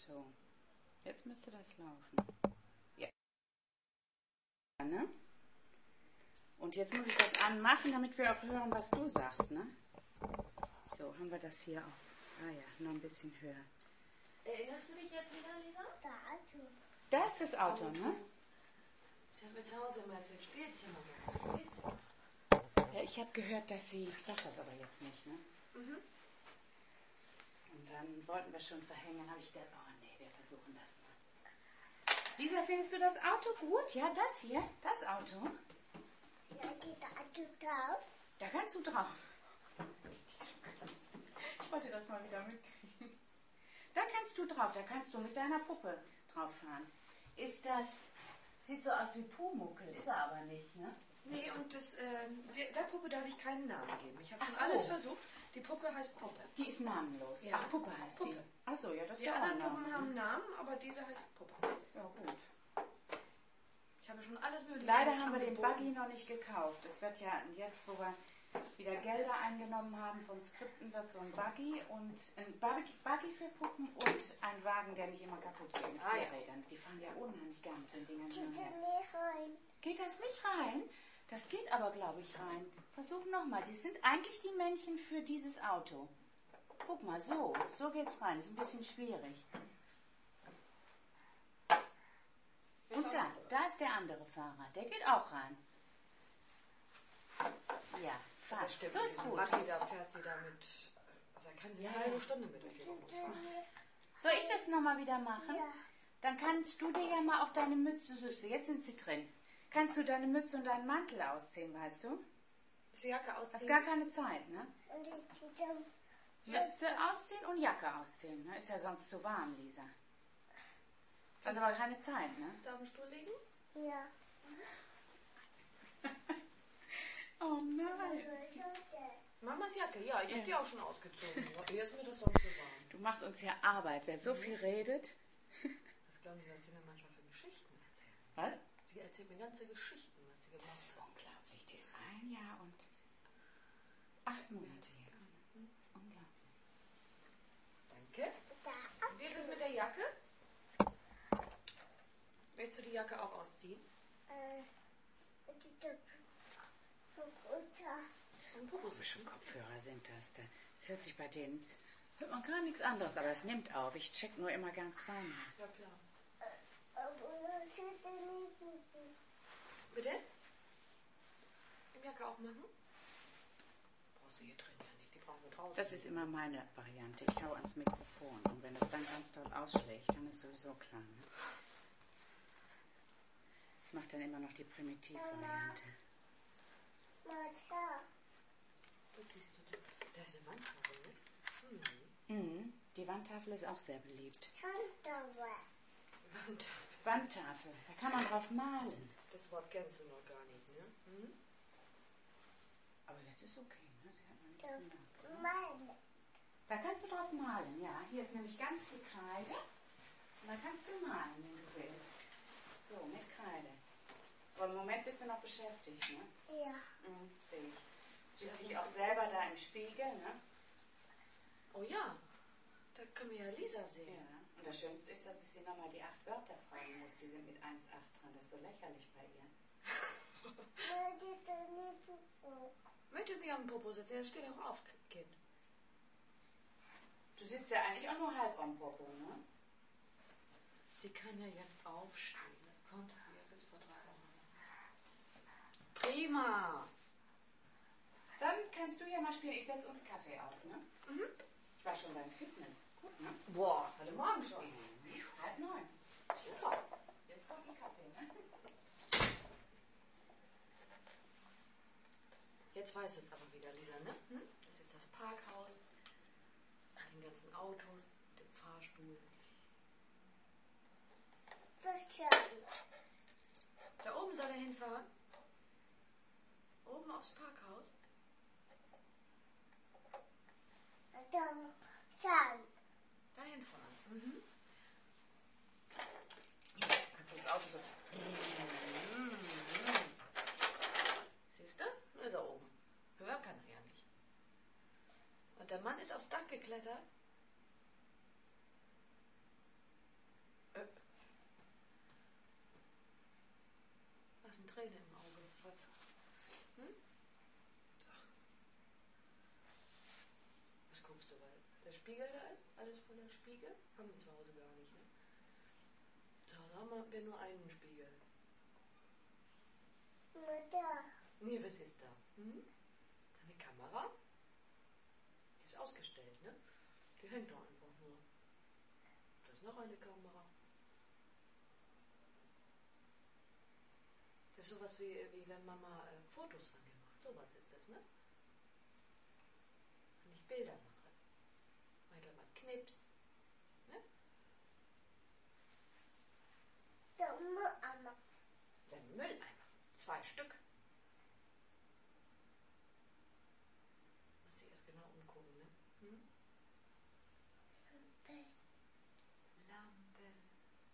So, jetzt müsste das laufen. Ja. Ne? Und jetzt muss ich das anmachen, damit wir auch hören, was du sagst, ne? So, haben wir das hier auch. Ah ja, noch ein bisschen höher. Erinnerst du dich jetzt wieder, Lisa? Da ist das Auto, ne? Sie hat mir zu Hause immer erzählt, Spielzimmer. Ja, ich habe gehört, dass sie... Ich sag das aber jetzt nicht, ne? Mhm. Und dann wollten wir schon verhängen, habe ich gedacht, oh nee, wir versuchen das mal. Lisa, findest du das Auto gut? Ja, das hier, das Auto. Ja, geht Auto drauf. Da kannst du drauf. Ich wollte das mal wieder mitkriegen. Da kannst du drauf, da kannst du mit deiner Puppe drauf fahren. Ist das... Sieht so aus wie Pumuckl, ist er aber nicht, ne? Nee, und der Puppe darf ich keinen Namen geben. Ich habe schon Ach so. alles versucht. Die Puppe heißt Puppe. Die ist namenlos. Ja. Ach, Puppe heißt Puppe. die. Ach so, ja, das ist Die ja auch anderen ein Puppen Name. haben einen Namen, aber diese heißt Puppe. Ja, gut. Ich habe schon alles Mögliche Leider haben wir den angeboten. Buggy noch nicht gekauft. Es wird ja jetzt, wo wir wieder Gelder eingenommen haben von Skripten, wird so ein Buggy und ein Buggy für Puppen und ein Wagen, der nicht immer kaputt geht mit Ah, ja. Rädern. Die fahren ja unheimlich gern mit den Dingern. Geht hin und her. nicht rein. Geht das nicht rein? Das geht aber, glaube ich, rein. Versuch nochmal. Die sind eigentlich die Männchen für dieses Auto. Guck mal, so. So geht's rein. Ist ein bisschen schwierig. Und da ist der andere Fahrer. Der geht auch rein. Ja, Das fast. stimmt. So ist gut. Buggy, da fährt sie damit. Also da kann sie Ja, eine halbe ja. Stunde mit durch die Wohnung fahren. Soll ich das nochmal wieder machen? Ja. Dann kannst du dir ja mal auch deine Mütze, Süße, jetzt sind sie drin. Kannst du deine Mütze und deinen Mantel ausziehen, weißt du? Die Jacke ausziehen. Hast gar keine Zeit, ne? Und ich gehe dann. Mütze ausziehen und Jacke ausziehen. Ne? Ist ja sonst zu warm, Lisa. Hast aber keine Zeit, ne? Da auf den Stuhl legen? Ja. Oh nein. Mamas Jacke, ja, ich habe die auch schon ausgezogen. Hier ist mir das sonst so warm. Du machst uns ja Arbeit. Wer so viel redet. Was glauben Sie, was sie mir manchmal für Geschichten erzählen? Was? Sie erzählt mir ganze Geschichten, was sie gemacht Das ist hat. unglaublich. Die ist 1 Jahr und 8 Monate jetzt. Das ist unglaublich. Danke. Da. Wie ist es mit der Jacke? Willst du die Jacke auch ausziehen? Und die runter. Das sind komische Kopfhörer sind das. Das hört sich bei denen... Hört man gar nichts anderes, aber es nimmt auf. Ich check nur immer gern zweimal. Ja, klar. Aber ich hätte nicht. Bitte? Die Jacke aufmachen? Brauchst du hier drin ja nicht, die brauchen wir draußen. Das ist immer meine Variante. Ich hau ans Mikrofon. Und wenn das dann ganz doll ausschlägt, dann ist sowieso klar. Ne? Ich mache dann immer noch die Primitivvariante. Mutter. Was siehst du denn? Da ist eine Wandtafel, ne? Mhm. Die Wandtafel ist auch sehr beliebt. Handtauer. Wandtafel. Wandtafel, da kann man drauf malen. Das Wort kennst du noch gar nicht, ne? Mhm. Aber jetzt ist okay, ne? Sie hat noch nichts gemerkt, oder? Meine. Da kannst du drauf malen, ja. Hier ist nämlich ganz viel Kreide. Und da kannst du malen, wenn du willst. So, mit Kreide. Aber im Moment bist du noch beschäftigt, ne? Ja. Sehe ich. Siehst dich auch selber da im Spiegel, ne? Oh ja, da können wir ja Lisa Ja. sehen. Und das Schönste ist, dass ich sie nochmal die 8 Wörter fragen muss. Die sind mit 1,8 dran. Das ist so lächerlich bei ihr. Möchtest du nicht auf dem Popo sitzen? Ja, steh doch auf, Kind. Du sitzt ja eigentlich auch nur halb am Popo, ne? Sie kann ja jetzt aufstehen. Das konnte sie ja bis vor 3 Wochen. Prima. Dann kannst du ja mal spielen. Ich setze uns Kaffee auf, ne? Ich war schon beim Fitness. Gut, ne? Boah, heute Morgen schon. 8:30. Super. Jetzt kommt ein Kaffee, ne? Jetzt weiß es aber wieder, Lisa, ne? Das ist das Parkhaus. Mit den ganzen Autos, dem Fahrstuhl. Da oben soll er hinfahren. Oben aufs Parkhaus. Dann Sand. Dahin fahren. Kannst du das Auto so... Siehst du? Da ist er oben. Höher kann er ja nicht. Und der Mann ist aufs Dach geklettert. hast eine Träne im Auge. Was? Hm? So. Was guckst du, weil der Spiegel da ist? Alles voller Spiegel? Haben wir zu Hause gar nicht, ne? Zu Hause haben wir nur einen Spiegel. Mutter. Nee, was ist da? Hm? Eine Kamera? Die ist ausgestellt, ne? Die hängt da einfach nur. Da ist noch eine Kamera. Das ist sowas wie wenn Mama Fotos von dir macht. Sowas ist das, ne? Wenn ich Bilder mache. Mach ich da mal Knips. Ne? Der Mülleimer. Der Mülleimer. 2 Stück. Muss ich erst genau umgucken, ne? Hm? Lampe.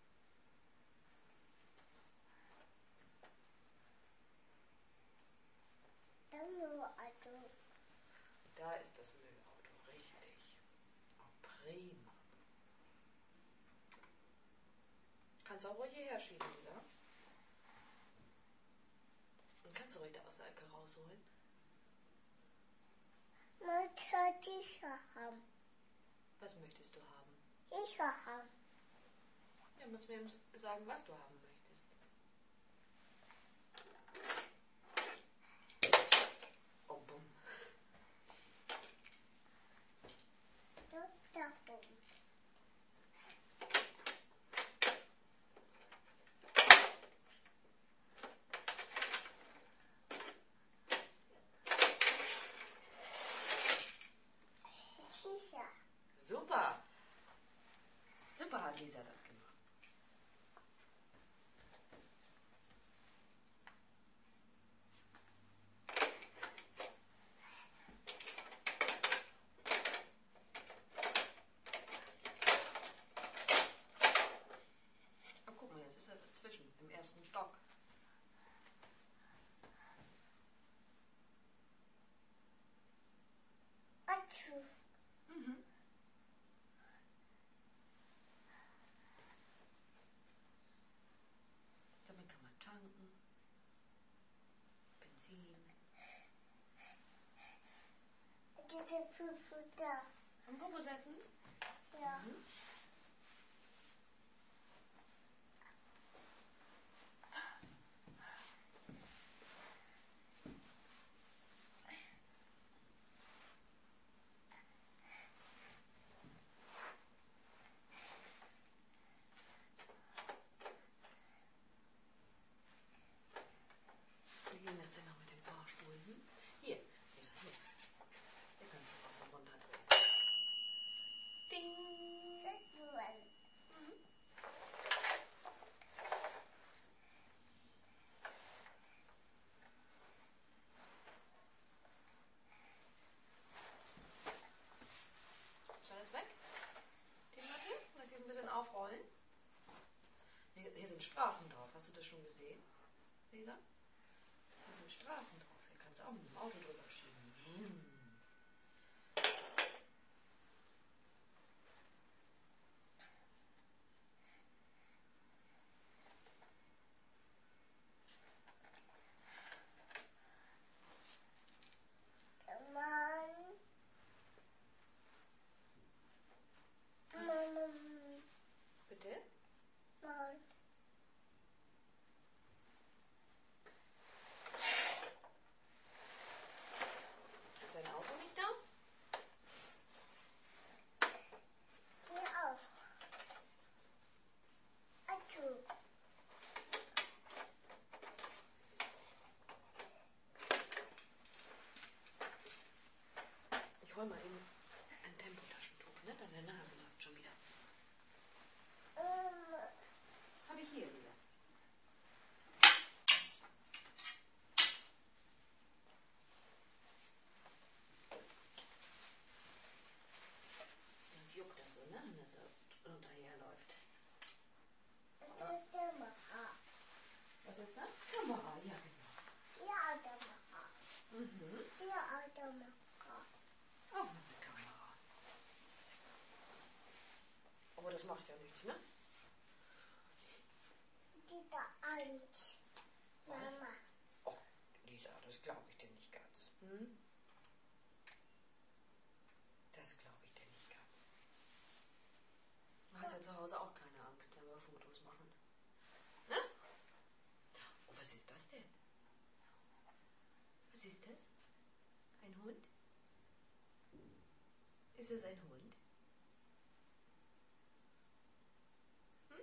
Der Müllauto. Da ist das Müllauto, richtig. Oh, prima. Kannst du auch ruhig hierher schieben, Lisa. Und kannst du ruhig da aus der Ecke rausholen. Mutter, die haben. Was möchtest du haben? Ich haben. Ja, musst mir eben sagen, was du haben möchtest. Oh, bumm. Darum. Sicher. Super. Super hat Lisa das gemacht. Oh, guck mal, jetzt ist er dazwischen, im 1. Stock. Atschu. Mhm. Damit kann man tanken. Benzin. Diese Pupu da. Am Popo setzen? Ja. Mhm. Wie ging das denn noch mit dem Fahrstuhl? Hm? Hier, Lisa, hier. Hier kannst du auch mal runterdrehen. Ding! Sekuan. Ist alles weg? Die Matte? Soll ich die ein bisschen aufrollen? Hier sind Straßen drauf. Hast du das schon gesehen, Lisa? Hier sind Straßen drauf. Hier kannst du auch mit dem Auto drüber schieben. Hm. Mann. Mann. Bitte? Mann. Ist dein Auto nicht da? Hier auch. Atschu. Ich hol mal eben ein Tempotaschentuch, ne? Deine Nase läuft schon wieder. Habe ich hier wieder. Jetzt juckt das so, ne? Wenn das da runterherläuft. Das ist der Macher. Was ist das? Kamera, ja genau. Ja, der Macher. Mhm. Ja, der Macher. Auch noch eine Kamera. Aber das macht ja nichts, ne? Dieser Eins. Was? Hm? Das glaube ich dir nicht ganz. Du hast ja zu Hause auch keine Angst, wenn wir Fotos machen. Ne? Oh, was ist das denn? Was ist das? Ein Hund? Ist es ein Hund? Hm?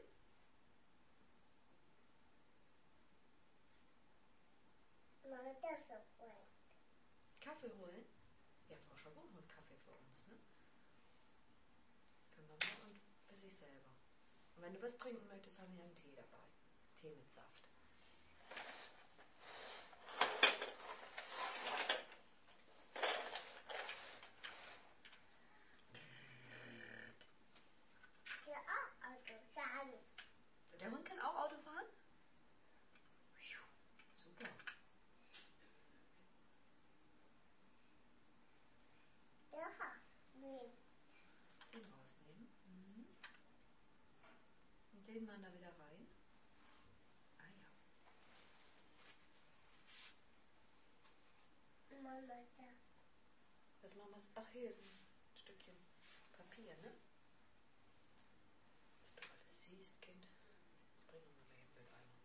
Mama darf holen. Kaffee holen? Ja, Frau Schabun holt Kaffee für uns, ne? Für Mama und für sich selber. Und wenn du was trinken möchtest, haben wir einen Tee dabei. Tee mit Saft. Der Auto fahren. Der Hund kann auch Auto fahren? Super. Der will. Den rausnehmen. Mhm. Und den Mann da wieder rein. Ah ja. Mama sagt. Was machen wir? Ach, hier ist ein Stückchen Papier, ne? Dass du alles siehst, Kind. Jetzt bringen wir mal eben mit einmal.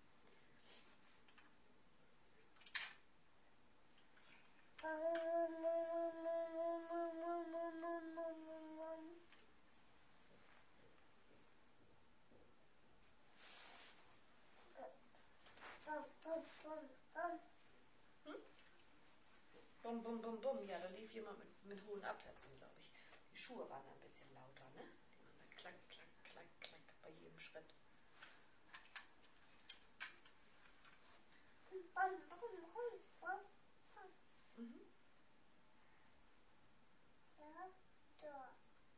Bum, bum, bum, bum. Ja, da lief jemand mit hohen Absätzen, glaube ich. Die Schuhe waren ein bisschen lauter, ne? Die waren da klack, klack, klack, klack bei jedem Schritt. Mhm. Ja, da.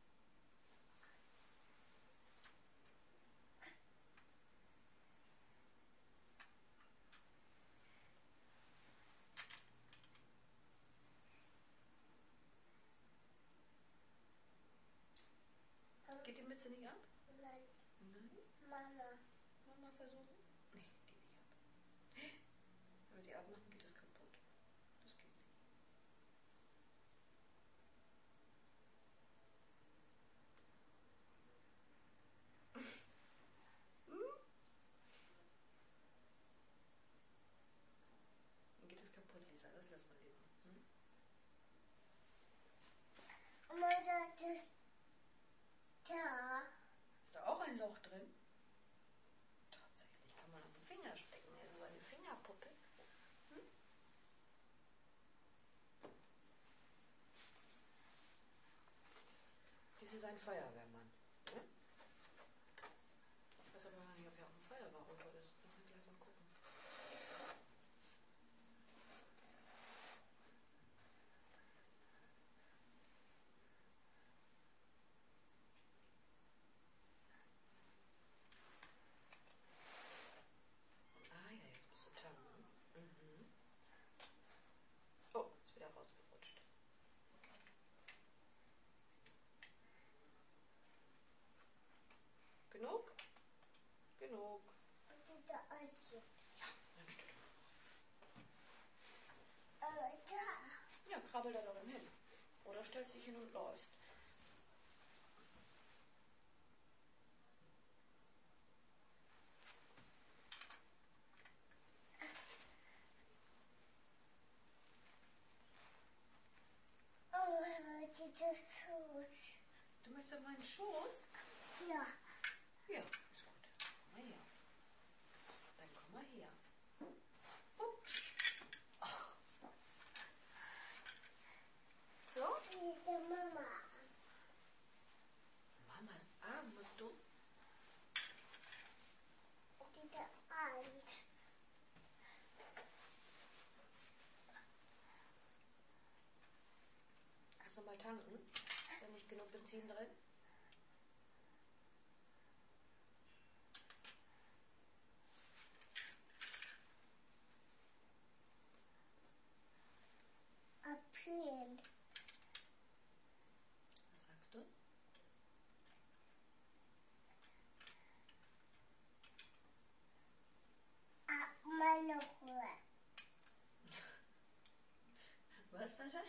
Geht die Mütze nicht ab? Nein, Nein. Mama. Wollen wir mal versuchen? Nee, geht nicht ab. Wenn wir die abmachen, geht das kaputt. Das geht nicht. Dann geht das kaputt, Lisa. Das lassen wir lieber. Hm? Mama sagt, da. Ist da auch ein Loch drin? Tatsächlich, kann man auf den Finger stecken. So eine Fingerpuppe. Hm? Dies ist ein Feuerwehrmann. Ne? Ich weiß aber gar nicht, ob hier auch ein Feuerwehrauto ist. Müssen wir gleich mal gucken. Ah ja, jetzt bist du tanken. Mhm. Oh, ist wieder rausgerutscht. Genug? Genug. Und der Alte. Ja, dann steht Da. Ja, krabbel da doch hin. Oder stellst dich hin und läufst. Oh, das Schuss. Du möchtest auf meinen Schoß? Ja. Ja, ist gut. Komm mal her. Dann komm mal her. Hup. Ach. So? Wie der Mama. Mamas Arm musst du. Und der Alt. Kannst du mal tanken? Ist da nicht genug Benzin drin? Abhören. Was sagst du? Meine Ruhe. Was das?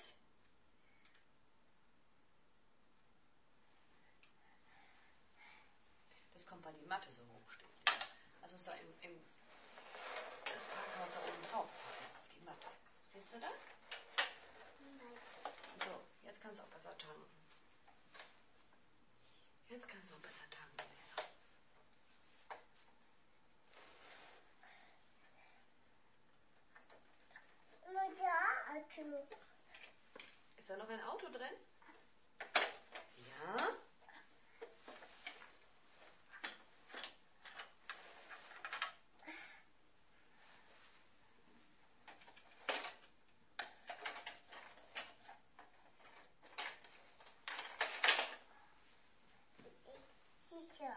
Das kommt, weil die Matte so hoch steht. Also ist da das Parkhaus da oben drauf packen, auf die Matte. Siehst du das? Nein. So, jetzt kannst du auch besser tanken. Jetzt kannst du auch besser tanken, Lena. Nur der Auto. Ist da noch ein Auto drin? Ja. Sicher.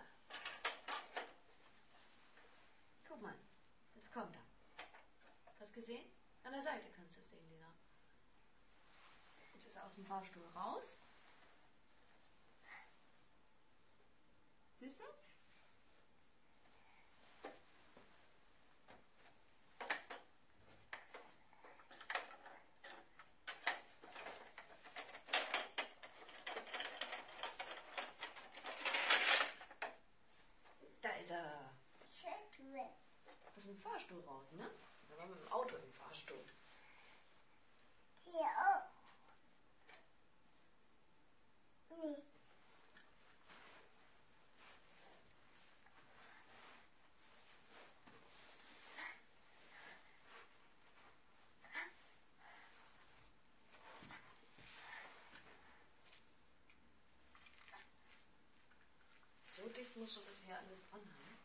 Guck mal, jetzt kommt er. Hast du gesehen? An der Seite kannst du es sehen, Lena. Jetzt ist er aus dem Fahrstuhl raus. Siehst du? Da ist er. Schöpfe. Aus dem Fahrstuhl raus, ne? Da war mit dem Auto im Fahrstuhl. Sie auch. Nee. So dicht musst du das hier alles dran haben.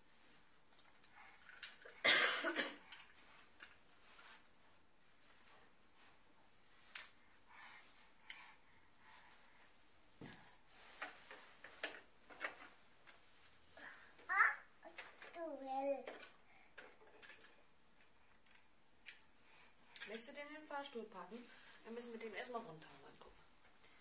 Duell. Möchtest du den in den Fahrstuhl packen? Dann müssen wir den erstmal runterholen. Guck mal.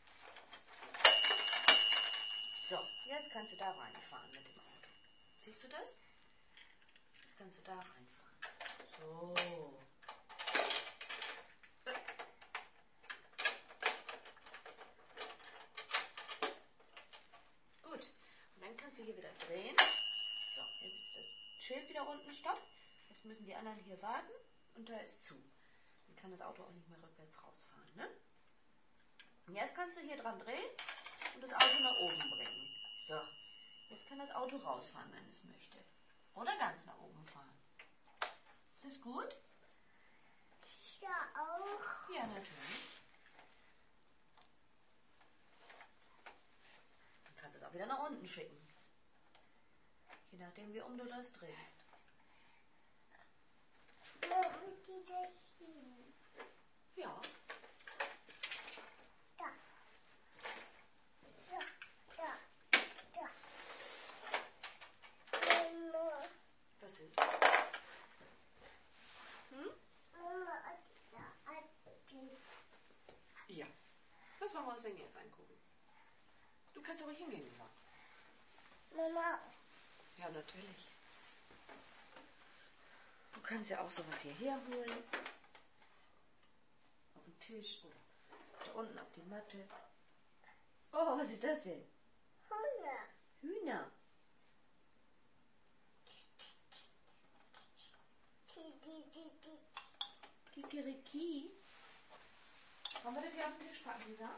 So, jetzt kannst du da reinfahren mit dem Auto. Siehst du das? Jetzt kannst du da reinfahren. So. Gut. Und dann kannst du hier wieder drehen. So, jetzt ist das Schild wieder unten, Stopp. Jetzt müssen die anderen hier warten und da ist zu. Dann kann das Auto auch nicht mehr rückwärts rausfahren, ne? Und jetzt kannst du hier dran drehen und das Auto nach oben bringen. So, jetzt kann das Auto rausfahren, wenn es möchte. Oder ganz nach oben fahren. Ist das gut? Sicher auch. Ja, natürlich. Dann kannst du es auch wieder nach unten schicken. Je nachdem, wie du das drehst. Wo geht dieser hin? Ja. Da. Da. Da. Da. Mama. Was ist? Hm? Mama hat da Adi. Ja. Was wollen wir uns denn jetzt angucken? Du kannst aber hingehen, Lisa. Mama. Ja, natürlich. Du kannst ja auch sowas hierher holen. Auf den Tisch oder da unten auf die Matte. Oh, was ist das denn? Hunger. Hühner. Die. Kikeriki. Wollen wir das hier auf den Tisch packen, Lisa?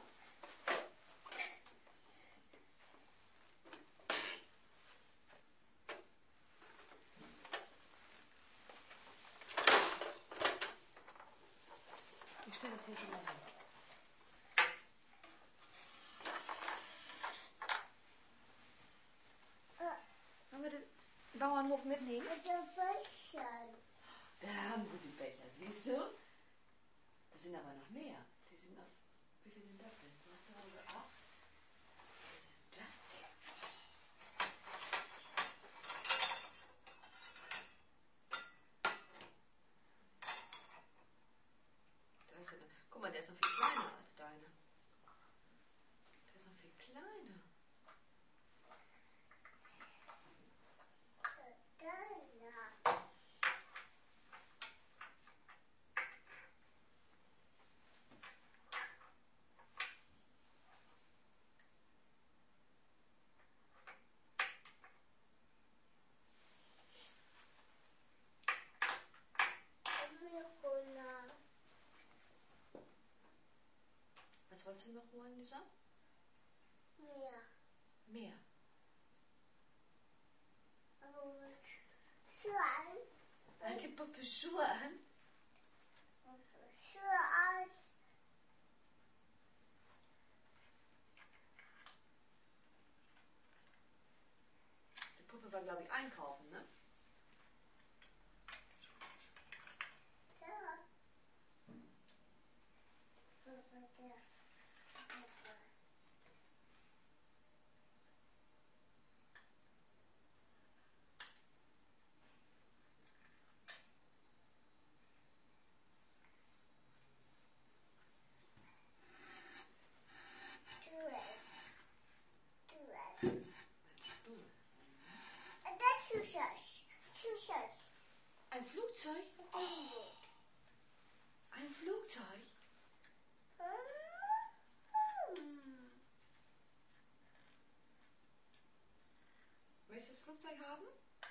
Ich stelle das hier schon mal hin. Wollen wir den Bauernhof mitnehmen? Und der Becher. Da haben sie die Becher, siehst du? Das sind aber noch mehr. Die sind auf. Wie viel sind das denn? Du hast zu Hause 8. Was ist das denn? Das ist, guck mal, der ist noch viel kleiner als deine. Der ist noch viel kleiner. Deiner. wolltest du noch holen, Lisa? Mehr. Mehr. Schuhe Hat die Puppe Schuhe an? Schuhe aus. Die Puppe war, glaube ich, einkaufen, ne? Ein Stuhl. Ein Flugzeug? Oh, ein Flugzeug? Willst du das Flugzeug haben?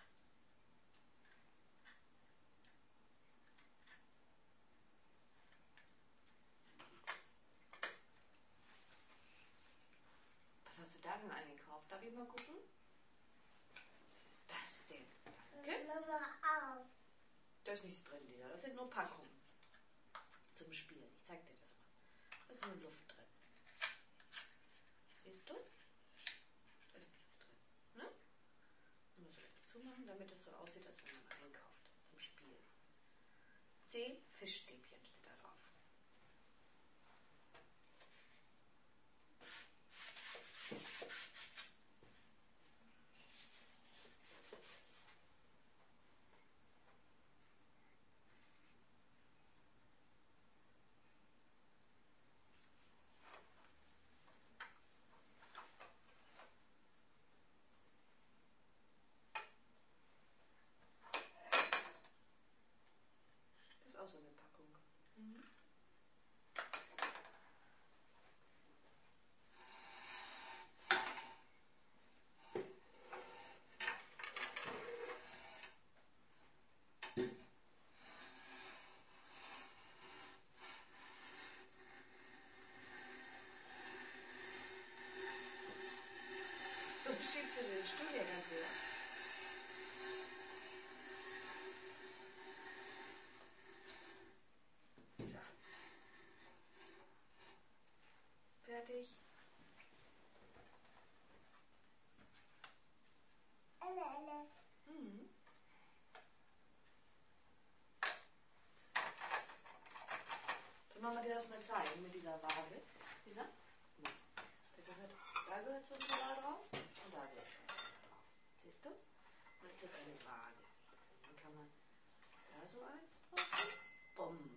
Was hast du da denn eingekauft? Darf ich mal gucken? Was ist das denn? Danke. Mama auch. Da ist nichts drin, Lisa. Das sind nur Packungen zum Spielen. Ich zeig dir das mal. Da ist nur Luft drin. Siehst du? Da ist nichts drin. Ne? Und das soll ich zumachen, damit es so aussieht, als wenn man einkauft zum Spielen. 10 Fischstäbchen steht da drauf. Das ist auch so eine Packung. Du schiebst du den Stuhl hier ganz sehr. So. Fertig. Mhm. Sollen wir dir das mal zeigen mit dieser Waage? Lisa? Nee. Da gehört so ein Teller drauf und da gehört so ein Teller drauf. Siehst du? Und das ist eine Waage. Dann kann man da so eins drauf und bumm.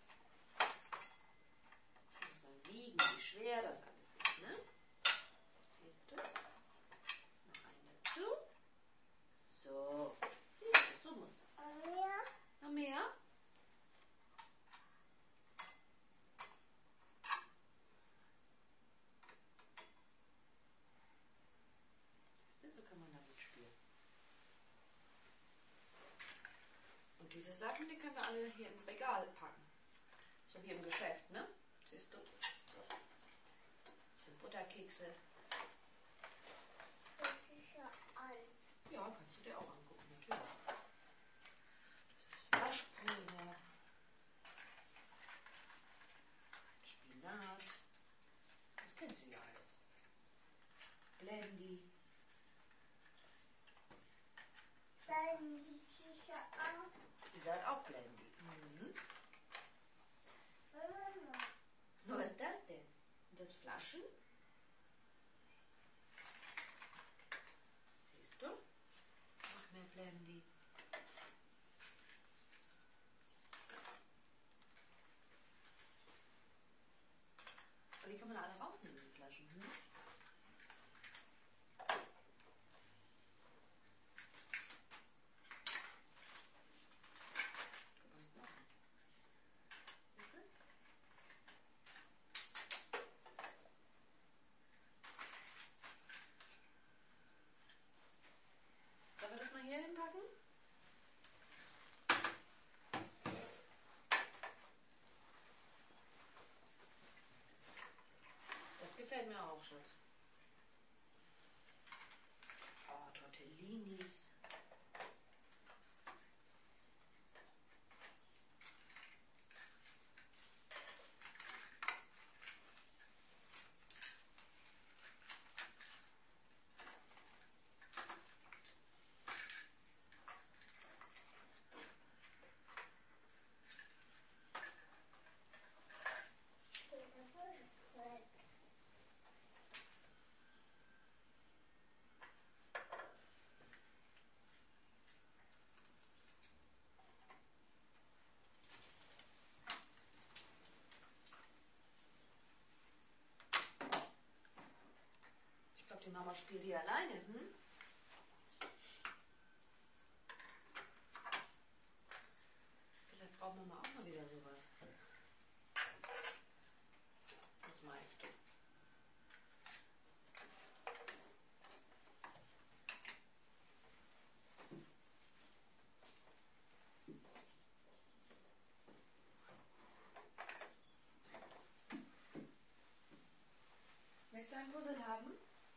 Jetzt muss man wiegen, wie schwer das alles ist, ne? Siehst du? Noch einen dazu. So. Siehst du, so muss das. Noch mehr? Siehst du, so kann man damit spielen. Und diese Sachen, die können wir alle hier ins Regal packen. So wie im Geschäft, ne? Siehst du? So. Das sind Butterkekse. Ja, kannst du dir auch angucken, natürlich. Das ist Waschpulver. Spinat. Das kennst du ja alles. Blendy. Ihr seid auch Blendy. Mhm. Was ist das denn? Und das Flaschen? Siehst du? Noch mehr Blendy. Und die kann man alle rausnehmen, die Flaschen. Hm? Guck mal, was noch. Was ist das? Sollen wir das mal hier hinpacken? Schatz. Oh, Tortellinis. Ich glaube, die Mama spielt hier alleine. Vielleicht brauchen wir auch mal wieder sowas. Was meinst du? Möchtest du ein Puzzle haben?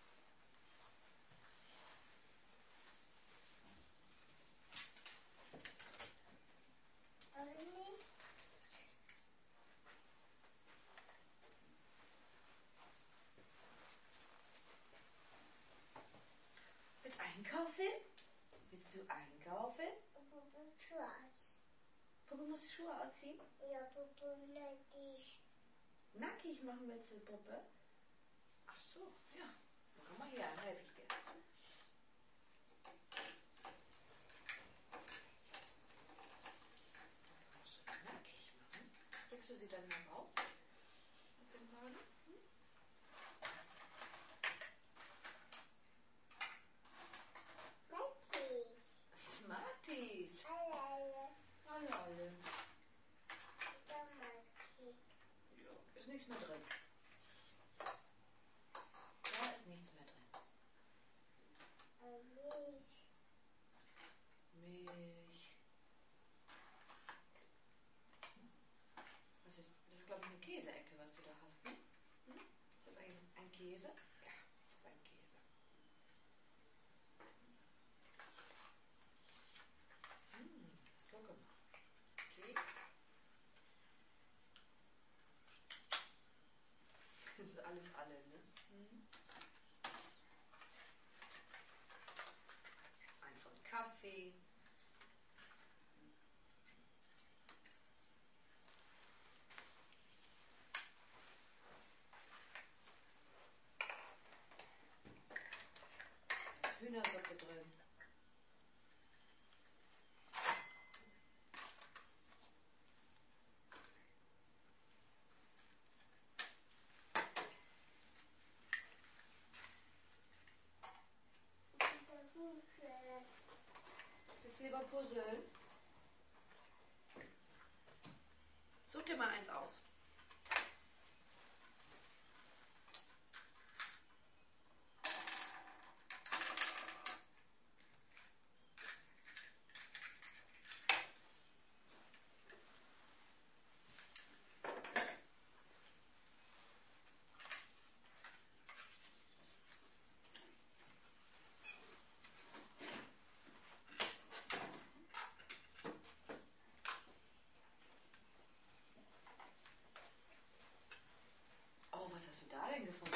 Willst du einkaufen? Willst du einkaufen? Puppe muss die Schuhe ausziehen? Ja, Papa, nackig. Nackig machen willst du, Puppe? Ach so, ja. Dann komm mal her, dann helfe ich dir. Musst du nackig machen? Kriegst du sie dann mal raus? Aus dem Wagen? Nackig. Smarties! Alle. Alle. Da nackig. Ja, ist nichts mehr drin. Da ist nichts mehr drin. Milch. Milch. Was ist, das ist, glaube ich, eine Käseecke, was du da hast, ne? Ist das ein Käse? Ja, das ist ein Käse. Guck mal. Keks. Das ist alles alle, ne? Ein von Kaffee. Da ist Hühnersuppe drin. Willst du lieber puzzeln? Such dir mal eins aus. Oh, was hast du da denn gefunden?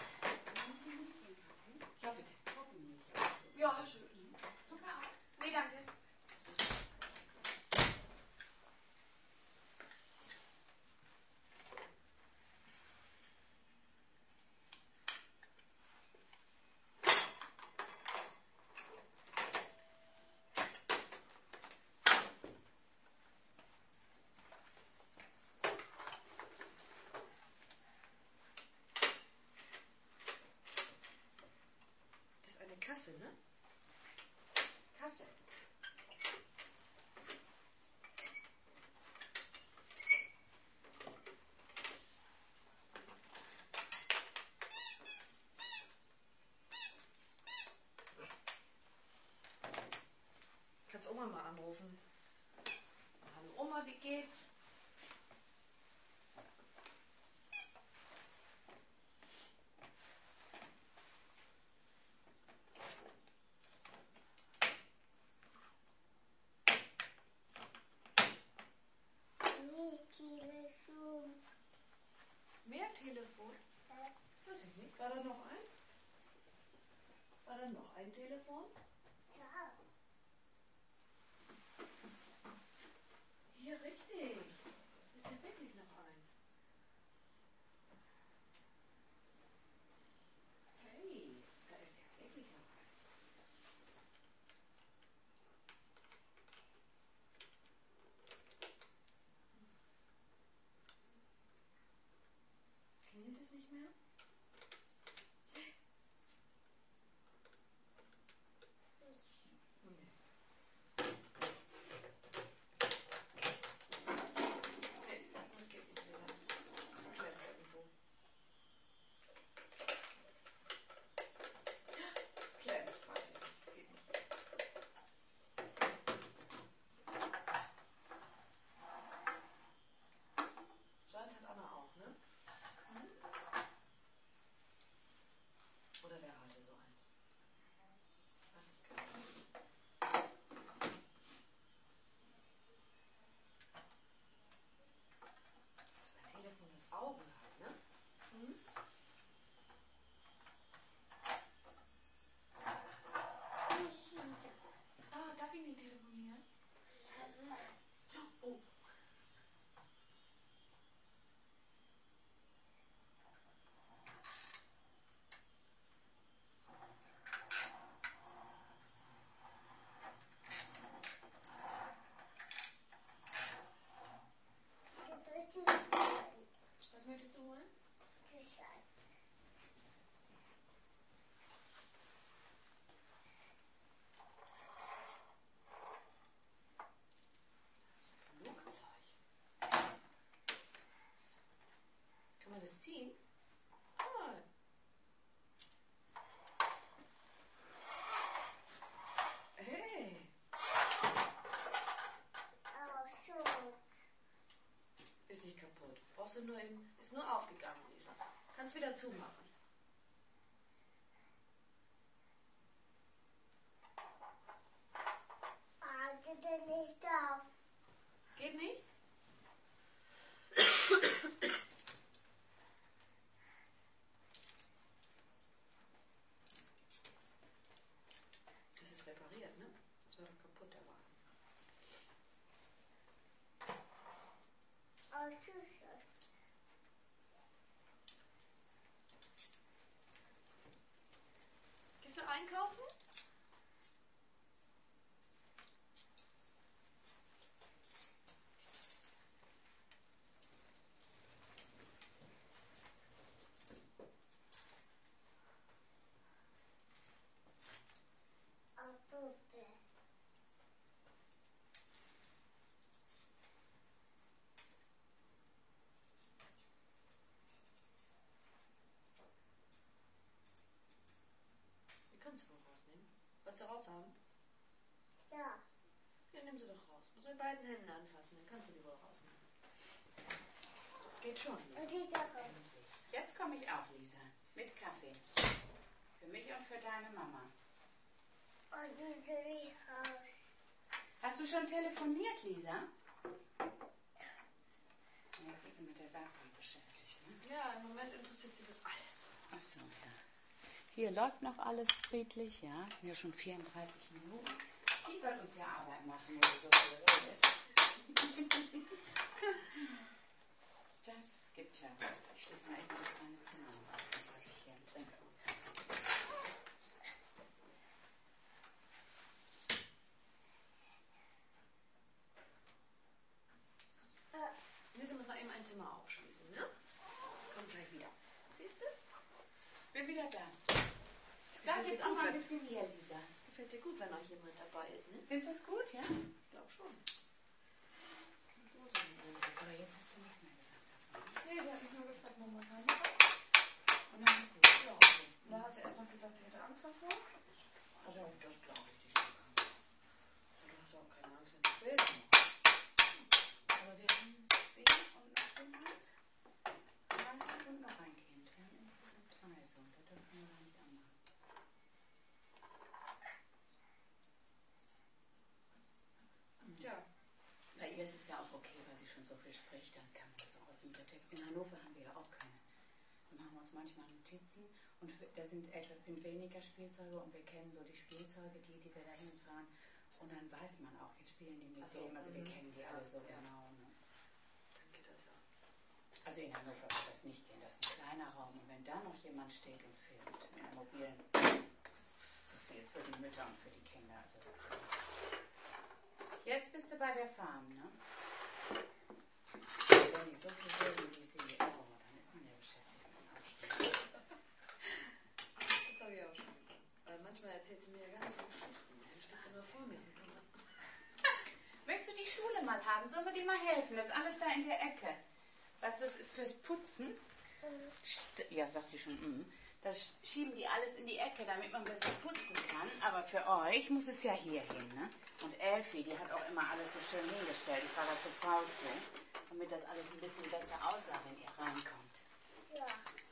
Ja, bitte. Ja, schön. Zucker auch. Nee, danke. Das ist eine Kasse, ne? Kasse. Kannst Oma mal anrufen. Hallo Oma, wie geht's? gerade noch ein Telefon? Ja. Hier, richtig. Ist ja wirklich noch eins. Hey, da ist ja wirklich noch eins. Klingelt es nicht mehr? Nee. Nee, das geht nicht, Lisa. Das klemmt irgendwo. Das klemmt, weiß ich nicht. Geht nicht. So eins hat Anna auch, ne? Oder wer hatte so eins? Was ist klar? Das ist ein Telefon, das Augen hat, ne? Ah, darf ich nicht telefonieren? Oh. Was möchtest du holen? Das ist ein Flugzeug. Kann man das ziehen? Ah. Hey. Ist nicht kaputt. Brauchst du nur eben. Ist nur aufgegangen, Lisa. Kannst wieder zumachen. Geht nicht? Das ist repariert, ne? Das war doch kaputt, der Wagen. Gehst du einkaufen? Die kannst du wohl rausnehmen. Wolltest du raus haben? Ja. Ja, nimm sie doch raus. Muss mit beiden Händen anfassen, dann kannst du die wohl rausnehmen. Das geht schon. Lisa. Jetzt komme ich auch, Lisa. Mit Kaffee. Für mich und für deine Mama. Hast du schon telefoniert, Lisa? Jetzt ist sie mit der Werbung beschäftigt, ne? Ja, im Moment interessiert sie das alles. Ach so, ja. Hier läuft noch alles friedlich, ja. Sind ja schon 34 Minuten. Die wird uns ja Arbeit machen, wenn sie so viel redet. Das gibt ja was. Ich schließe mal eben das kleine Zimmer noch auf, was ich hier trinke. Lisa muss noch eben ein Zimmer aufschließen, ne? Kommt gleich wieder. Siehst du? Bin wieder da. Das Bleib gefällt jetzt dir auch gut, mal ein wenn- bisschen hier, Lisa. das gefällt dir gut, wenn noch jemand dabei ist, ne? Findest du das gut, ja? Ich glaube schon. Aber jetzt hat sie nichts mehr gesagt davon. Nee, sie hat mich nur gefragt, Mama, kann Und dann ist gut. ja. Und da hat sie erst noch gesagt, sie hätte Angst davor. Also, das glaube ich nicht. Du hast auch keine Angst, wenn du später machst. Aber wir haben sie und noch jemand. Mann und noch ein Kind. Wir haben insgesamt 3 so. Da dürfen wir gar nicht anmachen. Tja, Bei ihr ist es ja auch okay, weil sie schon so viel spricht. Dann kann man das auch aus dem Text. In Hannover haben wir ja auch keine. Dann machen wir uns manchmal Notizen Und da sind etwa weniger Spielzeuge und wir kennen so die Spielzeuge, die wir da hinfahren. Und dann weiß man auch, jetzt spielen die mit dem, also wir kennen die alle so genau. Ne? Dann geht das ja. Also in Hannover wird das nicht gehen, das ist ein kleiner Raum. Und wenn da noch jemand steht und filmt mit einem mobilen, zu viel für die Mütter und für die Kinder. Also es ist jetzt bist du bei der Farm, ne? Wenn die so viel reden wie sie, oh, dann ist man ja beschäftigt mit dem Abspielen. Das habe ich auch schon getan. Weil manchmal erzählt sie mir ja ganz so Geschichten. Dann steht sie immer vor mir. Möchtest du die Schule mal haben? Sollen wir dir mal helfen? Das ist alles da in der Ecke. Was das ist fürs Putzen? Ja, sagt die schon. Das schieben die alles in die Ecke, damit man besser putzen kann. Aber für euch muss es ja hier hin, ne? Und Elfie, die hat auch immer alles so schön hingestellt. Ich war da zu faul zu, damit das alles ein bisschen besser aussah, wenn ihr reinkommt. Ja.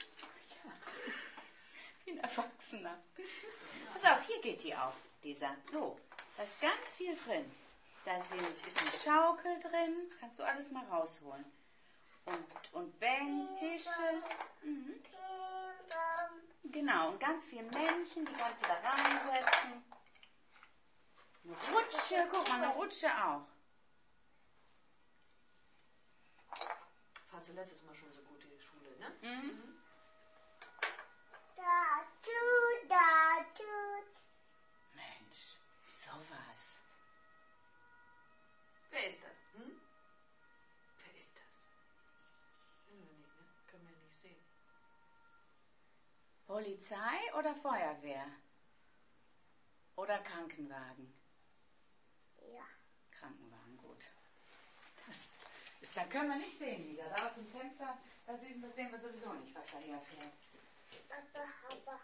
Wie ein Erwachsener. Pass auf, hier geht die auf, Lisa. So, da ist ganz viel drin. Da ist eine Schaukel drin. Kannst du alles mal rausholen. Und Bänke, Mhm. Genau, und ganz viele Männchen, die kannst du da reinsetzen. Eine Rutsche, guck mal, eine Rutsche auch. Fandst du letztes Mal schon so gut die Schule, ne? Mhm. Da tut. Mensch, sowas. Wer ist das? Hm? Wer ist das? Wissen wir nicht, ne? Können wir nicht sehen. Polizei oder Feuerwehr? Oder Krankenwagen? Ja. Krankenwagen, gut. Da können wir nicht sehen, Lisa. Da aus dem Fenster, da sehen wir sowieso nicht, was daher fährt. Aber.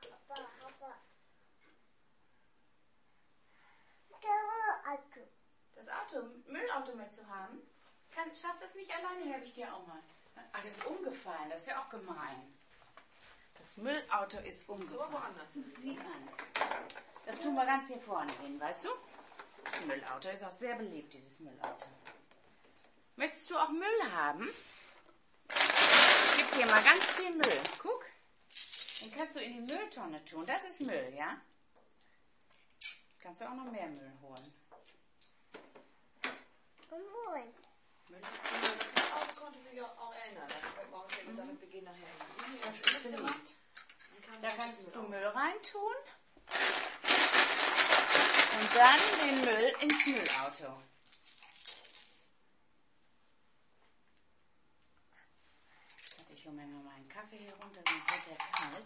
Das Auto, Müllauto möchtest du haben? Schaffst du das nicht alleine, helfe ich dir auch mal. Ach, das ist umgefallen, das ist ja auch gemein. Das Müllauto ist umgefallen. So woanders. Sieh an. Das tun wir ganz hier vorne hin, weißt du? Das Müllauto ist auch sehr beliebt, dieses Müllauto. Möchtest du auch Müll haben? Ich gebe dir mal ganz viel Müll. Guck. Den kannst du in die Mülltonne tun. Das ist Müll, ja? Kannst du auch noch mehr Müll holen. Moin. Müll ist Müll. Das Auto konnte sich auch erinnern. Da hat morgen gesagt, wir gehen nachher hin. Das ist beliebt. Da kannst du Müll reintun. Und dann den Müll ins Müllauto. Ich hole mir mal meinen Kaffee hier runter, sonst wird der kalt.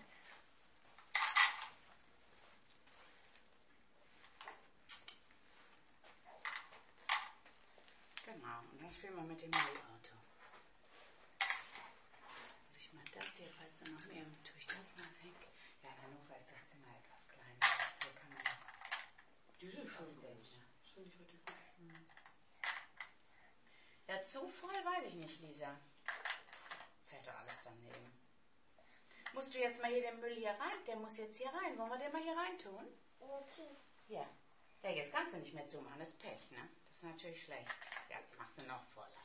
Genau, und dann spielen wir mit dem Müllauto. Also ich mache das hier, falls da noch mehr, tue ich das mal weg. Ja, in Hannover ist das Zimmer etwas kleiner. Hier kann man Diese ist schon ausstellen, groß. ja. Das finde ich richtig gut. Ja, zu voll weiß ich nicht, Lisa. Fällt doch alles daneben. Musst du jetzt mal hier den Müll hier rein? Der muss jetzt hier rein. Wollen wir den mal hier rein tun? Ja. Ja, jetzt kannst du nicht mehr zumachen. Das ist Pech, ne? Das ist natürlich schlecht. Ja, machst du noch voller.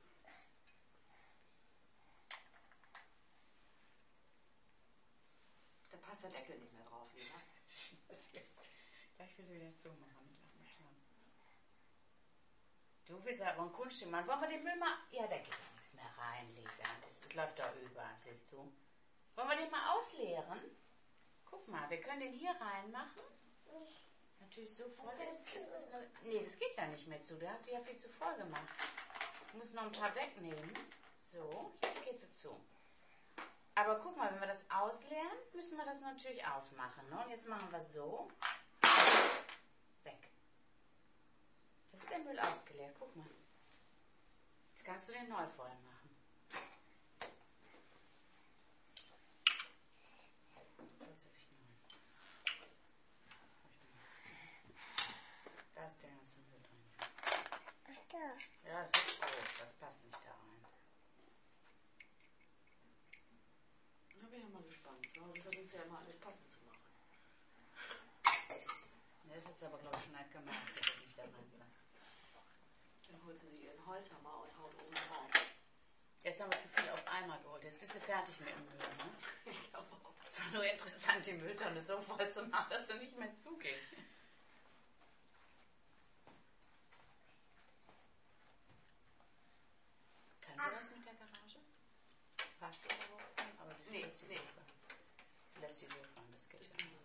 Da passt der Deckel nicht mehr drauf, Lisa. Gleich will sie wieder zumachen. Du willst aber ein Kunststück machen. Wollen wir den Müll mal... Ja, da geht ja nichts mehr rein, Lisa. Das läuft doch über, siehst du. Wollen wir den mal ausleeren? Guck mal, wir können den hier reinmachen. Natürlich so voll ist. Nee, das geht ja nicht mehr zu. Du hast sie ja viel zu voll gemacht. Du musst noch ein paar wegnehmen. So, jetzt geht sie zu. Aber guck mal, wenn wir das ausleeren, müssen wir das natürlich aufmachen. Ne? Und jetzt machen wir so. Weg. Das ist der Müll ausgeleert. Guck mal. Jetzt kannst du den neu voll machen. Da ist der ganze Müll drin. Ja, es ist groß. Das passt nicht da rein. Da bin ich mal gespannt. Zu Hause versucht ja immer alles passend zu machen. Das hat sie aber, glaube ich, schon halt gemacht, dass es nicht da reinpasst. Dann holt sie sich ihren Holzhammer und haut oben drauf. Jetzt haben wir zu viel auf einmal geholt. Jetzt bist du fertig mit dem Müll, ne? Ich glaube auch. war nur interessant, die Mülltonne so voll zu machen, dass sie nicht mehr zuging. Kann sie das mit der Garage? Fahrstuhl hochfahren? Aber sie lässt die so fahren. Sie lässt die so fahren, das gibt's ja nicht.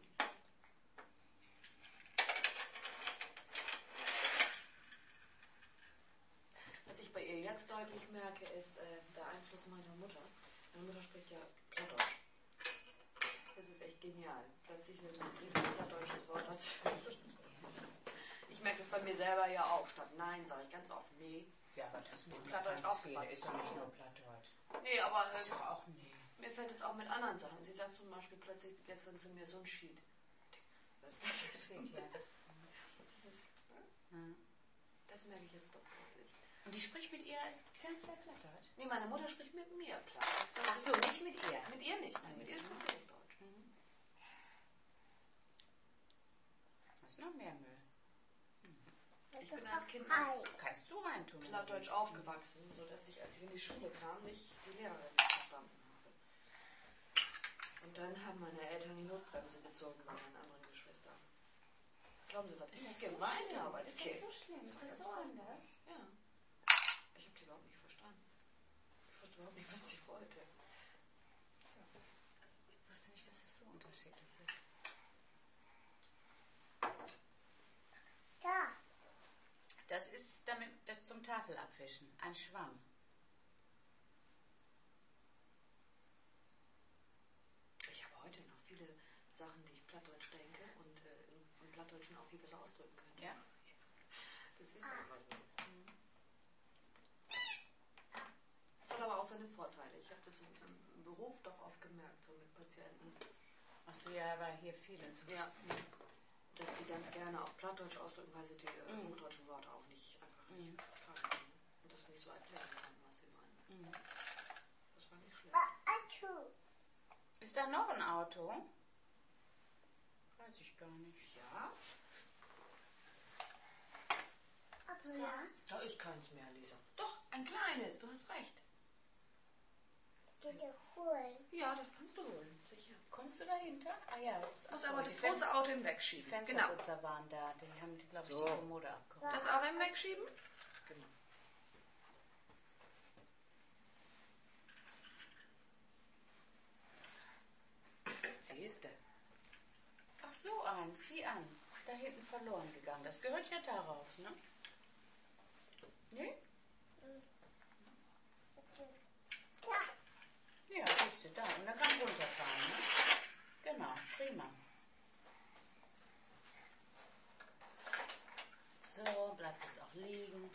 Was ich bei ihr jetzt deutlich merke, ist der Einfluss meiner Mutter. Meine Mutter spricht ja Plattdeutsch. Das ist echt genial. Plötzlich wird ein plattdeutsches Wort dazwischen. Ich merke das bei mir selber ja auch. Statt Nein sage ich ganz oft Nee. Ja, aber das ist Plattdeutsch aufgewachsen. Ist doch nicht nur Plattdeutsch. Nee, aber Das ist doch auch Nee. mir fällt es auch mit anderen Sachen. Sie sagt zum Beispiel plötzlich gestern zu mir so ein Sheet. Was ist das? Shit, ja. Das merke ich jetzt doch wirklich. Und die spricht mit ihr ganz sehr Plattdeutsch? Nee, meine Mutter spricht mit mir Platt. Ach so, nicht mit ihr. Mit ihr nicht. Nein, mit ihr spricht sie Deutsch. Was ist noch mehr Müll? Ich bin als Kind Kannst du reintun? Plattdeutsch aufgewachsen, sodass ich, als ich in die Schule kam, nicht die Lehrerin nicht verstanden habe. Und dann haben meine Eltern die Notbremse gezogen bei meinen anderen Geschwistern. Das glauben Sie, was ich geweint habe als Kind. Ist das so schlimm? Ist das so anders? Ja. Ich habe die überhaupt nicht verstanden. Ich wusste überhaupt nicht, was sie wollte. Ich wusste nicht, dass es so unterschiedlich ist. Da. Das ist damit das zum Tafelabwischen. Ein Schwamm. Ich habe heute noch viele Sachen, die ich Plattdeutsch denke und in Plattdeutschen auch viel besser ausdrücken könnte. Ja? Das ist einfach so. Das hat aber auch seine Vorteile. Ich habe das im Beruf doch oft gemerkt, so mit Patienten. Achso, ja, aber hier vieles. Ja. Dass die ganz gerne auf Plattdeutsch ausdrücken, weil sie die hochdeutschen Worte auch nicht einfach nicht können. Und das nicht so erklären kann, was sie meinen. Das war nicht schlecht. Achu. Ist da noch ein Auto? Weiß ich gar nicht. Ja? Da ist keins mehr, Lisa. Doch, ein kleines, du hast recht. Geht ihr holen? Ja, das kannst du holen, sicher. Kommst du dahinter? Ah ja, das Muss aber das große Auto im Wegschieben. Genau. Fensterputzer waren da. Die haben, glaube ich, So. die Kommode abgeholt. Das auch im Wegschieben? Genau. Siehst du? Ach so, eins. Sieh an. Ist da hinten verloren gegangen. Das gehört ja darauf, ne? Ne? Da. Ja, siehst du, da. Und dann kann runterfahren, ne? Genau, prima. So, bleibt es auch liegen.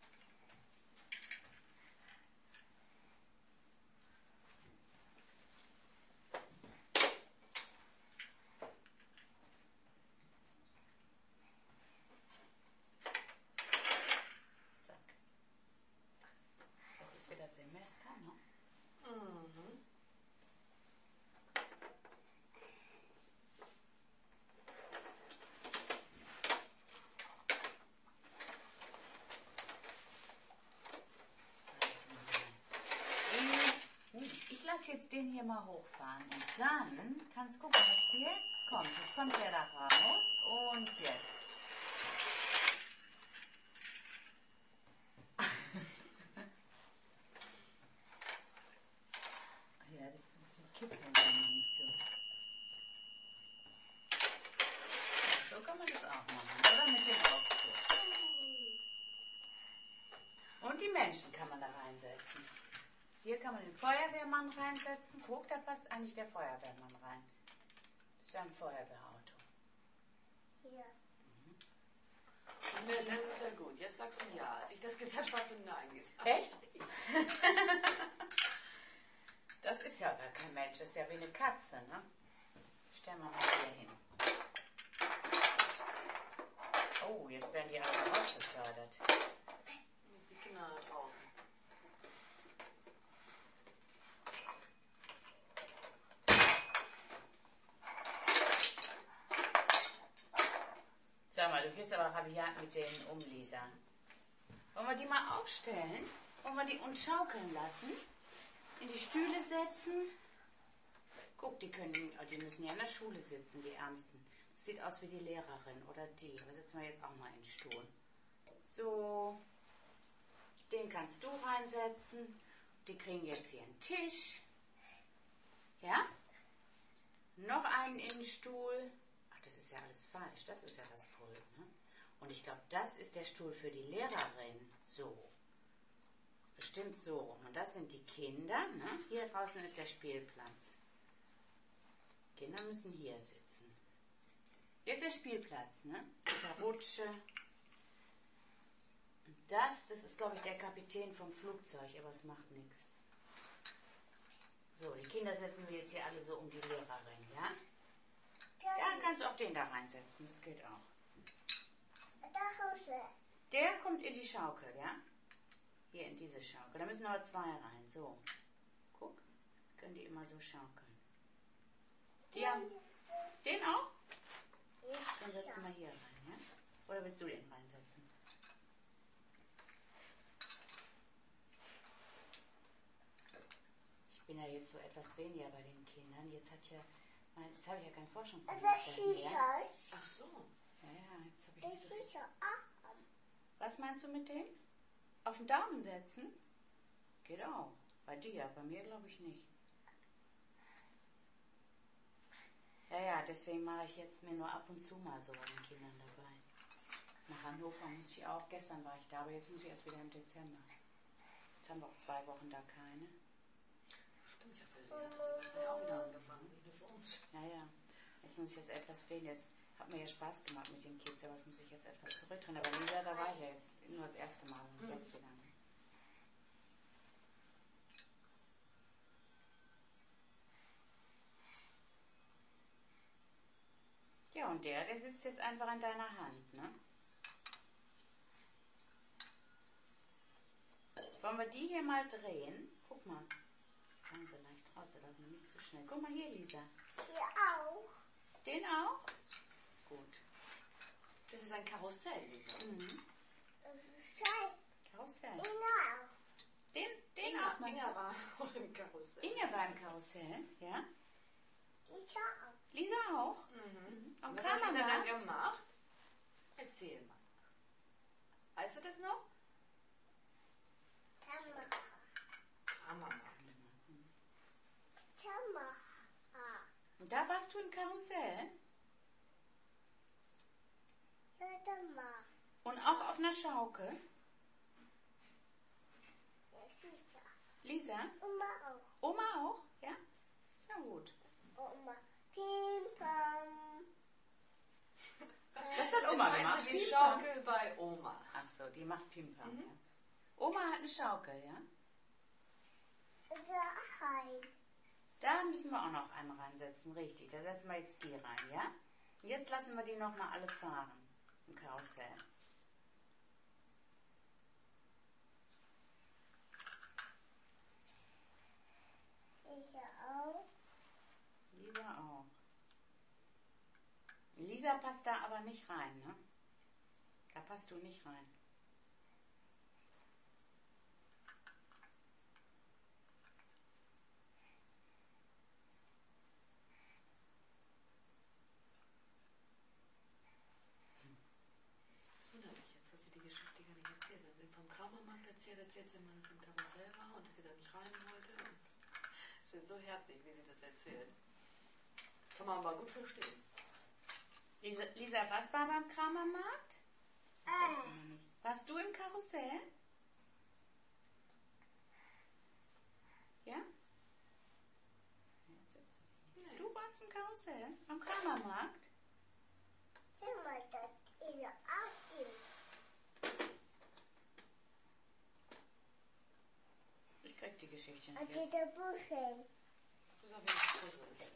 Zack. Jetzt ist wieder Semester, ne? Ich lasse jetzt den hier mal hochfahren und dann kannst du gucken, was jetzt kommt. Jetzt kommt der da raus und jetzt. Ja, die kippen immer nicht so. Ja, so kann man das auch machen, oder? Mit dem Aufzug. Und die Menschen kann man da reinsetzen. Hier kann man den Feuerwehrmann reinsetzen. Guck, da passt eigentlich der Feuerwehrmann rein. Das ist ja ein Feuerwehrauto. Hier. Ja, das ist ja gut. Jetzt sagst du ja. Als ich das gesagt habe, hast du Nein gesagt. Echt? Das ist ja gar kein Mensch. Das ist ja wie eine Katze, ne? Stellen wir mal hier hin. Oh, jetzt werden die alle rausgefördert. Die Kinder da draußen. Sag mal, du gehst aber rabiat mit denen um, Lisa. Wollen wir die mal aufstellen? Wollen wir die uns schaukeln lassen? In die Stühle setzen? Guck, die müssen ja in der Schule sitzen, die Ärmsten. Das sieht aus wie die Lehrerin oder die. Aber setzen wir jetzt auch mal in den Stuhl. So, den kannst du reinsetzen. Die kriegen jetzt hier einen Tisch. Ja? Noch einen in den Stuhl. Ach, das ist ja alles falsch. Das ist ja das Pult, ne? Und ich glaube, das ist der Stuhl für die Lehrerin. So. Bestimmt so rum. Und das sind die Kinder, ne? Hier draußen ist der Spielplatz. Kinder müssen hier sitzen. Hier ist der Spielplatz, ne? Mit der Rutsche. Und das ist, glaube ich, der Kapitän vom Flugzeug, aber es macht nichts. So, die Kinder setzen wir jetzt hier alle so um die Lehrerin, ja? Ja, kannst du auch den da reinsetzen, das geht auch. Der kommt in die Schaukel, ja? Hier in diese Schaukel. Da müssen aber 2 rein, so. Guck, können die immer so schaukeln. Ja, den auch? Den setzen wir hier rein, ja? Oder willst du den reinsetzen? Ich bin ja jetzt so etwas weniger bei den Kindern. Jetzt hat ja, das habe ich ja kein Forschungssemester mehr. Ach so. Ja, jetzt habe ich nicht so. Was meinst du mit dem? Auf den Daumen setzen? Geht auch. Bei dir, bei mir glaube ich nicht. Ja, deswegen mache ich jetzt mir nur ab und zu mal so bei den Kindern dabei. Nach Hannover muss ich auch. Gestern war ich da, aber jetzt muss ich erst wieder im Dezember. Jetzt haben wir auch 2 Wochen da keine. Stimmt ja für Sie. Hat das ja auch wieder angefangen, nicht nur für uns. Ja. Jetzt muss ich das etwas weniger. Es hat mir ja Spaß gemacht mit den Kids, aber das muss ich jetzt etwas zurückdrehen. Aber Lisa, da war ich ja jetzt nur das erste Mal und jetzt wieder. Ja, und der sitzt jetzt einfach in deiner Hand, ne? Wollen wir die hier mal drehen? Guck mal. Ganz so leicht raus, da darf man nicht zu schnell. Guck mal hier, Lisa. Hier auch. Den auch? Gut. Das ist ein Karussell, Lisa. Karussell. Genau. Den auch mal. Inga war auch im Karussell. Inga war im Karussell, ja? Ich auch. Lisa auch? Und was hat Lisa dann gemacht? Erzähl mal. Weißt du das noch? Mama. Und da warst du im Karussell? Und auch auf einer Schaukel? Lisa? Oma auch. Oma auch? Ja? Ist ja gut. Oma. Pim-Pam. Das hat Oma Jetzt gemacht. meinst du die Pimpam. Schaukel bei Oma. Ach so, die macht Pimpam, ja. Oma hat eine Schaukel, ja? Daheim. Da müssen wir auch noch einen reinsetzen, richtig. Da setzen wir jetzt die rein, ja? Und jetzt lassen wir die nochmal alle fahren im Karussell. Ich auch. Lisa auch. Lisa passt da aber nicht rein, ne? Da passt du nicht rein. Das wundert mich jetzt, dass sie die Geschichte gar nicht erzählt hat. Sie vom Kramermarkt erzählt sie immer, dass sie im Karussell war und dass sie da nicht rein wollte. Es ist so herzig, wie sie das erzählt. Kann man aber gut verstehen. Lisa, was war beim Kramermarkt? Warst du im Karussell? Ja? Du warst im Karussell? Am Kramermarkt? Immer das in der Atem. Ich krieg die Geschichte Und nicht jetzt. diese Bücher. Das ist auf jeden Fall Puzzle.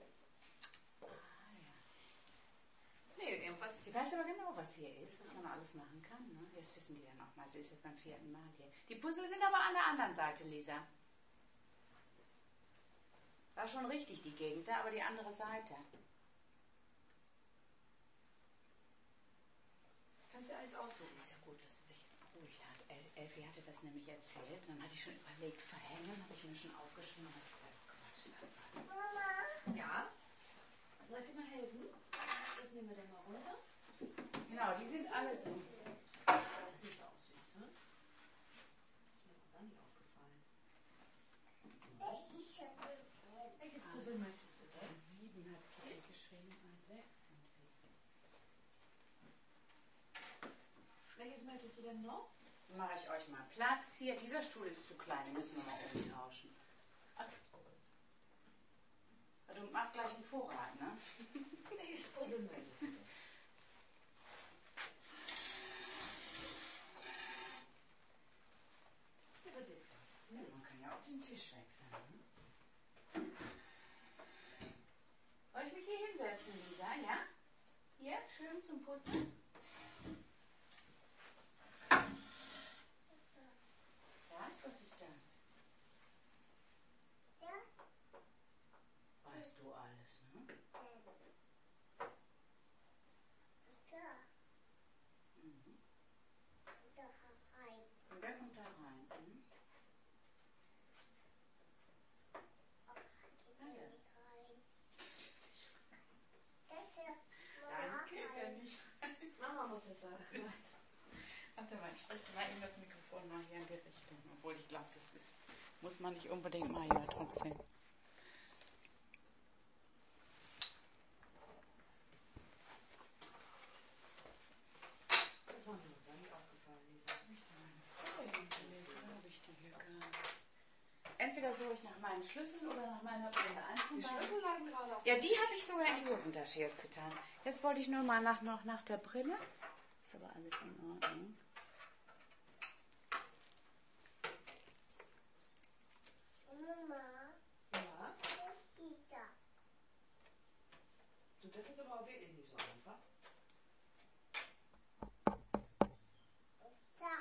Nee, irgendwas. Sie weiß aber genau, was hier ist, was man alles machen kann. Ne? Das wissen die ja noch mal. Sie ist jetzt beim 4. Mal hier. Die Puzzle sind aber an der anderen Seite, Lisa. War schon richtig die Gegend da, aber die andere Seite. Kannst du alles aussuchen. Ist ja gut, dass sie sich jetzt beruhigt hat. Elfie hatte das nämlich erzählt. Dann hatte ich schon überlegt, verhängen, habe ich mir schon aufgeschrieben. Und hab gedacht, Quatsch. Mama. Ja? Soll ich dir mal helfen? Das nehmen wir dann mal runter. Genau, die sind alle so. Das sieht auch süß, ne? Das ist mir noch gar nicht aufgefallen. Das ist ja gut. Welches Puzzle möchtest du denn? 7 hat Kitty geschrieben und 6 sind wir. Welches möchtest du denn noch? Mache ich euch mal Platz hier. Dieser Stuhl ist zu klein, den müssen wir mal umtauschen. Du machst gleich einen Vorrat, ne? Welches Puzzle möchtest du denn? Ja, was ist das? Ja, man kann ja auch den Tisch wechseln. Ne? Soll ich mich hier hinsetzen, Lisa? Ja? Hier, schön zum Puzzeln. Was? Was ist das? Ja. Weißt du alles, ne? Da. Mhm. Da rein. Und wer kommt da rein? Mhm. Oh, geht Ah, da ja. nicht rein. Das ist Nein, Mama geht ja rein. nicht. Mama muss das sagen. Warte mal, ich richte mal eben das Mikrofon mal hier in die Richtung. Obwohl ich glaube, das ist, muss man nicht unbedingt mal hier trotzdem. Das war mir noch gar nicht aufgefallen, Lisa. Habe ich die hier gar nicht. Entweder suche ich nach meinen Schlüsseln oder nach meiner Brille. Eins von Die beiden. Schlüssel lagen gerade auf Ja, die habe ich sogar in die Hosentasche jetzt getan. Jetzt wollte ich nur mal noch nach der Brille. Ist aber alles in Ordnung. Mama, Ja. das ist da. Du, das ist aber auch wirklich nicht so einfach. Da.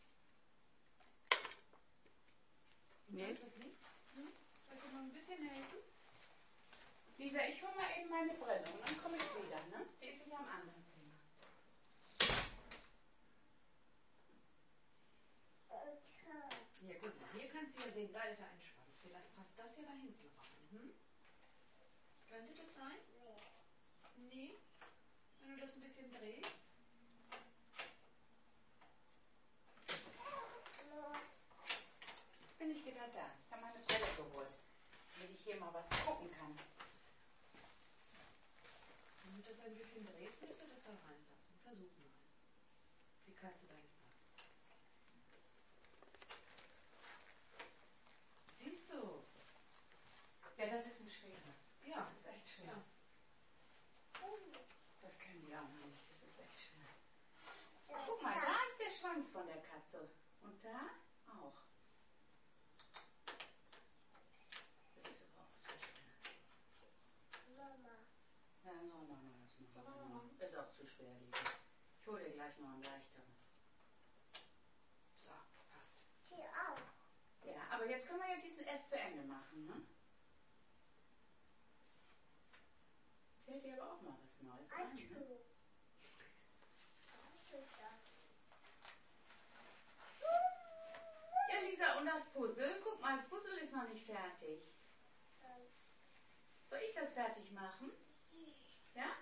Nee. Ist das nicht? Soll ich dir mal ein bisschen helfen? Lisa, ich hole mal eben meine Brille und dann komme ich wieder, ne? Die ist hier am anderen Zimmer. Da. Ja, guck mal, hier kannst du ja sehen, da ist ja ein Schwanz. Vielleicht passt das ja da hinten rein. Hm? Könnte das sein? Nee. Wenn du das ein bisschen drehst? Jetzt bin ich wieder da. Ich habe meine Brille geholt, damit ich hier mal was gucken kann. Wenn du das ein bisschen drehst, müsste das da reinpassen. Versuch mal. Die Katze da passt. Siehst du? Ja, das ist ein schweres. Ja. Das ist echt schwer. Ja. Das können die auch noch nicht. Das ist echt schwer. Guck mal, da ist der Schwanz von der Katze. Und da auch. Das ist aber auch so schwer. Mama. Ja, so machen wir das mal. Sollen wir mal machen? Ist auch zu schwer, Lisa. Ich hole dir gleich noch ein leichteres. So, passt. Hier auch. Ja, aber jetzt können wir ja diesen erst zu Ende machen, ne? Fällt dir aber auch mal was Neues ein, ne? Ja, Lisa, und das Puzzle? Guck mal, das Puzzle ist noch nicht fertig. Soll ich das fertig machen? Ja?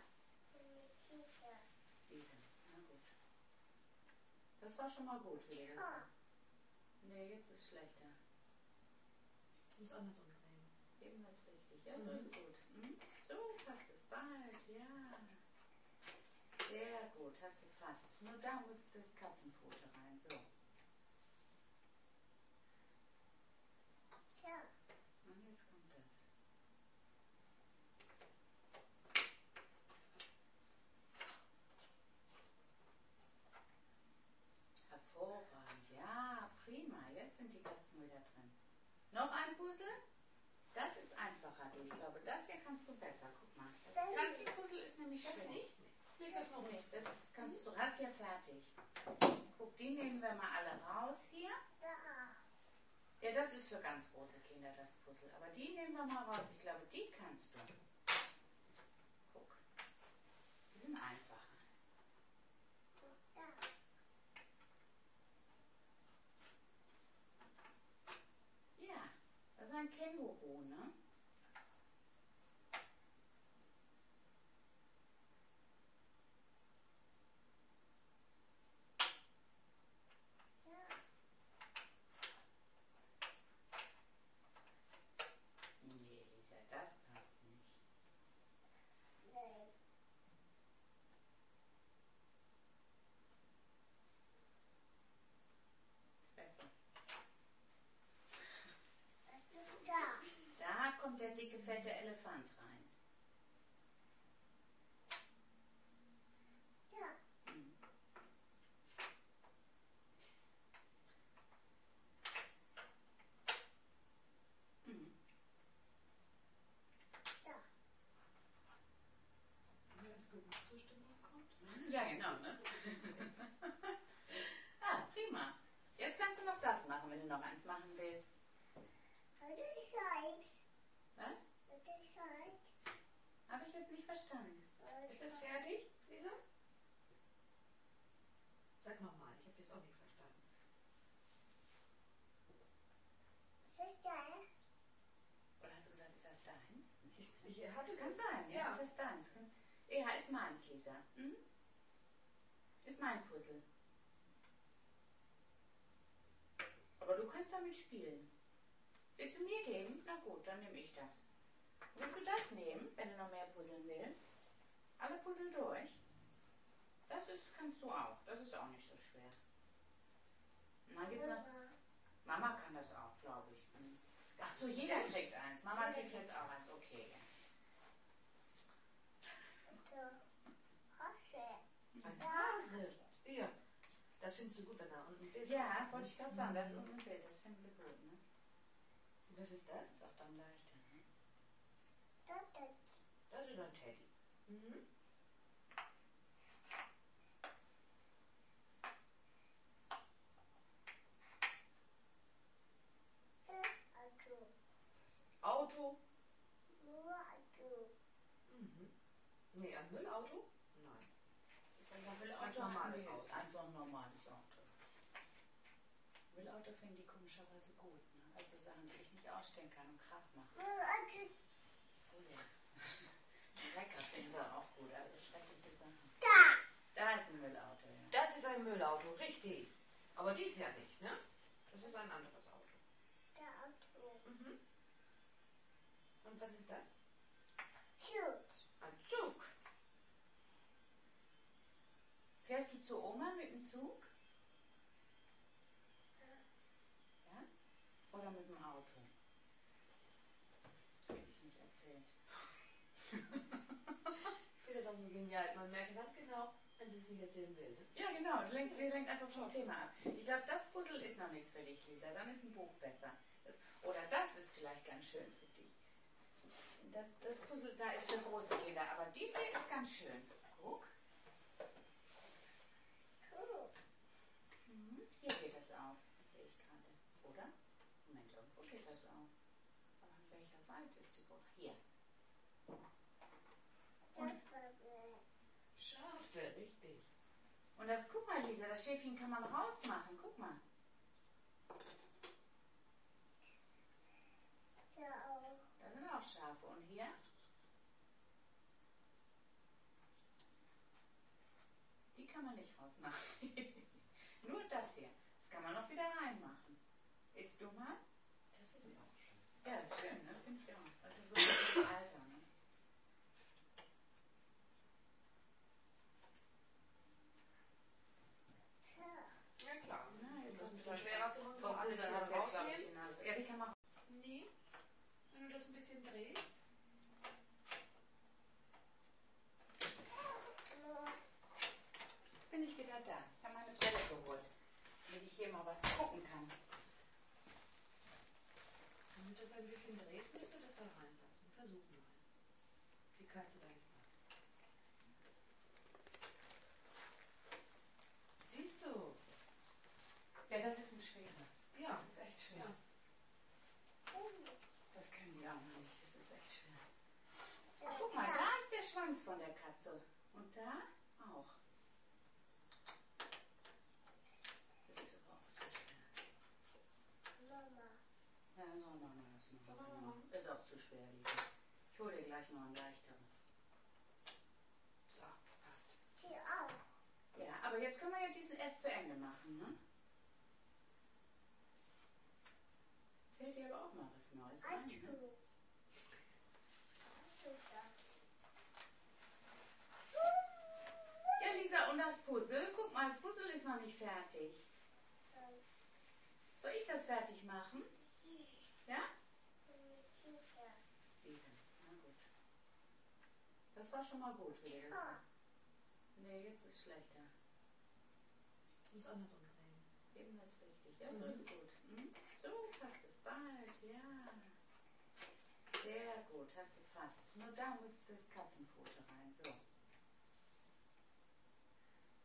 Lisa, na gut. Das war schon mal gut, wie du gesagt. Nee, jetzt ist schlechter. Du musst anders umdrehen. Eben das richtig. Ja, so ist gut. Mhm. So passt es bald, ja. Sehr gut, hast du fast. Nur da muss die Katzenpfote rein. So. Und jetzt kommt das. Hervorragend. Ja, prima. Jetzt sind die Katzen wieder drin. Noch ein Puzzle? Das ist einfacher, du. Ich glaube, das hier kannst du besser. Guck mal. Das Katzenpuzzle ist nämlich Das schwer. nicht? Leg das noch nicht. Das ist, kannst du hast ja fertig. Guck, die nehmen wir mal alle raus hier. Ja, das ist für ganz große Kinder, das Puzzle. Aber die nehmen wir mal raus. Ich glaube, die kannst du. Guck. Die sind einfacher. Ja, das ist ein Känguru, ne? genau, ne? Ah, prima. Jetzt kannst du noch das machen, wenn du noch eins machen willst. Heute ist Zeit. Was? Heute ist Zeit. Habe ich jetzt nicht verstanden. Ist das fertig, Lisa? Sag nochmal, ich habe das auch nicht verstanden. Ist das dein? Oder hast du gesagt, ist das deins? Ich hatte Das kann sein, ja. Ja. Ist das deins? Ja, ist meins, Lisa. Hm? Ist mein Puzzle. Aber du kannst damit spielen. Willst du mir geben? Na gut, dann nehme ich das. Willst du das nehmen, wenn du noch mehr puzzeln willst? Alle Puzzle durch? Kannst du auch. Das ist auch nicht so schwer. Und dann gibt's noch, Mama kann das auch, glaube ich. Ach so, jeder kriegt eins. Mama kriegt jetzt auch eins. Okay. Ein Hase. Ja. Das findest du gut, wenn er unten ein Bild Ja, ist, wollte ne? ich gerade sagen. Das ist unten ein Bild. Das finden sie gut, ne? Was ist Das das? ist auch dann leichter, ne? Das ist ein Teddy. Mhm. Auto. Mhm. Nee, ein Müllauto? Nein. Ist ein Müllauto normales Auto. Ist einfach ein normales Auto. Müllauto finden die komischerweise gut, ne? Also Sachen, die ich nicht ausstellen kann und Krach machen. Oh ja. Schrecker finden sie auch gut, also schreckliche Sachen. Da ist ein Müllauto, ja. Das ist ein Müllauto, richtig. Aber dies ja nicht, ne? Das ist ein anderes Auto. Mhm. Und was ist das? Ein Zug. Fährst du zu Oma mit dem Zug? Ja? Oder mit dem Auto? Das hätte ich nicht erzählt. Ich finde das so genial. Man merkt ganz genau, wenn sie es nicht erzählen will. Ne? Ja, genau. Sie lenkt einfach vom Thema ab. Ich glaube, das Puzzle ist noch nichts für dich, Lisa. Dann ist ein Buch besser. Oder das ist vielleicht ganz schön für dich. Das Puzzle da ist für große Kinder. Aber dies hier ist ganz schön. Guck. Hier geht das auf. Sehe ich gerade. Oder? Moment, irgendwo geht das auf. Aber an welcher Seite ist die Buch? Hier. Schafe, richtig. Und guck mal, Lisa, das Schäfchen kann man rausmachen. Guck mal. Da sind auch Schafe. Und hier? Die kann man nicht rausmachen. Nur das hier. Das kann man noch wieder reinmachen. Willst du mal? Das ist auch schön. Ja, ist schön, ne? Finde ich auch. Das ist so ein gutes Alter, ne? Ja, klar. Na, jetzt Das ist ein ist bisschen schwerer zu machen, wo alle Puzzel Tiere hat jetzt, glaube ich, rausnehmen. die Nase. Ja, die kann man. Nee. Wenn du das ein bisschen drehst. Jetzt bin ich wieder da. Ich habe meine Brille geholt, damit ich hier mal was gucken kann. Wenn du das ein bisschen drehst, willst du das da reinlassen. Versuch mal. Die Katze deinen Spaß. Siehst du? Ja, das ist ein schweres. Ja. Das ist echt schwer. Ja. Das können die auch noch nicht. Das ist echt schwer. Oh, guck mal, da ist der Schwanz von der Katze. Und da auch. Das ist aber auch so schwer. Ja, so machen wir das noch. Sollen wir Genau. mal machen? Ist auch zu schwer, Lisa. Ich hole dir gleich noch ein leichteres. So, passt. Ja, aber jetzt können wir ja diesen erst zu Ende machen, ne? Fällt dir aber auch mal was Neues ein, ne? Ja, Lisa, und das Puzzle? Guck mal, das Puzzle ist noch nicht fertig. Soll ich das fertig machen? Ja? Lisa, na gut. Das war schon mal gut, wie du gesagt hast. Nee, jetzt ist schlechter. Ich muss andersrum drehen. Eben das richtig. Ja, so ist gut. Hm? So passt es bald, ja. Sehr gut, hast du fast. Nur da muss das Katzenfutter rein. So.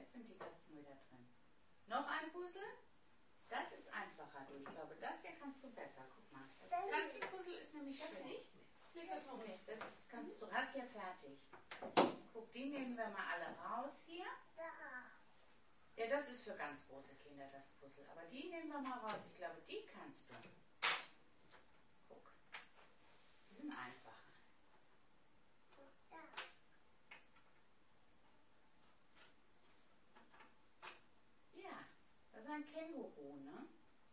Jetzt sind die Katzen wieder drin. Noch ein Puzzle? Das ist einfacher, du. Ich glaube, das hier kannst du besser. Guck mal. Das Katzenpuzzle ist nämlich schwer. Das nicht? Nee, das noch nicht. Das ist, kannst du hast ja fertig. Guck, die nehmen wir mal alle raus hier. Da. Ja, das ist für ganz große Kinder, das Puzzle. Aber die nehmen wir mal raus. Ich glaube, die kannst du. Guck. Die sind einfacher. Da. Ja, das ist ein Känguru, ne?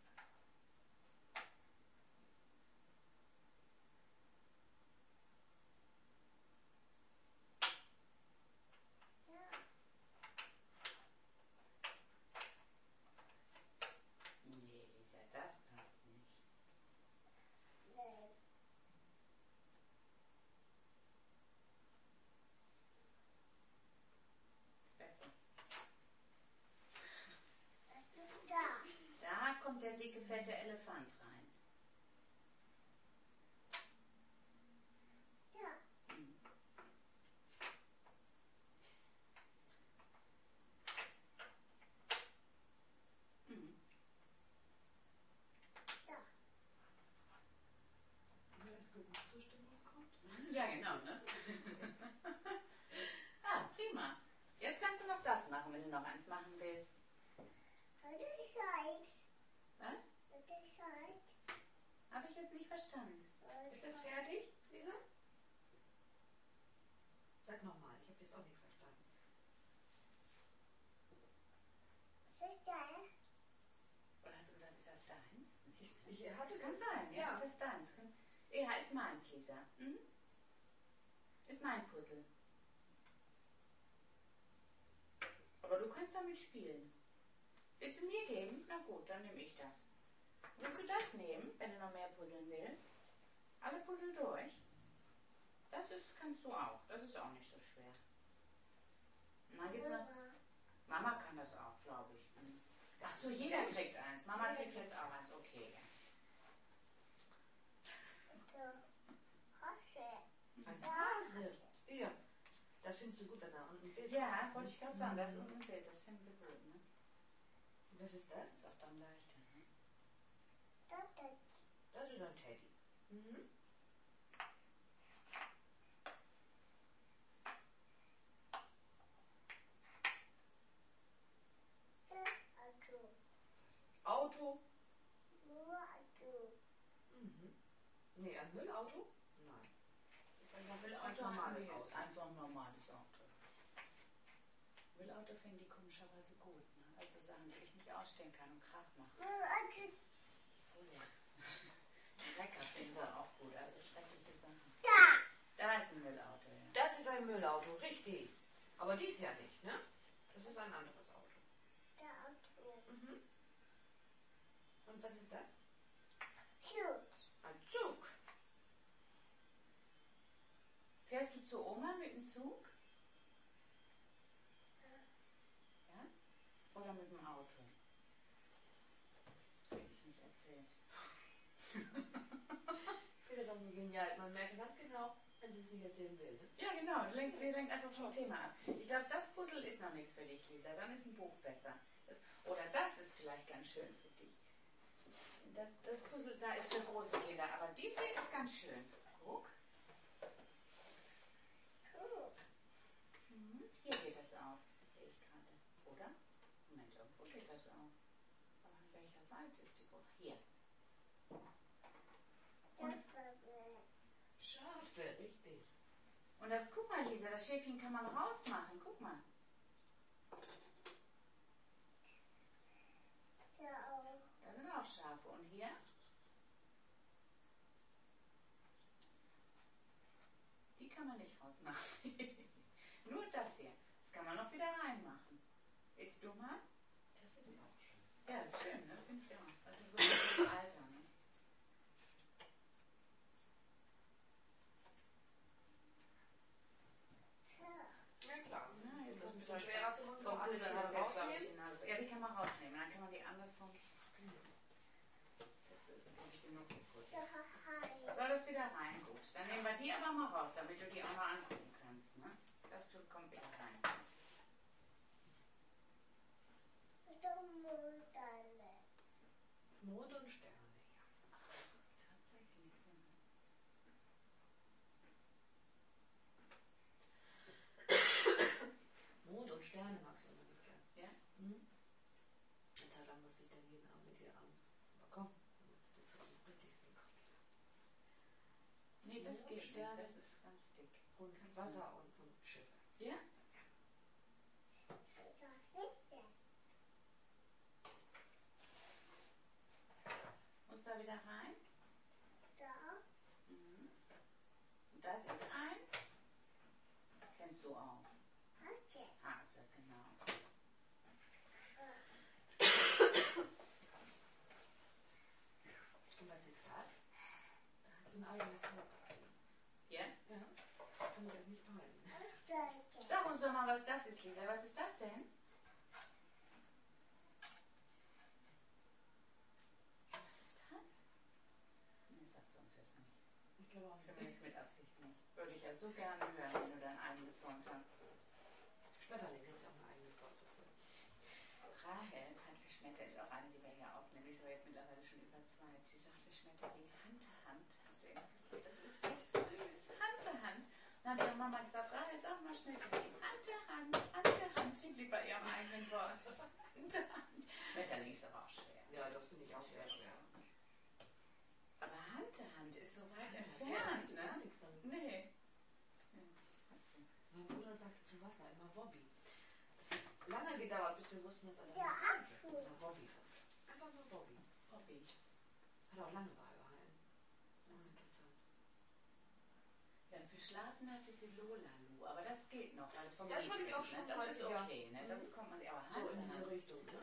Nee, Lisa, das passt nicht. Nee. Ist besser. Da. Da kommt der dicke, fette Elefant rein. Da. Mhm. Mhm. Da. Wenn es gut mit Zustimmung kommt. Ja, genau, ne? Ah, prima. Jetzt kannst du noch das machen, wenn du noch eins machen willst. Hat es Zeit? Was? Hat es Zeit? Habe ich jetzt nicht verstanden. Ist das fertig, Lisa? Sag nochmal, ich habe das auch nicht verstanden. Oder hast du gesagt, ist das deins? Ich hatte Das kann sein, ja. Ja. Ist das deins? Ja, ist meins, Lisa. Mhm. Ist mein Puzzle. Aber du kannst damit spielen. Willst du mir geben? Na gut, dann nehme ich das. Willst du das nehmen, wenn du noch mehr puzzeln willst? Alle Puzzle durch? Das ist, kannst du auch. Das ist auch nicht so schwer. Und dann gibt's noch. Mama kann das auch, glaube ich. Ach so, jeder kriegt eins. Mama kriegt jetzt auch eins. Okay. Ein Hase. Ja. Das findest du gut, wenn da unten ein Bild Ja, drauf ist, wollte ne? ich gerade sagen. Das ist unten ein Bild. Das finden sie gut, ne? Was ist Das das? ist auch dann leichter, ne? Das ist ein Teddy. Mhm. Auto. Mhm. Nee, ein Müllauto? Nein. Das ist ein ganz normales Auto. Einfach ein normales Auto. Müllauto finden die komischerweise gut, ne? Also Sachen, die ich nicht ausstehen kann und Krach machen. Oh ja. Trecker finden sie auch gut, also schreckliche Sachen. Da ist ein Müllauto, ja. Das ist ein Müllauto, richtig. Aber dies ja nicht, ne? Das ist ein anderes Auto. Mhm. Und was ist das? Ein Zug. Fährst du zu Oma mit dem Zug? Ja? Oder mit dem Auto? Das will ich nicht erzählt. Ich finde das auch so genial. Man merkt ganz genau, wenn sie es nicht erzählen will. Ne? Ja, genau. Sie lenkt einfach vom Thema ab. Ich glaube, das Puzzle ist noch nichts für dich, Lisa. Dann ist ein Buch besser. Oder das ist vielleicht ganz schön für dich. Das Puzzle da ist für große Kinder. Aber dies hier ist ganz schön. Guck. Mhm. Hier geht das auf. Sehe ich gerade. Oder? Moment, irgendwo geht das auf. Aber an welcher Seite ist die Buch? Hier. Schafe, richtig. Und das, guck mal, Lisa, das Schäfchen kann man rausmachen. Guck mal. Da sind auch Schafe. Und hier? Die kann man nicht rausmachen. Nur das hier. Das kann man noch wieder reinmachen. Willst du mal? Das ist auch schön. Ja, ist schön, ne? Finde ich auch. Das ist so ein gutes Alter, ne? Ja, klar. Ja, jetzt Das ist ein wird's bisschen schwerer zu machen. Vom aber alles Puzzle wieder hat sie jetzt, glaube ich, rausnehmen. die Nase. Ja, die kann man rausnehmen. Dann kann man die andersrum. Jetzt habe ich genug gepuzzelt. Soll das wieder rein? Gut. Dann nehmen wir die aber mal raus, damit du die auch mal angucken kannst. Ne? Das kommt wieder rein. Mond und Sterne, ja. Tatsächlich. Mond und Sterne magst du immer nicht gern. Ja? Eine Zeit lang musste ich dann jeden Abend mit ihr abends bekommen, damit sie das auch noch richtig sehen konnte. Nee, das Mond, geht Sterne nicht. Das ist ganz dick. und Kannst Wasser und Schiffe. Ja? Was ist das? Muss da wieder rein? Da? Mhm. Und das ist ein? Kennst du auch? Hatze. Hase, genau. Und was ist das? Da hast du ein eigenes Wort dafür. Ja? Ja, kann ich euch nicht behalten. Sollte. Sag uns doch mal, was das ist, Lisa. Was ist das denn? Was ist das? Nee, sagt sie uns jetzt nicht. Ich glaube auch Für nicht. mich ist mit Absicht nicht. Würde ich ja so gerne hören, wenn du dein eigenes Wort hast. Schmetterling hat ja auch ein eigenes Wort dafür. Rahel hat für Schmetter ist auch eine, die wir hier aufnehmen. Die ist aber jetzt mittlerweile schon über 2. Sie sagt für Schmetterling Hand, hat sie immer gesagt. Das ist so süß. Hand. Dann hat ihre Mama gesagt, Rahel, sag mal Schmetterling. Hand. Sie blieb bei ihrem eigenen Wort. Hand. Schmetterling ist aber auch schwer. Ja, das finde ich auch sehr schwer. Aber Hand ist so weit Ja, entfernt, das hat gar ne? nichts damit. Nee. Ja, hat sie. Mein Bruder sagte zu Wasser immer Wobby. Das hat lange gedauert, bis wir wussten, was alle Der Apfel. Na, Wobby sagt. Einfach nur Wobby. Hobby. Hat auch lange behalten. Ja, interessant. Ja, für Schlafen hatte sie Lolalu, aber das geht noch, weil es vom Das Lied hab ich ist, auch ne? schon Das mal, ist ja. okay, ne? Das kommt man sich aber So Hand in in diese Hand. Richtung, ne?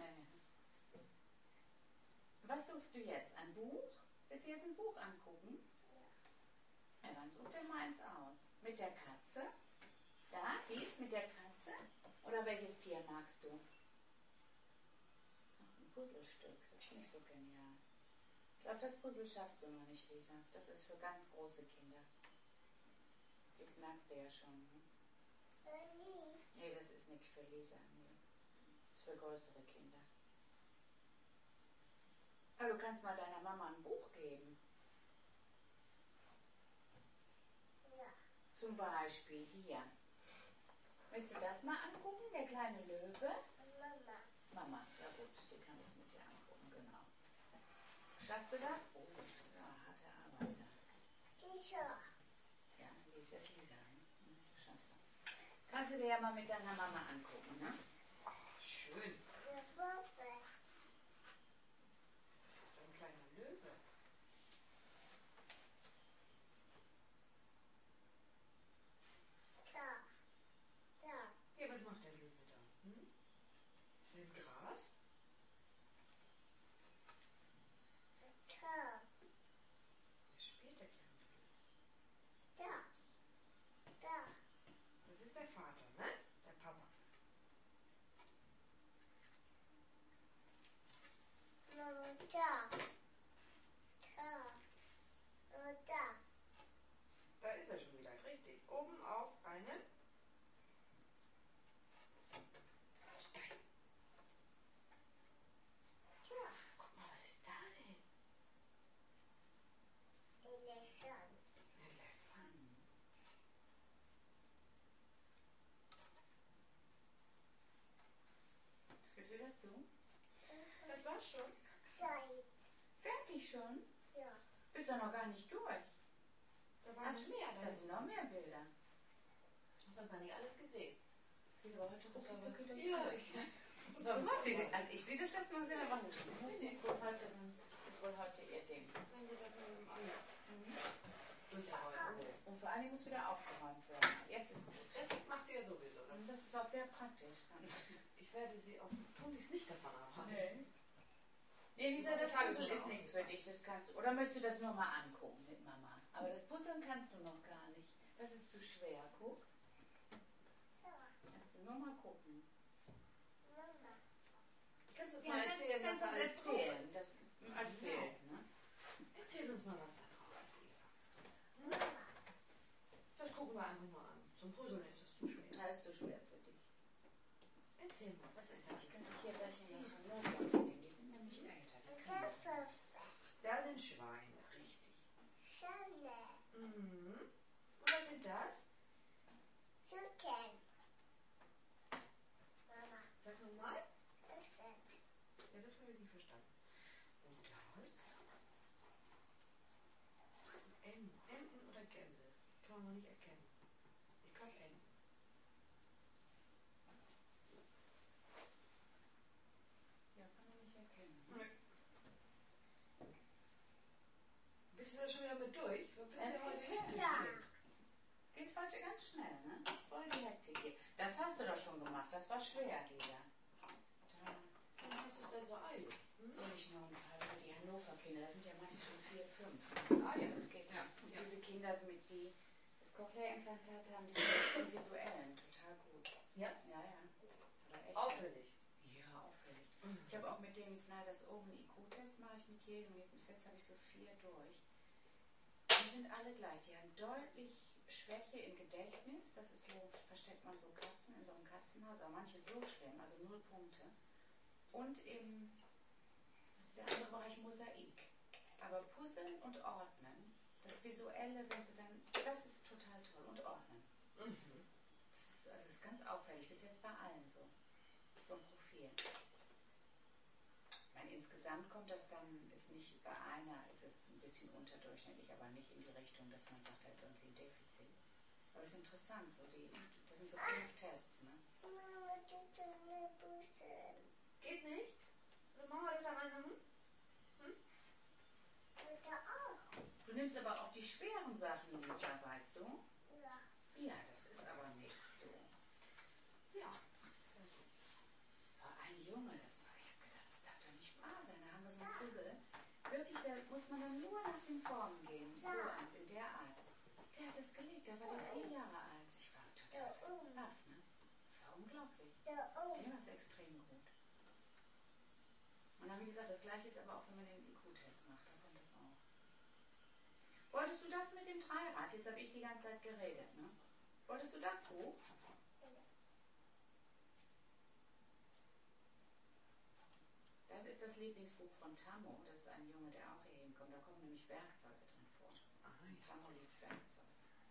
Was suchst du jetzt? Ein Buch? Willst du jetzt ein Buch angucken? Ja, dann such dir mal eins aus. Mit der Katze? Da, dies mit der Katze? Oder welches Tier magst du? Ach, ein Puzzlestück, das ist nicht so genial. Ich glaube, das Puzzle schaffst du noch nicht, Lisa. Das ist für ganz große Kinder. Das merkst du ja schon. Ne? Nee, das ist nicht für Lisa. Nee. Das ist für größere Kinder. Aber du kannst mal deiner Mama ein Buch geben. Ja. Zum Beispiel hier. Möchtest du das mal angucken? Der kleine Löwe? Mama. Mama, ja gut, die kann ich mit dir angucken, genau. Schaffst du das? Oh, ja, harte Arbeit. Sicher. Ja, Lisa ist Lisa. Ne? Du schaffst das. Kannst du dir ja mal mit deiner Mama angucken, ne? Schön. Der Puppe. Das ist ein kleiner Löwe. Da. Da. Ja, was macht der Löwe da? Hm? Ist er im Gras? Da. Was spielt der kleine Löwe? Da. Da. Das ist der Vater, ne? Der Papa. Mama, da. Da. Mama, da. Da ist er schon wieder, richtig. Oben auf einem Stein. Da. Guck mal, was ist da denn? Elefant. Elefant. Gehst du dazu? Das war's schon. Zeit. Fertig schon? Ja. Bist doch noch gar nicht durch. Da war Hast noch mehr. Da sind noch mehr Bilder. Hast du gar nicht alles gesehen. Es geht aber heute rucki zucki durch Ja, alles, ne? So was sie, also ich sehe das jetzt mal sehr erwartet. Das ist wohl heute ihr Ding. Wenn sie das mit alles durcharbeiten. Und vor allen Dingen muss wieder aufgeräumt werden. Jetzt ist gut. Das macht sie ja sowieso. Das ist auch sehr praktisch. Ich werde sie auch tunlichst nicht davon abhalten. Nee. Nee, Lisa, das Puzzle ist nichts für dich. Das kannst du, oder möchtest du das nur mal angucken mit Mama? Aber das Puzzeln kannst du noch gar nicht. Das ist zu schwer. Guck. Da. Kannst du nur mal gucken. Mama. Kannst du uns Ja, mal erzählen, kannst was du da es alles drauf erzählen. ist? Das, als Bild, ne? Erzähl uns mal, was da drauf ist, Lisa. Mama. Das gucken wir einfach mal an. Zum Puzzeln ist es zu schwer. Das ist zu schwer für dich. Erzähl mal, was ist da? Ich könnte hier welche machen. Die sind nämlich älter. Die können das. Das ist Was? Was sind Enten? Enten oder Gänse? Kann man noch nicht erkennen. Ich glaube Enten. Ja, kann man nicht erkennen. Nee. Bist du da schon wieder mit durch? Was bist du heute hektisch Ja. hier? Es geht heute ganz schnell, ne? Voll die Hektik hier. Das hast du doch schon gemacht. Das war schwer, Lisa. Warum hast du es denn so eilig? Ich nur ein paar für die Hannover-Kinder. Das sind ja manche schon 4, 5. Ah, ja. Das geht Ja. Und Ja. diese Kinder, mit die das Cochlea-Implantat haben, die sind im Visuellen total gut. Ja? Ja, ja. Aber echt. Auffällig. Ja, auffällig. Mhm. Ich habe auch mit denen Snyders Oven IQ-Test mache ich mit jedem. Bis jetzt habe ich so 4 durch. Die sind alle gleich. Die haben deutlich Schwäche im Gedächtnis. Das ist so, versteckt man so Katzen in so einem Katzenhaus. Aber manche so schlimm, also 0 Punkte. Und im, das ist der andere Bereich, Mosaik. Aber Puzzeln und Ordnen, das Visuelle, wenn sie dann, das ist total toll. Und Ordnen. Mhm. Das ist ganz auffällig. Bis jetzt bei allen so. So ein Profil. Ich meine, insgesamt kommt das dann, ist nicht bei einer, ist es ein bisschen unterdurchschnittlich, aber nicht in die Richtung, dass man sagt, da ist irgendwie ein Defizit. Aber es ist interessant, so das sind so 5 Tests, ne? Mama, tut eine Busse. Geht nicht? Will Mama das da reinmachen? Bitte auch. Du nimmst aber auch die schweren Sachen, Lisa, weißt du? Ja. Ja, das ist aber nichts, du. Ja. Aber ein Junge, ich habe gedacht, das darf doch nicht wahr sein. Da haben wir so ein Puzzle. Wirklich, da muss man dann nur nach den Formen gehen. So eins, in der Art. Der hat das gelegt, da war der 4 Jahre alt. Ich war total baff, ne? Das war unglaublich. Da oben. Der war es extrem gut. Und dann, wie gesagt, das gleiche ist aber auch, wenn man den IQ-Test macht, da kommt das auch. Wolltest du das mit dem Dreirad? Jetzt habe ich die ganze Zeit geredet, ne? Wolltest du das Buch? Das ist das Lieblingsbuch von Tammo. Das ist ein Junge, der auch hier hinkommt. Da kommen nämlich Werkzeuge drin vor. Tammo liebt Werkzeuge.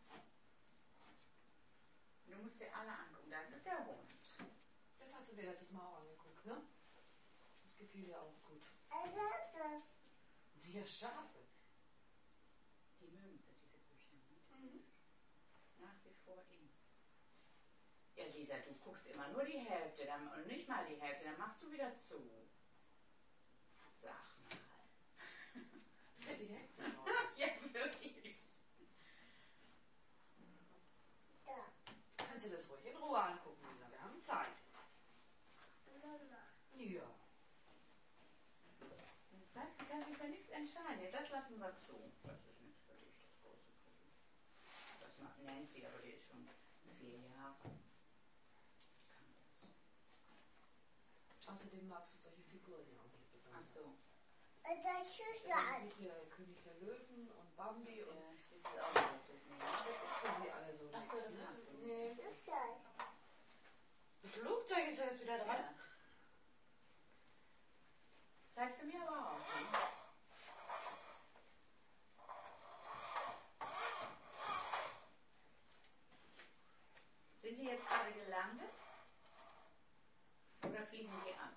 Und du musst dir alle angucken. Das ist der Hund. Das hast du dir letztes Mal auch angeguckt, ne? Das gefiel dir auch gut. Also, Ja, Schafe. Die mögen sie, diese Bücher. Ne? Mhm. Nach wie vor in. Ja, Lisa, du guckst immer nur die Hälfte dann, und nicht mal die Hälfte, dann machst du wieder zu. Sag mal. Ja, die Hälfte. Ja, wirklich. da. Kannst du das ruhig in Ruhe angucken, Lisa? Wir haben Zeit. Mama. Ja. Was? Du kannst dich für nichts entscheiden. Ja, das lassen wir zu. Das ist nichts für dich, das große Puzzle. Das macht Nancy, aber die ist schon 4 Jahre. Die kann das. Außerdem magst du solche Figuren ja auch nicht Ach besonders. so. Das ist das. König der Löwen und Bambi und Ja, das ist auch nicht Disney. das ist für sie alle so. Ach so, nix, das ne? magst du nicht. Nee. Das ist das. Das Flugzeug ist ja jetzt wieder dran. Ja. Zeigst du mir aber auch. Ne? Sind die jetzt gerade gelandet? Oder fliegen die an?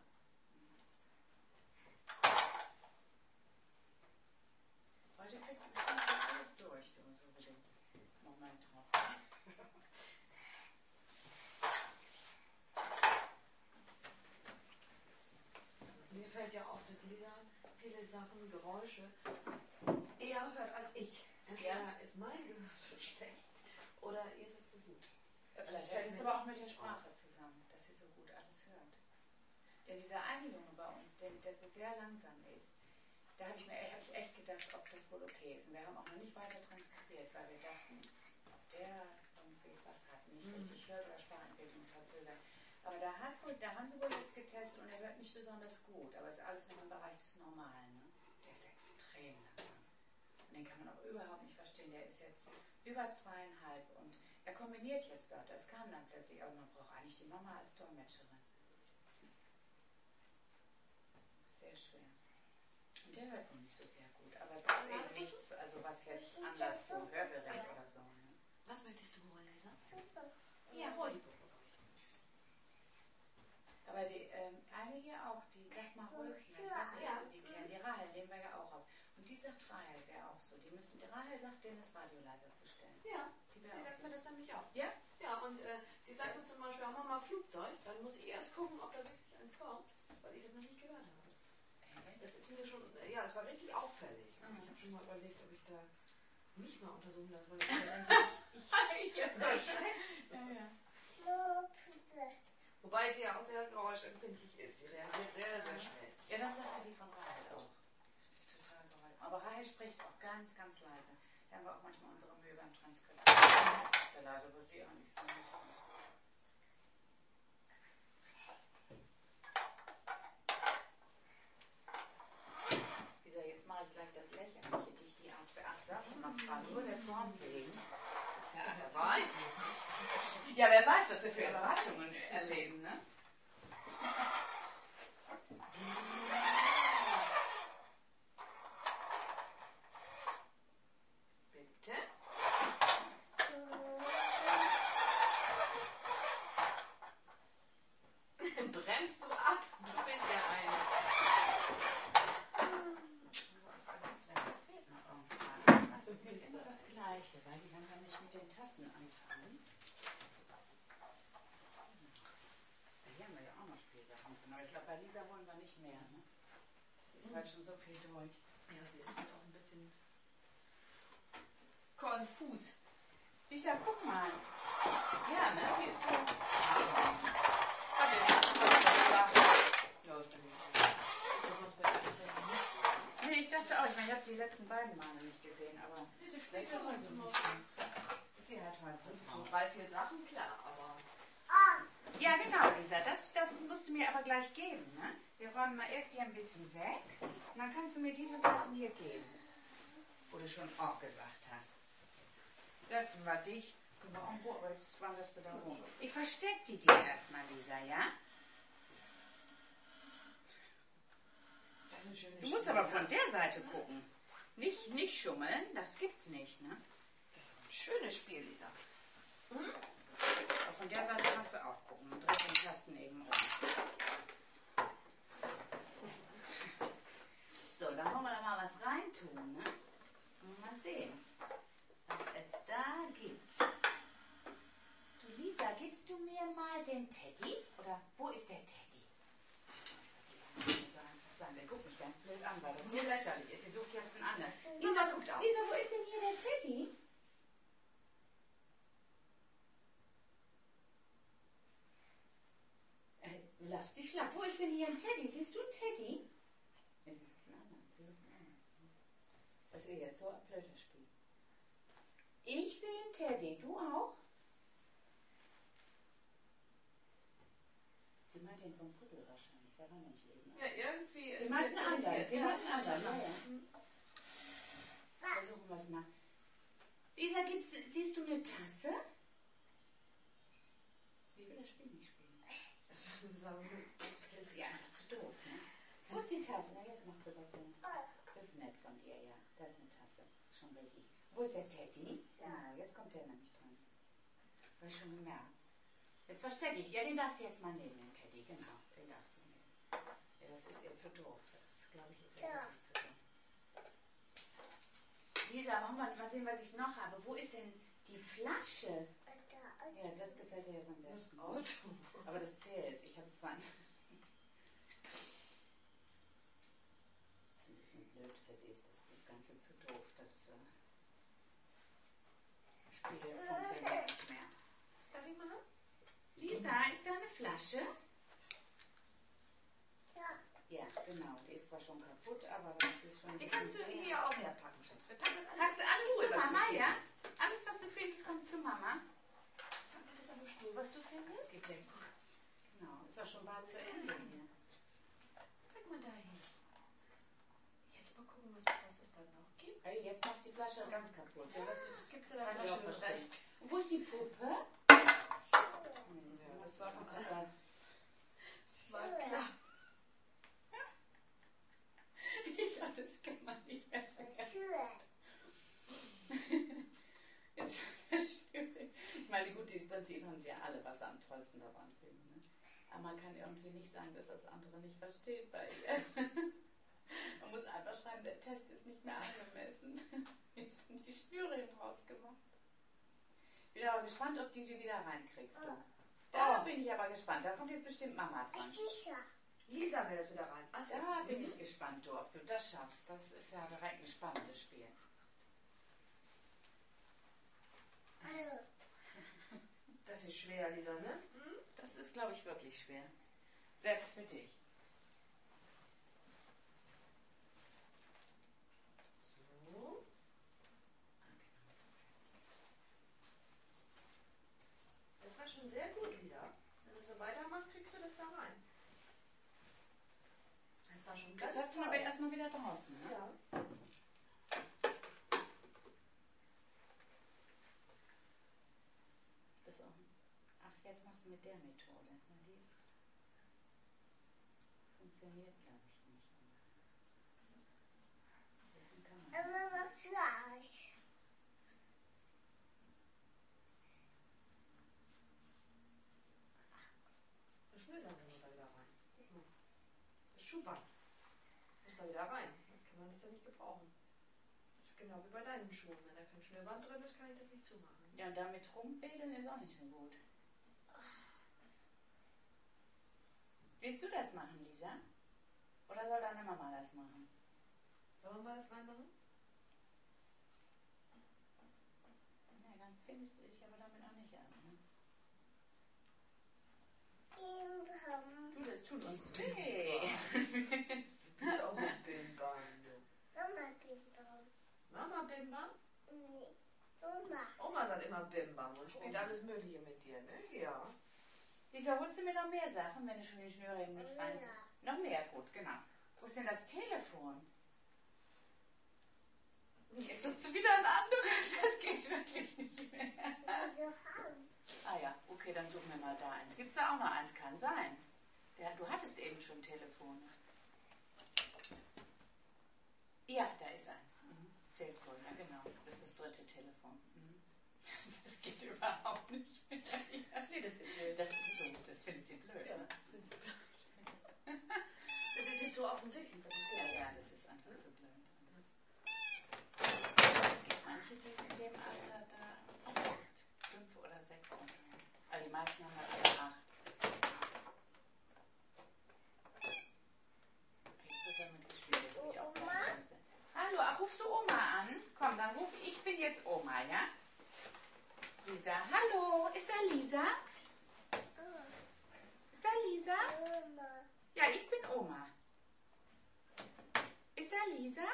Heute kriegst du bestimmt nicht alles durch, du, so wie du im Moment drauf bist. Mir fällt ja auf, dass Lisa viele Sachen, Geräusche eher hört als ich. Entweder ist mein Gehör so schlecht oder ihr ist es so gut. Vielleicht fällt es aber auch mit der Sprache zusammen, dass sie so gut alles hört. Denn dieser eine Junge bei uns, der so sehr langsam ist, da habe ich echt gedacht, ob das wohl okay ist. Und wir haben auch noch nicht weiter transkribiert, weil wir dachten, ob der irgendwie was hat, nicht richtig hört oder Sprachentwicklungsverzögert. Aber da haben sie wohl jetzt getestet und er hört nicht besonders gut, aber es ist alles noch im Bereich des Normalen. Ne? Der ist extrem langsam. Und den kann man auch überhaupt nicht verstehen. Der ist jetzt über 2,5 und er kombiniert jetzt Wörter. Es kam dann plötzlich, aber man braucht eigentlich die Mama als Dolmetscherin. Sehr schwer. Und der hört wohl nicht so sehr gut, aber es ist eben nichts, also was jetzt anders so Hörgerät oder so. Ne? Was möchtest du holen, Lisa? Ja, hol die Puppe ruhig. Aber die eine hier auch, die Dagmar Rösner, ich weiß nicht, ob Sie die kennen, die Rahel, nehmen wir ja auch Und die sagt Rahel, wäre auch so. Rahel sagt, denen das Radio leiser zu stellen. Ja, Die sie wäre auch sagt so. mir das nämlich auch. Ja? Ja, und sie sagt mir zum Beispiel, haben wir mal Flugzeug, dann muss ich erst gucken, ob da wirklich eins kommt, weil ich das noch nicht gehört habe. Das ist mir schon, ja, es war richtig auffällig. Und ich habe schon mal überlegt, ob ich da nicht mal untersuchen lasse, weil ich höre schlecht. Ja. Wobei sie ja auch sehr geräuschempfindlich ist. Sie reagiert sehr, sehr schnell. Ja, das sagte die von Rahel auch. Das ist total geräuschig. Aber Rahel spricht auch ganz, ganz leise. Da haben wir auch manchmal unsere Mühe beim Transkript. Sehr leise, aber sie eigentlich so nicht. Lisa, jetzt mache ich gleich das Lächerliche, dich die Art für 8 Wörter mal fragen. Nur der Form wegen. Das ist ja alles weiß. Ja, wer weiß, was wir für Überraschungen erleben, ne? Bitte? Bremst du ab? Du bist ja ein. Alles drin. Da fehlt noch irgendwas. Das wird immer das Gleiche, weil die dann nämlich mit den Tassen anfangen. Hier haben wir ja auch noch Spielsachen drin, aber ich glaube, bei Lisa wollen wir nicht mehr. Ne? Die ist halt schon so viel durch. Ja, sie ist halt auch ein bisschen konfus. Lisa, guck mal. Ja, ne? Sie ist so. Nee, ich dachte auch, ich meine, ich habe sie die letzten beiden Male nicht gesehen, aber. Diese vielleicht Spiele auch sind so immer nicht so. Ist sie halt heute so so. 3, 4 Sachen, klar, aber. Ja, genau, Lisa, das musst du mir aber gleich geben. Ne? Wir räumen mal erst hier ein bisschen weg und dann kannst du mir diese Sachen hier geben. Wo du schon auch gesagt hast. Setzen wir dich. Genau, aber jetzt wanderst du da rum. Ich versteck die dir erstmal, Lisa, ja? Das ist ein schönes Du musst Spiel, aber ja. von der Seite gucken. Nicht schummeln, das gibt's nicht, ne? Das ist ein schönes Spiel, Lisa. Aber von der Seite kannst du auch gucken. Und dreh den Tasten eben um. So, dann wollen wir da mal was reintun, ne? Mal sehen, was es da gibt. Du Lisa, gibst du mir mal den Teddy? Oder wo ist der Teddy? So einfach sagen, der guckt mich ganz blöd an, weil das so lächerlich ist. Sie sucht jetzt einen anderen. Lisa guckt auch. Lisa, wo ist denn hier der Teddy? Lass dich schlapp. Wo ist denn hier ein Teddy? Siehst du einen Teddy? Ja, sie sucht einen anderen. Sie sucht einen anderen. Das ist jetzt so ein Flöterspiel. Ich sehe einen Teddy. Du auch? Sie meint den vom Puzzle wahrscheinlich. Der war nämlich eben. Ja, irgendwie. Sie meint einen anderen. Sie meint einen anderen. Ja, Ja. Versuchen wir es mal. Lisa, siehst du eine Tasse? Ich will das Spiel nicht spielen. Das ist ja einfach zu doof, ne? Wo ist die Tasse? Na, jetzt macht sie was hin. Das ist nett von dir, ja. Da ist eine Tasse. Ist schon richtig. Wo ist der Teddy? Genau, jetzt kommt der nämlich dran. Das habe ich schon gemerkt. Jetzt verstecke ich. Ja, den darfst du jetzt mal nehmen, den Teddy. Genau, den darfst du nehmen. Ja, das ist ihr zu doof. Das, glaube ich, ist ihr wirklich zu doof. Lisa, wollen wir mal sehen, was ich noch habe. Wo ist denn die Flasche? Ja, das gefällt dir jetzt am besten. Aber das zählt. Ich habe es zwar. Das ist ein bisschen blöd für sie. Ist das Ganze zu doof. Das Spiel funktioniert nicht mehr. Darf ich mal? Lisa, ist da eine Flasche? Ja. Ja, genau. Die ist zwar schon kaputt, aber das ist schon ein Die bisschen kannst du sehr- hier auch herpacken, Schatz. Wir packen das Packst du alles Stuhl, zu was du Mama, ja? findest. Alles, was du findest, kommt zu Mama. Packen wir das an den Stuhl, was du findest? Das geht ja. Genau, ist auch schon bald zu Ende hier. Pack mal dahin. Jetzt mal gucken, was es da noch gibt. Hey, jetzt machst du die Flasche ganz kaputt. Ja, das ist. Gibt es da Kann ich auch Flasche verstehen. Rest? Und wo ist die Puppe? Ja, das war von klar. Das war klar. Ich glaube, das kann man nicht mehr vergessen. Jetzt ich meine, gut, dieses Prinzip haben sie ja alle, was sie am tollsten daran finden. Ne? Aber man kann irgendwie nicht sagen, dass das andere nicht versteht bei ihr. Man muss einfach schreiben, der Test ist nicht mehr Bin aber gespannt, ob du die wieder reinkriegst. Du. Da bin ich aber gespannt. Da kommt jetzt bestimmt Mama dran. Lisa will das wieder rein. Ach, Da bin ich gespannt, du, ob du das schaffst. Das ist ja direkt ein spannendes Spiel. Das ist schwer, Lisa, ne? Das ist, glaube ich, wirklich schwer. Selbst für dich. So. Das war schon sehr gut, Lisa. Wenn du so weitermachst, kriegst du das da rein. Das war schon ganz Jetzt setzen wir toll. aber erstmal wieder draußen. Ne? Ja. Das auch. Ach, jetzt machst du mit der Methode. Na, die ist, funktioniert, glaube ich, nicht. So, dann kann man. Das Schnürsenkel muss da wieder rein. Das Schuhband muss da wieder rein. Sonst kann man das ja nicht gebrauchen. Das ist genau wie bei deinen Schuhen. Wenn da kein Schnürband drin ist, kann ich das nicht zumachen. Ja, und damit rumwedeln ist auch nicht so gut. Willst du das machen, Lisa? Oder soll deine Mama das machen? Sollen wir mal das reinmachen? Ja, ganz findest du dich aber damit auch nicht ab. Ne? Du, das tut uns weh. Das ist auch so ein Bimbam. Mama Bimbam? Oma sagt immer Bimbam und spielt alles Mögliche mit dir, ne? Ja. Lisa, holst du mir noch mehr Sachen, wenn du schon den Schnürriemen nicht rein... Noch mehr, gut, genau. Wo ist denn das Telefon? Jetzt suchst du wieder ein anderes. Das geht wirklich nicht mehr. Ah ja, okay, dann suchen wir mal da eins. Gibt es da auch noch eins? Kann sein. Ja, du hattest eben schon Telefon. Ja, da ist eins. Zählkohl, ja genau. Das ist das dritte Telefon. Das geht überhaupt nicht mehr. Nee, das ist blöd. Das ist so, das findet sie blöd. Ja, Ne? findest du blöd. Das ist jetzt so offensichtlich. Ja, das ist einfach so blöd. Es gibt manche, die in dem Alter da auch erst 5 oder 6 Jahre. Aber die meisten haben halt eher 8. Jetzt wird damit gespielt. Das will ich auch gleich wissen. Hallo, ach, rufst du Oma an? Komm, dann ruf ich bin jetzt Oma, ja? Lisa, hallo, ist da Lisa? Ist da Lisa? Ja, ich bin Oma. Ist da Lisa?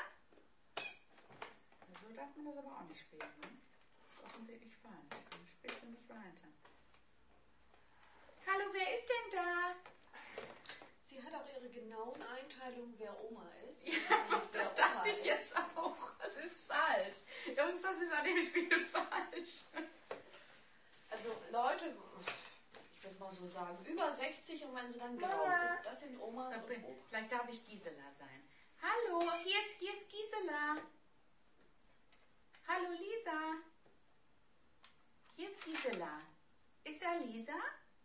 So darf man das aber auch nicht spielen. Ne? Das ist offensichtlich falsch. Dann spielst du nicht weiter. Hallo, wer ist denn da? Sie hat auch ihre genauen Einteilungen, wer Oma ist. Ja, das dachte ich jetzt auch. Das ist falsch. Irgendwas ist an dem Spiel falsch. Also Leute, ich würde mal so sagen, über 60 und wenn sie dann grau sind, das sind Omas und Opas. Vielleicht darf ich Gisela sein. Hallo, hier ist Gisela. Hallo Lisa. Hier ist Gisela. Ist da Lisa?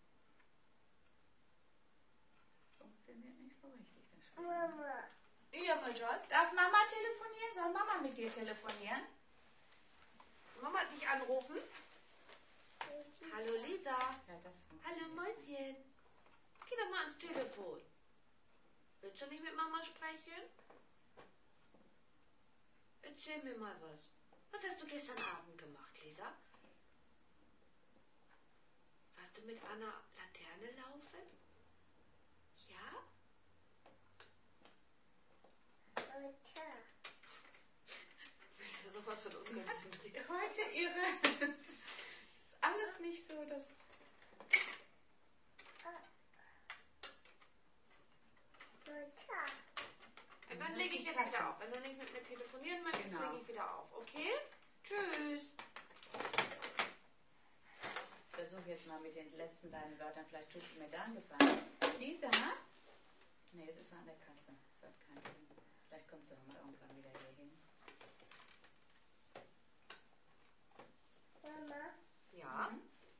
Funktioniert nicht so richtig, das Spiel. Ja, mein Schatz. Darf Mama telefonieren? Soll Mama mit dir telefonieren? Mama hat dich anrufen. Hallo Lisa. Ja, das Hallo Mäuschen. Geh doch mal ans Telefon. Willst du nicht mit Mama sprechen? Erzähl mir mal was. Was hast du gestern Abend gemacht, Lisa? Warst du mit einer Laterne laufen? Ja? Willst du noch was von uns konzentrieren? Heute ihre... Das ist alles nicht so, dass... Und dann lege ich jetzt wieder auf. Wenn du nicht mit mir telefonieren möchtest, Genau. lege ich wieder auf. Okay? Tschüss. Ich versuche jetzt mal mit den letzten beiden Wörtern, vielleicht tut es mir da einen Gefallen. Lisa? Nee, es ist an der Kasse. Das hat keinen Sinn. Vielleicht kommt sie noch mal irgendwann wieder hier hin. Ja?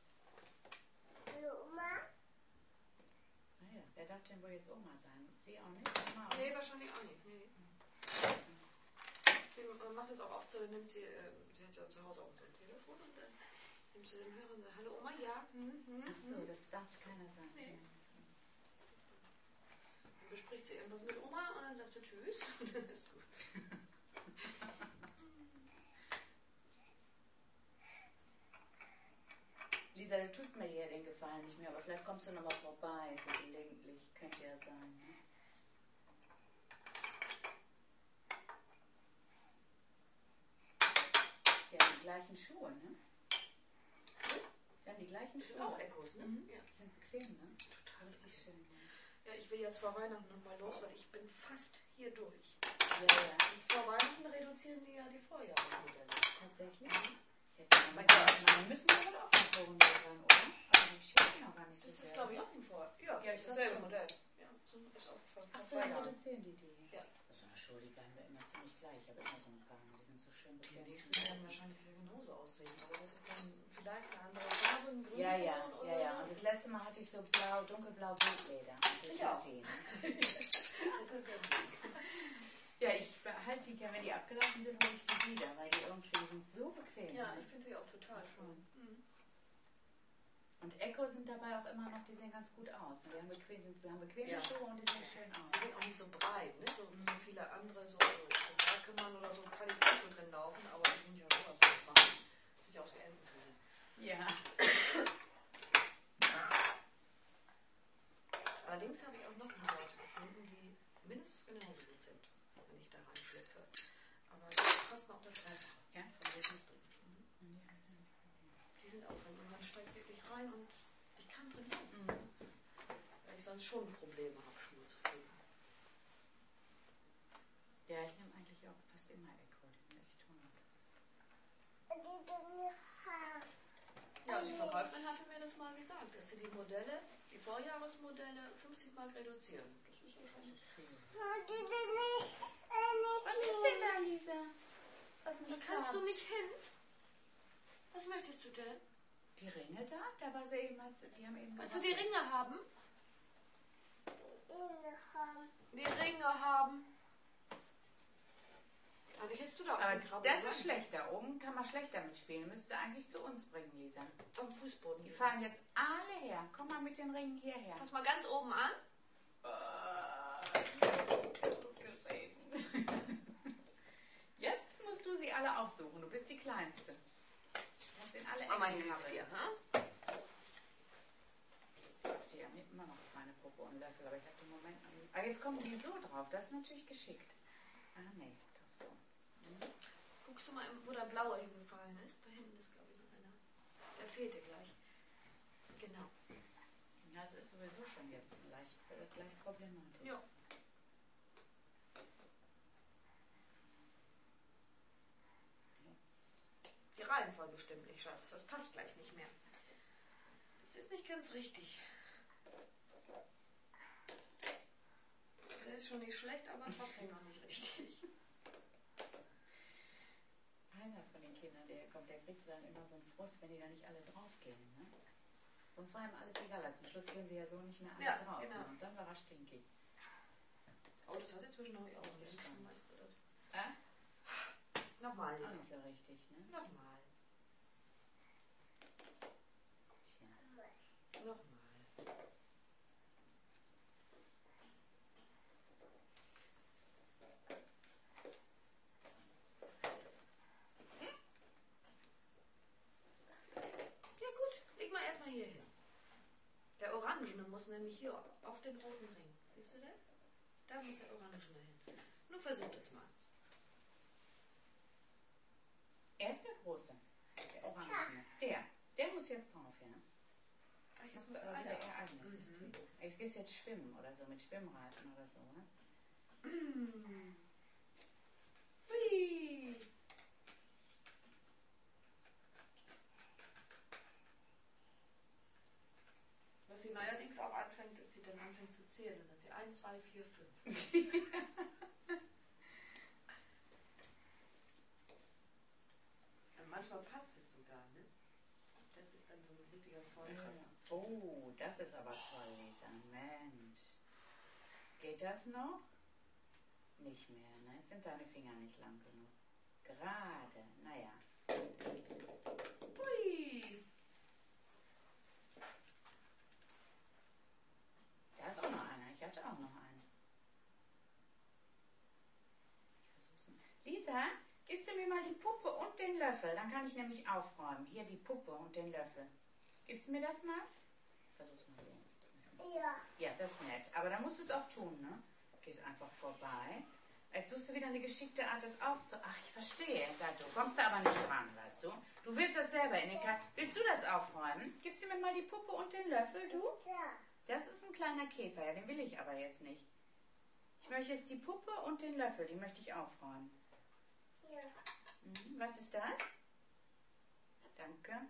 Naja, wer darf denn wohl jetzt Oma sein? Sie auch nicht? Oma auch Nee, nicht? wahrscheinlich auch nicht. Nee. Sie macht das auch oft so, dann nimmt sie, sie hat ja zu Hause auch so ein Telefon und dann Nimmst du den Hörer und sagst, hallo Oma, ja? Ach so, das darf keiner sagen. Nee. Dann bespricht sie irgendwas mit Oma und dann sagt sie tschüss und dann ist gut. Lisa, du tust mir hier den Gefallen nicht mehr, aber vielleicht kommst du nochmal vorbei, so gelegentlich. Könnte ja sein. Ne? Wir haben die gleichen Schuhe, ne? Wir haben die gleichen Das sind Schuhe. auch Echos, ne? Ja. Die sind bequem, ne? Total Richtig schön. Ne? Ja, ich will ja zwar Weihnachten nochmal los, weil ich bin fast hier durch. Ja, ja. Und vor Weihnachten reduzieren die ja die Vorjahresmodelle. Tatsächlich? Mhm. Mein Gott, müssen wir wohl auch nicht vorunter sein, oder? Also ich weiß noch gar nicht so Das sehr. ist, glaube ich, auch ein Ja, Ja, ich dasselbe glaub schon. Modell. Ja, so ist auch vor Ach so, 2 dann Jahren. reduzieren die. Ja. So eine Schuhe, die bleiben ja immer ziemlich gleich. Ich habe immer so ein paar. Die sind so schön Die bequem. nächsten werden wahrscheinlich wieder genauso aussehen. Aber das ist dann vielleicht eine andere Farbe, ein Grün. Ja, ja, ja, ja. Und das letzte Mal hatte ich so blau, dunkelblau Blutleder. Und das Ja. war die. Ne? Das ist ja gut. Ja, ich behalte die gerne, wenn die abgelaufen sind, hole ich die wieder, weil die irgendwie sind so bequem. Ja, Ne? ich finde die auch total schön. Und Echo sind dabei auch immer noch, die sehen ganz gut aus. Wir haben bequeme Ja. Schuhe und die sehen schön Die aus. sind auch nicht so breit, ne? So viele andere, so Brackemann oder so, kann ich auch gut drin laufen, aber die sind ja sowas von breit. Sieht ja aus wie Entenfüße. Ja. Allerdings habe ich auch noch eine Sorte gefunden, die mindestens genauso gut sind, wenn ich da reinschlüpfe. Aber die kosten auch das Dreifache. Ja? Von Resisto. Die sind auch, also man steigt wirklich rein und ich kann drin laufen. Weil ich sonst schon Probleme habe, Schuhe zu finden. Ja, ich nehme eigentlich auch fast immer Echo. Die sind echt toll. Ja, und die Verkäuferin hatte mir das mal gesagt, dass sie die Modelle, die Vorjahresmodelle 50 Mark reduzieren. Das ist ja schon Was ist denn da, Lisa? Was nicht Da kannst du klappt? nicht hin. Was möchtest du denn? Die Ringe da? Da war sie eben, die haben eben Willst du die gewackelt. Ringe haben? Die Ringe haben. Eigentlich hättest du da auch Aber einen Krabbel das sein. ist schlecht. Da oben kann man schlechter mitspielen. Müsste eigentlich zu uns bringen, Lisa. Auf dem Fußboden. Die fallen jetzt alle her. Komm mal mit den Ringen hierher. Pass mal ganz oben an. Das ist geschehen. Jetzt musst du sie alle aufsuchen. Du bist die Kleinste. Das sind alle Mama Ecken hilft dir, ha? Die haben immer noch kleine Puppe und Löffel, aber ich habe den Moment noch nicht. Aber jetzt kommen die so drauf. Das ist natürlich geschickt. Ah, nee, doch so. Guckst du mal, wo der blaue hingefallen ist? Da hinten ist, glaube ich, noch einer. Der fehlte gleich. Genau. Ja, es ist sowieso schon jetzt leicht problematisch. Ja. Die Reihenfolge stimmt nicht, Schatz. Das passt gleich nicht mehr. Das ist nicht ganz richtig. Das ist schon nicht schlecht, aber trotzdem noch nicht richtig. Einer von den Kindern, der kommt, der kriegt dann immer so einen Frust, wenn die da nicht alle draufgehen. Ne? Sonst war ihm alles egal. Also zum Schluss gehen sie ja so nicht mehr alle Ja, drauf. genau. Ne? Und dann war er stinkig. Oh, das hat sie zwischendurch auch nicht. Spannend. Weißt du das? Nochmal, Auch Lena. nicht so richtig, ne? Nochmal. Tja. Nochmal. Ja gut, leg mal erstmal hier hin. Der Orangene muss nämlich hier auf den roten Ring. Siehst du das? Da muss der Orangene hin. Nur versuch das mal. Er ist der Große. Der Orangene. Der muss jetzt drauf, ja. Ach, Das jetzt macht musst du aber wieder alle. ihr eigenes System. Ich gehe jetzt schwimmen oder so, mit Schwimmreifen oder so, ne? Hui. Was sie neuerdings auch anfängt, ist, sie dann anfängt zu zählen. Dann sagt sie 1, 2, 4, 5. Und manchmal passt es sogar, ne? Das ist dann so ein richtiger Volltreffer. Oh, das ist aber toll, Lisa. Mensch. Geht das noch? Nicht mehr, ne? Jetzt sind deine Finger nicht lang genug. Gerade, naja. Hui! mal die Puppe und den Löffel. Dann kann ich nämlich aufräumen. Hier die Puppe und den Löffel. Gibst du mir das mal? Versuch's mal so. Ja. Ja, das ist nett. Aber dann musst du es auch tun, ne? Gehst einfach vorbei. Jetzt suchst du wieder eine geschickte Art, das aufzuräumen. Ach, ich verstehe. Da, du kommst da aber nicht dran, weißt du? Du willst das selber in den Kasten. Willst du das aufräumen? Gibst du mir mal die Puppe und den Löffel, du? Ja. Das ist ein kleiner Käfer. Ja, den will ich aber jetzt nicht. Ich möchte jetzt die Puppe und den Löffel. Die möchte ich aufräumen. Ja. Mhm. Was ist das? Danke.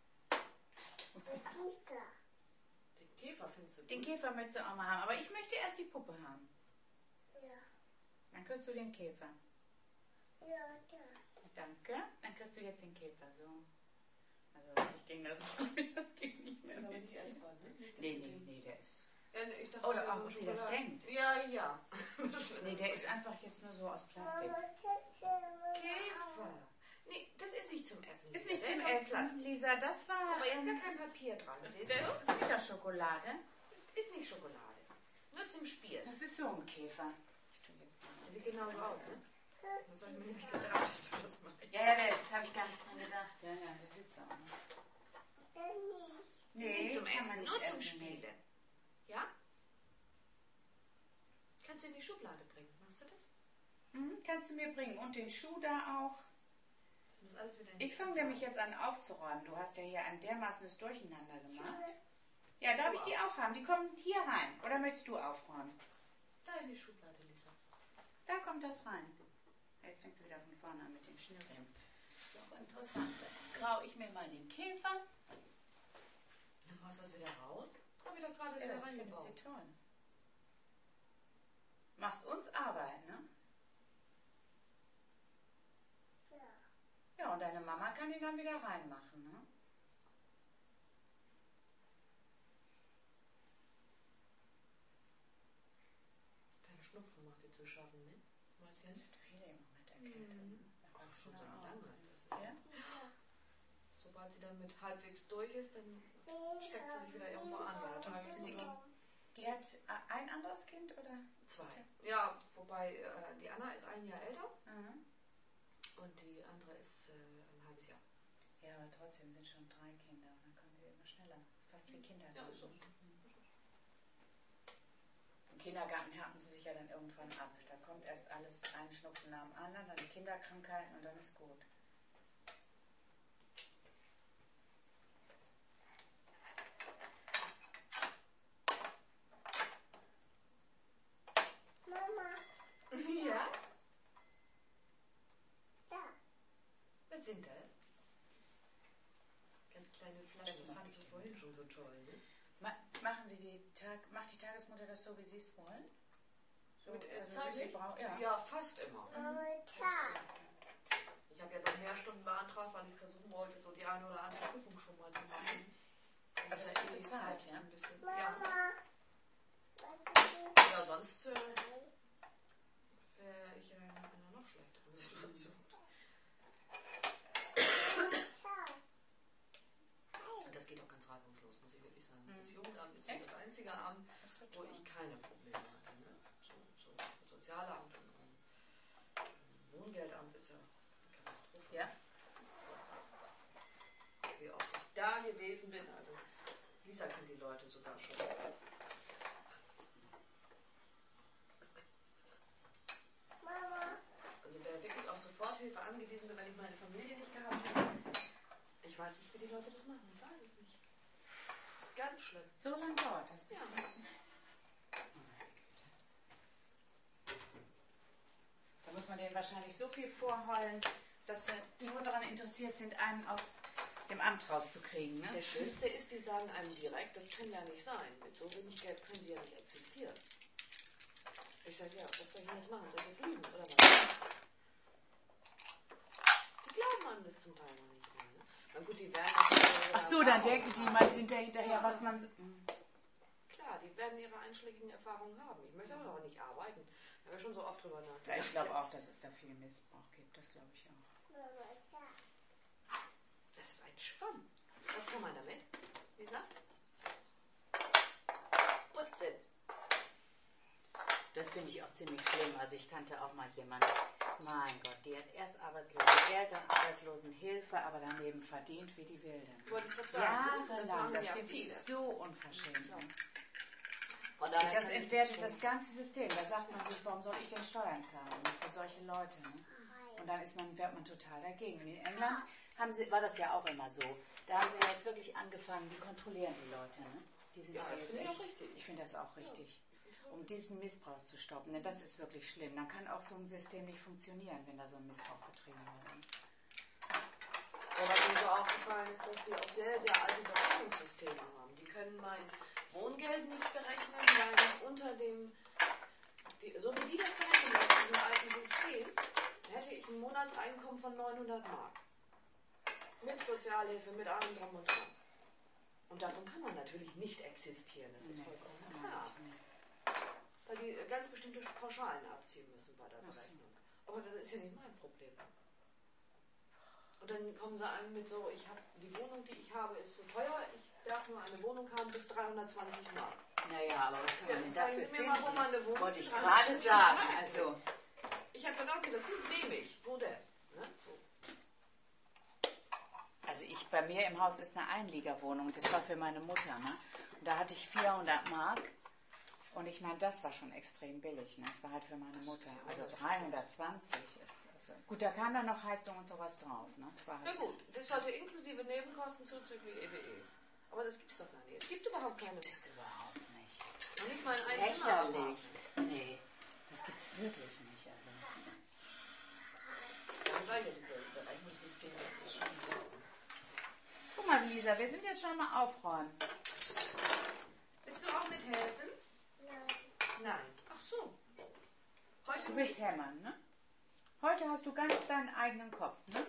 Kika. Den Käfer findest du gut. Den Käfer möchtest du auch mal haben. Aber ich möchte erst die Puppe haben. Ja. Dann kriegst du den Käfer. Ja, da. Danke. Dann kriegst du jetzt den Käfer. So. Also ich ging das nicht. Das ging nicht mehr. Das ist aber mit. nicht essbar, ne? Nee, der ist. Ja, nee, ich dachte, Oder das wäre auch, so ob sie das Schokolade. denkt. Ja. Nee, der ist einfach jetzt nur so aus Plastik. Mama, Käfer. Nee, das ist nicht zum Essen. Ist Lisa. nicht Der zum ist aus Essen, Plastik. Lisa. Das war. Aber jetzt ist ja kein Papier dran. das Siehst ist du? wieder Schokolade. Das ist nicht Schokolade. Nur zum Spielen. Das ist so ein Käfer. Ich tue jetzt Das sieht genauso aus, ne? Das habe ich mir nämlich gedacht, dass du das meinst. Ja, das habe ich gar nicht dran gedacht. Ja, der sitzt auch noch. Ist nicht zum kann man Essen, nicht nur zum essen, Spielen. nee. Ja? Kannst du in die Schublade bringen. Machst du das? Mhm, kannst du mir bringen. Und den Schuh da auch. Das muss alles wieder in die Ich fange Schublade. nämlich jetzt an aufzuräumen. Du hast ja hier ein dermaßenes Durcheinander gemacht. Ja, darf ich die auch haben? Die kommen hier rein. Oder möchtest du aufräumen? Da in die Schublade, Lisa. Da kommt das rein. Jetzt fängt sie wieder von vorne an mit dem Schnürriemen. Das ist auch interessant. Dann graue ich mir mal den Käfer. Dann machst du das wieder raus. Hab ich doch gerade Ja, wieder das findet reingebaut. sie toll. Machst uns Arbeit, ne? Ja, und deine Mama kann die dann wieder reinmachen, ne? Dein Schnupfen macht dir zu schaffen, ne? Weißt du Es jetzt? wird viele im Moment erkältet. Erwachsene so auch. lange. Ja? Sobald sie dann mit halbwegs durch ist, dann steckt sie sich wieder irgendwo an bei der Tagesmutter. Die hat ein anderes Kind, oder? 2. Ja, wobei die Anna ist 1 Jahr älter Mhm. und die andere ist ein halbes Jahr. Ja, aber trotzdem sind schon 3 Kinder. Dann kommen die immer schneller. Fast wie Kindergarten. ist so. Im Kindergarten härten sie sich ja dann irgendwann ab. Da kommt erst alles ein Schnupfen nach dem anderen, dann die Kinderkrankheiten und dann ist gut. Mama, Ja? da. Was sind das? Ganz kleine Flaschen. Das Das mag fandest ich du vorhin schon so toll, ne? Macht die Tagesmutter das so, wie sie es wollen? So, Mit wie sie zeitlich? brauchen? Ja. Ja, fast immer. Mama, da. Ich habe jetzt auch mehr Stunden beantragt, weil ich versuchen wollte, so die eine oder andere Prüfung schon mal zu machen. Und Aber das ja ist die die Zeit, so ja? ein bisschen. Ja. Mama. Ja, sonst wäre ich ja in einer noch schlechteren Situation. Und das geht auch ganz reibungslos, muss ich wirklich sagen. Das Jugendamt ist so das einzige Amt, wo ich keine Probleme hatte. Ne? So Sozialamt und Wohngeldamt ist ja eine Katastrophe. Ja? Wie oft ich da gewesen bin, also Lisa kennt die Leute sogar schon. Mama. Also wer wirklich auf Soforthilfe angewiesen bin, wenn ich meine Familie nicht gehabt hätte, ich weiß nicht, wie die Leute das machen. Ich weiß es nicht. Das ist ganz schlimm. So lange dauert das, bis Ja. sie wissen. Da muss man denen wahrscheinlich so viel vorheulen, dass sie nur daran interessiert sind, einen aus dem Amt rauszukriegen. Ne? Das Schlimmste ist, die sagen einem direkt, das kann ja nicht sein. Mit so wenig Geld können sie ja nicht existieren. Ich sage, ja, was soll ich denn jetzt machen? Soll ich jetzt lügen oder was? Die glauben einem das zum Teil noch nicht mehr. Ne? Na gut, die werden das Ach so, dann denken die mal hinterher, was man... Klar, die werden ihre einschlägigen Erfahrungen haben. Ich möchte aber auch nicht arbeiten. Da habe ich schon so oft drüber nachgedacht. Ja, ich glaube Jetzt- auch, dass es da viel Missbrauch gibt. Das glaube ich auch. Mama, da. Das ist ein Schwamm. Was kann man damit? Lisa? Putzen. Das finde ich auch ziemlich schlimm. Also ich kannte auch mal jemanden, Mein Gott, die hat erst Arbeitslosengeld, dann Arbeitslosenhilfe, aber daneben verdient wie die Wilde. Wollte ich gerade sagen. Jahrelang, das ja finde ich viele. so unverschämt. Ja. Ne? Von daher Das kann ich entwertet schon- das ganze System. Da sagt man sich, warum soll ich denn Steuern zahlen für solche Leute? Ne? Und dann wird man total dagegen. Und in England war das ja auch immer so. Da haben sie jetzt wirklich angefangen, die kontrollieren die Leute. Ne? Die sind Ja, ja das jetzt finde ich auch echt, richtig. ich finde das auch richtig. Um diesen Missbrauch zu stoppen. Ne? Das ist wirklich schlimm. Dann kann auch so ein System nicht funktionieren, wenn da so ein Missbrauch betrieben wird. Ja, was mir so aufgefallen ist, dass sie auch sehr, sehr alte Berechnungssysteme haben. Die können mein Wohngeld nicht berechnen, weil ich unter dem, so wie die das berechnen, in diesem alten System, hätte ich ein Monatseinkommen von 900 Mark. Mit Sozialhilfe, mit allem drum und dran. Und davon kann man natürlich nicht existieren, das ist vollkommen klar. Weil die ganz bestimmte Pauschalen abziehen müssen bei der Berechnung. Aber das ist ja nicht mein Problem. Und dann kommen sie einem mit so, die Wohnung, die ich habe, ist so teuer, ich darf nur eine Wohnung haben bis 320 Mark. Naja, aber was kann man denn Zeigen dafür Sie mir mal, wo man eine Wohnung Wollte ich für gerade 320 sagen. Mark Also, kriegt. Ich habe dann auch gesagt, nehme ich. Wo denn? Ne? So. Also bei mir im Haus ist eine Einliegerwohnung, das war für meine Mutter, ne? Und da hatte ich 400 Mark und ich meine, das war schon extrem billig, ne? Das war halt für meine Mutter. Also 320 ist, also, gut, da kam dann noch Heizung und sowas drauf, ne? Das war Na halt, gut, das hatte inklusive Nebenkosten zuzüglich EWE. Aber das gibt es doch gar nicht. Es gibt überhaupt keine. gibt es überhaupt nicht. Noch nicht mal ein Lächerlich. Einzimmer. Nee, das gibt's wirklich nicht. Also. Dann sage ich ja, diese Berechnungssysteme, das ist schon am besten. Guck mal, Lisa, wir sind jetzt schon mal aufräumen. Willst du auch mithelfen? Nein. Nein. Ach so. Heute Du willst nicht? hämmern, ne? Heute hast du ganz deinen eigenen Kopf, ne?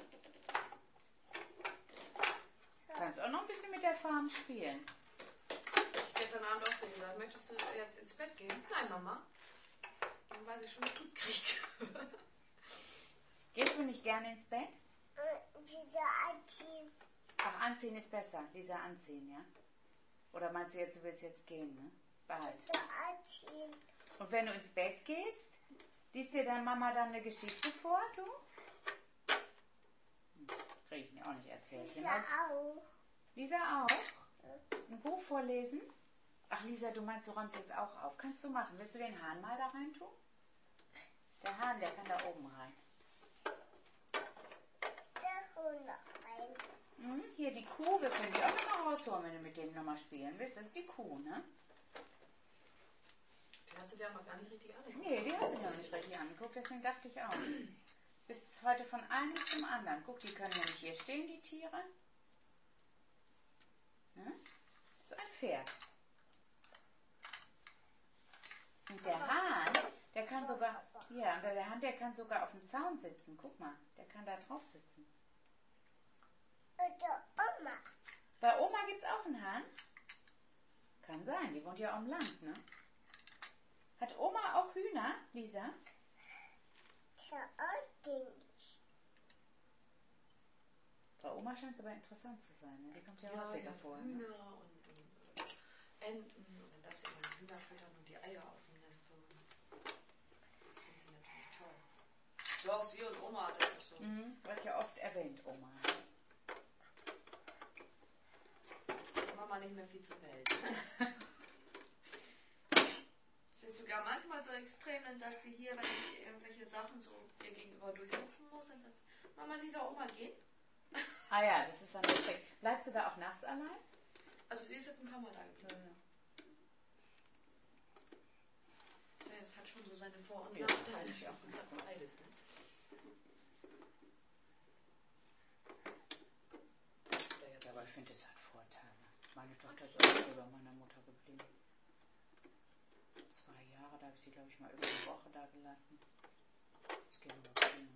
Kannst auch noch ein bisschen mit der Farm spielen. Gestern Abend auch so gesagt, möchtest du jetzt ins Bett gehen? Nein, Mama. Dann weiß ich schon, was du kriegst. Gehst du nicht gerne ins Bett? Diese Anziehen. Ach, anziehen ist besser. Lisa, anziehen, ja? Oder meinst du jetzt, du willst jetzt gehen, ne? Behalt. Diese Anziehen. Und wenn du ins Bett gehst, liest dir deine Mama dann eine Geschichte vor, du? Krieg ich mir auch nicht erzählt. Diese Genau. auch. Lisa auch? Ein Buch vorlesen? Ach, Lisa, du meinst, du räumst jetzt auch auf. Kannst du machen. Willst du den Hahn mal da rein tun? Der Hahn, der kann da oben rein. Der Hund noch ein. Hier die Kuh, wir können die auch noch mal rausholen, wenn du mit denen nochmal spielen willst. Das ist die Kuh, ne? Die hast du dir aber gar nicht richtig angeguckt. Nee, die hast du noch nicht richtig angeguckt, deswegen dachte ich auch. Bist heute von einem zum anderen. Guck, die können nämlich hier stehen, die Tiere. Ne? Das ist ein Pferd. Und der Hahn, der kann sogar, ja, und der Hahn, der kann sogar auf dem Zaun sitzen. Guck mal, der kann da drauf sitzen. Und der Oma. Bei Oma gibt es auch einen Hahn? Kann sein, die wohnt ja am Land, ne? Hat Oma auch Hühner, Lisa? Der Onkel nicht. Bei Oma scheint es aber interessant zu sein, ne? Die kommt ja, Ja, häufiger ja, vor. Ne? Hühner und Enten. Und dann darfst du immer die Hühner füttern und die Eier aus dem Nest holen. Das finden sie natürlich toll. So auch sie und Oma, das ist so. Wird ja oft erwähnt, Oma. Mama nicht mehr viel zu melden. Das ist sogar manchmal so extrem, dann sagt sie hier, wenn ich irgendwelche Sachen so ihr gegenüber durchsetzen muss, dann sagt sie, Mama, Lisa, Oma geht. Ah ja, das ist dann perfekt. Bleibst du da auch nachts allein? Also sie ist jetzt ein paar Mal da geblieben. Ja, es hat schon so seine Vor- und Ja, Nachteile. ich auch. Das hat beides. Ne? Ja, aber ich finde, es hat Vorteile. Meine Tochter ist auch über meiner Mutter geblieben. 2 Jahre, da habe ich sie, glaube ich, mal über eine Woche da gelassen. Das ging aber prima.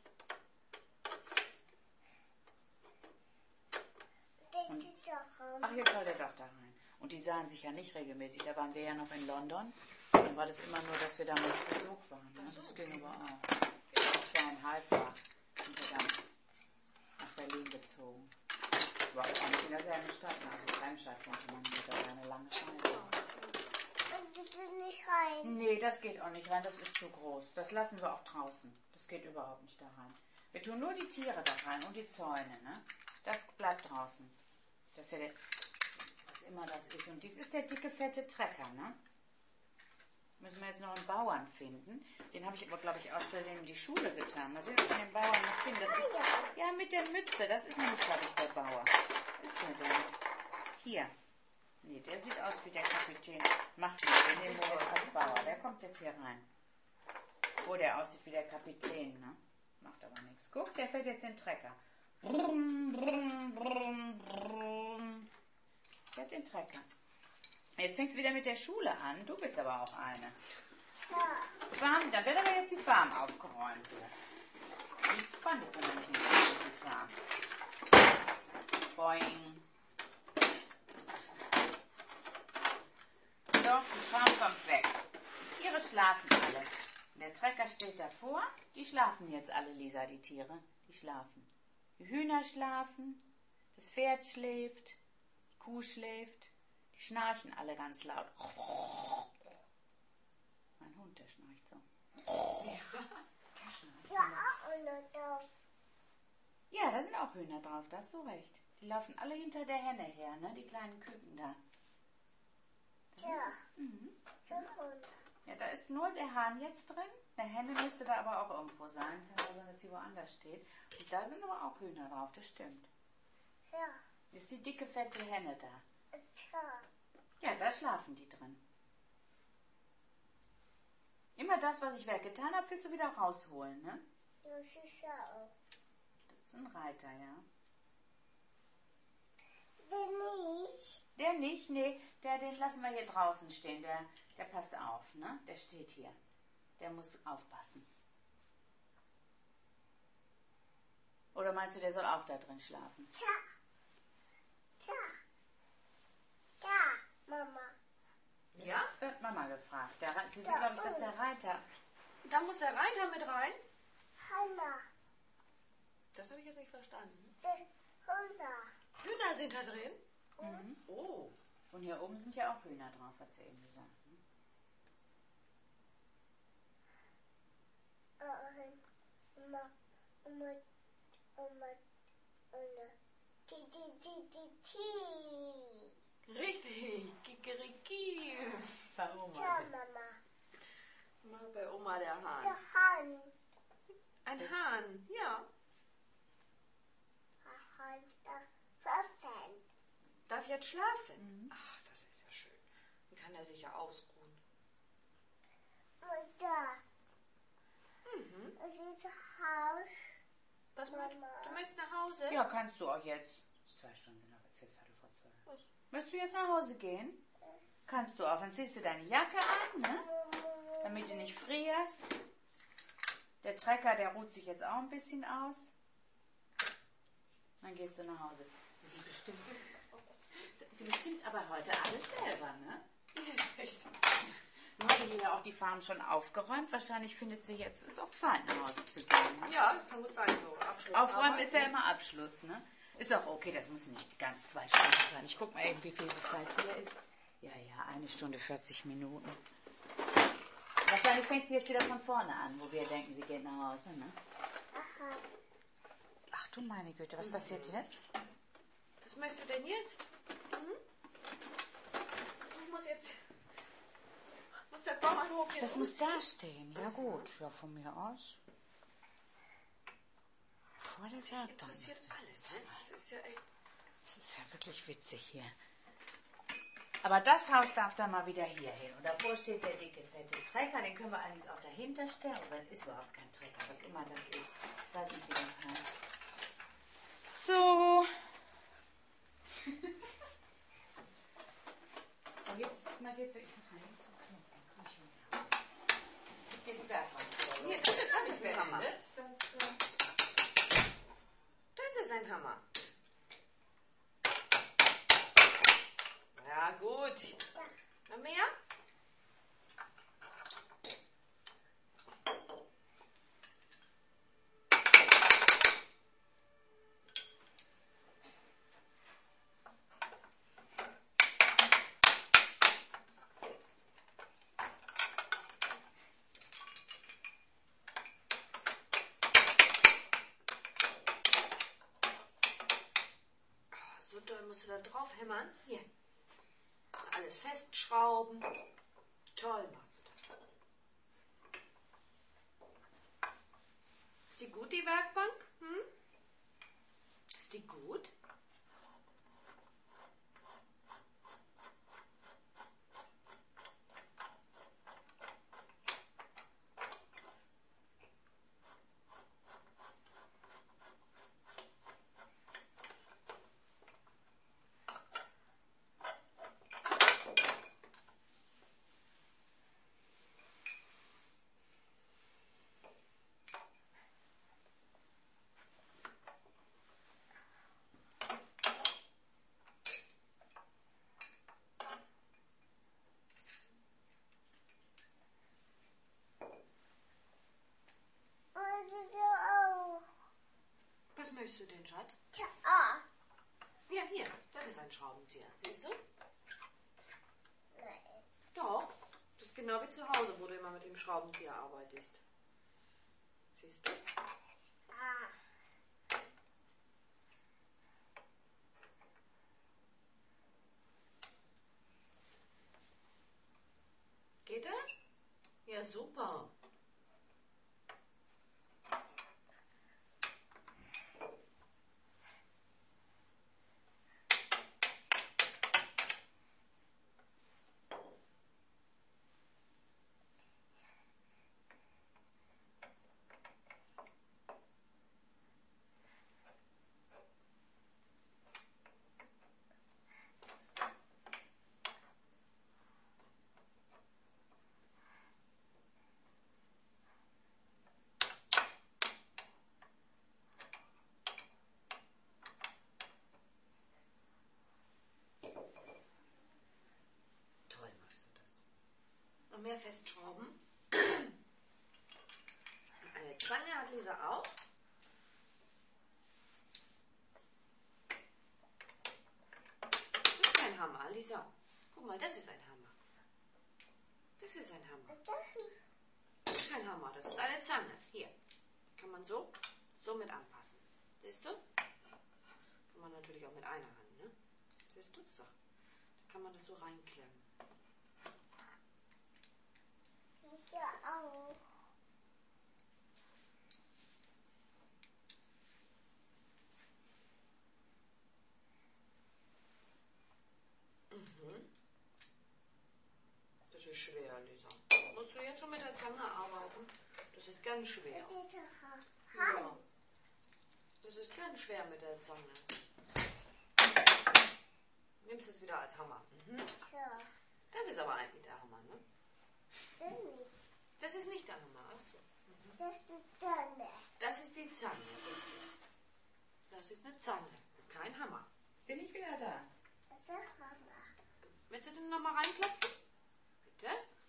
Ach, jetzt soll der doch da rein. Und die sahen sich ja nicht regelmäßig. Da waren wir ja noch in London. Dann war das immer nur, dass wir da mal zu Besuch waren. Ne? Das ging aber auch. 2,5 war. Sind wir dann nach Berlin gezogen. War auch nicht in derselben Stadt. Also Kleinstadt wohnte man mit, aber eine lange Zeit. kannst du nicht rein. Nee, das geht auch nicht rein, das ist zu groß. Das lassen wir auch draußen. Das geht überhaupt nicht da rein. Wir tun nur die Tiere da rein und die Zäune, ne? Das bleibt draußen. Das ist ja der, was immer das ist. Und dies ist der dicke, fette Trecker, ne? Müssen wir jetzt noch einen Bauern finden. Den habe ich aber, glaube ich, aus Versehen in die Schule getan. Mal sehen, ob wir den Bauern noch finden. Das ist, ja, mit der Mütze. Das ist nämlich, glaube ich, der Bauer. Ist der denn? Hier. Nee, der sieht aus wie der Kapitän. Macht nichts, den nehmen wir jetzt als Bauer. Der kommt jetzt hier rein. Oh, der aussieht wie der Kapitän, ne? Macht aber nichts. Guck, der fährt jetzt den Trecker. Brumm, brumm, brumm, brumm. Der hat den Trecker. Jetzt fängst du wieder mit der Schule an. Du bist aber auch eine. Ja. Farm, dann wird aber jetzt die Farm aufgeräumt. Ich fand es nämlich nicht gut, die Farm. Boing. Doch, die Farm kommt weg. Die Tiere schlafen alle. Der Trecker steht davor. Die schlafen jetzt alle, Lisa, die Tiere. Die schlafen. Die Hühner schlafen. Das Pferd schläft. Die Kuh schläft. Die schnarchen alle ganz laut. Mein Hund, der schnarcht so. Der schnarcht. Ja, und da. Ja, da sind auch Hühner drauf, da hast du recht. Die laufen alle hinter der Henne her, ne? Die kleinen Küken da. Ja. Mhm. Und Ja, da ist nur der Hahn jetzt drin. Der Henne müsste da aber auch irgendwo sein. Kann aber sein, dass sie woanders steht. Und da sind aber auch Hühner drauf, das stimmt. ja. Ist die dicke, fette Henne da. Ja. Ja, da schlafen die drin. Immer das, was ich weggetan habe, willst du wieder rausholen, ne? Das ist ja auch. Das ist ein Reiter, ja. Den nicht. Der nicht, nee, den lassen wir hier draußen stehen. Der passt auf, ne? Der steht hier. Der muss aufpassen. Oder meinst du, der soll auch da drin schlafen? Tja. Tja. Ja, Mama. Ja? Das wird Mama gefragt. Sie will, glaube ich, dass der Reiter... Da muss der Reiter mit rein? Hanna. Das habe ich jetzt nicht verstanden. Hanna. Hühner sind da drin? Mhm. Oh. Und hier oben sind ja auch Hühner drauf, hat sie eben gesagt. Ne? Richtig. Kikeriki. Bei Oma. Ja, Mama. Mal bei Oma der Hahn. Der Hahn. Ein Hahn, ja. Der Hahn, der Pfaffen. Darf jetzt schlafen? Ach, das ist ja schön. Dann kann er sich ja ausruhen. Und da. Mhm. Das ist das Haus. Was Mama. du möchtest nach Hause? Ja, kannst du auch jetzt. 2 Stunden sind aber jetzt Viertel vor 12. Was? Möchtest du jetzt nach Hause gehen? Kannst du auch. Dann ziehst du deine Jacke an, ne? Damit du nicht frierst. Der Trecker, der ruht sich jetzt auch ein bisschen aus. Dann gehst du nach Hause. Sie bestimmt aber heute alles selber, ne? Nun hatte hier auch die Farm schon aufgeräumt. Wahrscheinlich findet sie jetzt, ist auch Zeit, nach Hause zu gehen. Ne? Ja, das kann gut sein. So Abschluss. Aufräumen ist ja immer Abschluss, ne? Ist auch okay, das muss nicht ganz 2 Stunden sein. Ich guck mal eben, wie viel die Zeit hier ist. Ja, 1 Stunde 40 Minuten. Wahrscheinlich fängt sie jetzt wieder von vorne an, wo wir denken, sie geht nach Hause, ne? Aha. Ach du meine Güte, was passiert jetzt? Was möchtest du denn jetzt? Ich muss jetzt... Muss der Bauernhof jetzt... Das muss da stehen. Ja gut, ja von mir aus. Vor der Werkbank. interessiert alles, ne? Das ist ja echt... Das ist ja wirklich witzig hier. Aber das Haus darf da mal wieder hier hin. Und davor steht der dicke, fette Trecker. Den können wir allerdings auch dahinter stellen. Aber das ist überhaupt kein Trecker, was immer das ist. Ich weiß nicht, wie das heißt. So. Oh, jetzt mal geht's. Ich muss mal hin zum Knoten. Komm ich wieder. Jetzt geht die Werkbank wieder los. Das ist ein Hammer. Das ist ein Hammer. Ja, gut. Noch mehr? musst du da drauf hämmern. Hier. Alles festschrauben. Toll machst du das. Ist die gut, die Werkbank? Hm? Ist die gut? Was möchtest du denn, Schatz? Ja, hier. Das ist ein Schraubenzieher. Siehst du? Doch. Das ist genau wie zu Hause, wo du immer mit dem Schraubenzieher arbeitest. Siehst du? Geht das? Ja, super. Toll machst du das. Noch mehr festschrauben. Eine Zange hat Lisa auch. Das ist kein Hammer, Lisa. Guck mal, das ist ein Hammer. Das ist ein Hammer. Das ist kein Hammer, das ist eine Zange. Hier. Kann man so mit anpassen. Siehst du? Kann man natürlich auch mit einer Hand, ne? Siehst du? So. Da kann man das so reinklemmen. Das ist schwer, Lisa. Musst du jetzt schon mit der Zange arbeiten? Das ist ganz schwer. Ja. Das ist ganz schwer mit der Zange. Nimmst es wieder als Hammer. Das ist aber eigentlich der Hammer, ne? Das ist nicht der Hammer. Ach so. Das ist die Zange. Das ist eine Zange, kein Hammer. Jetzt bin ich wieder da. Willst du denn nochmal reinklopfen? Bitte?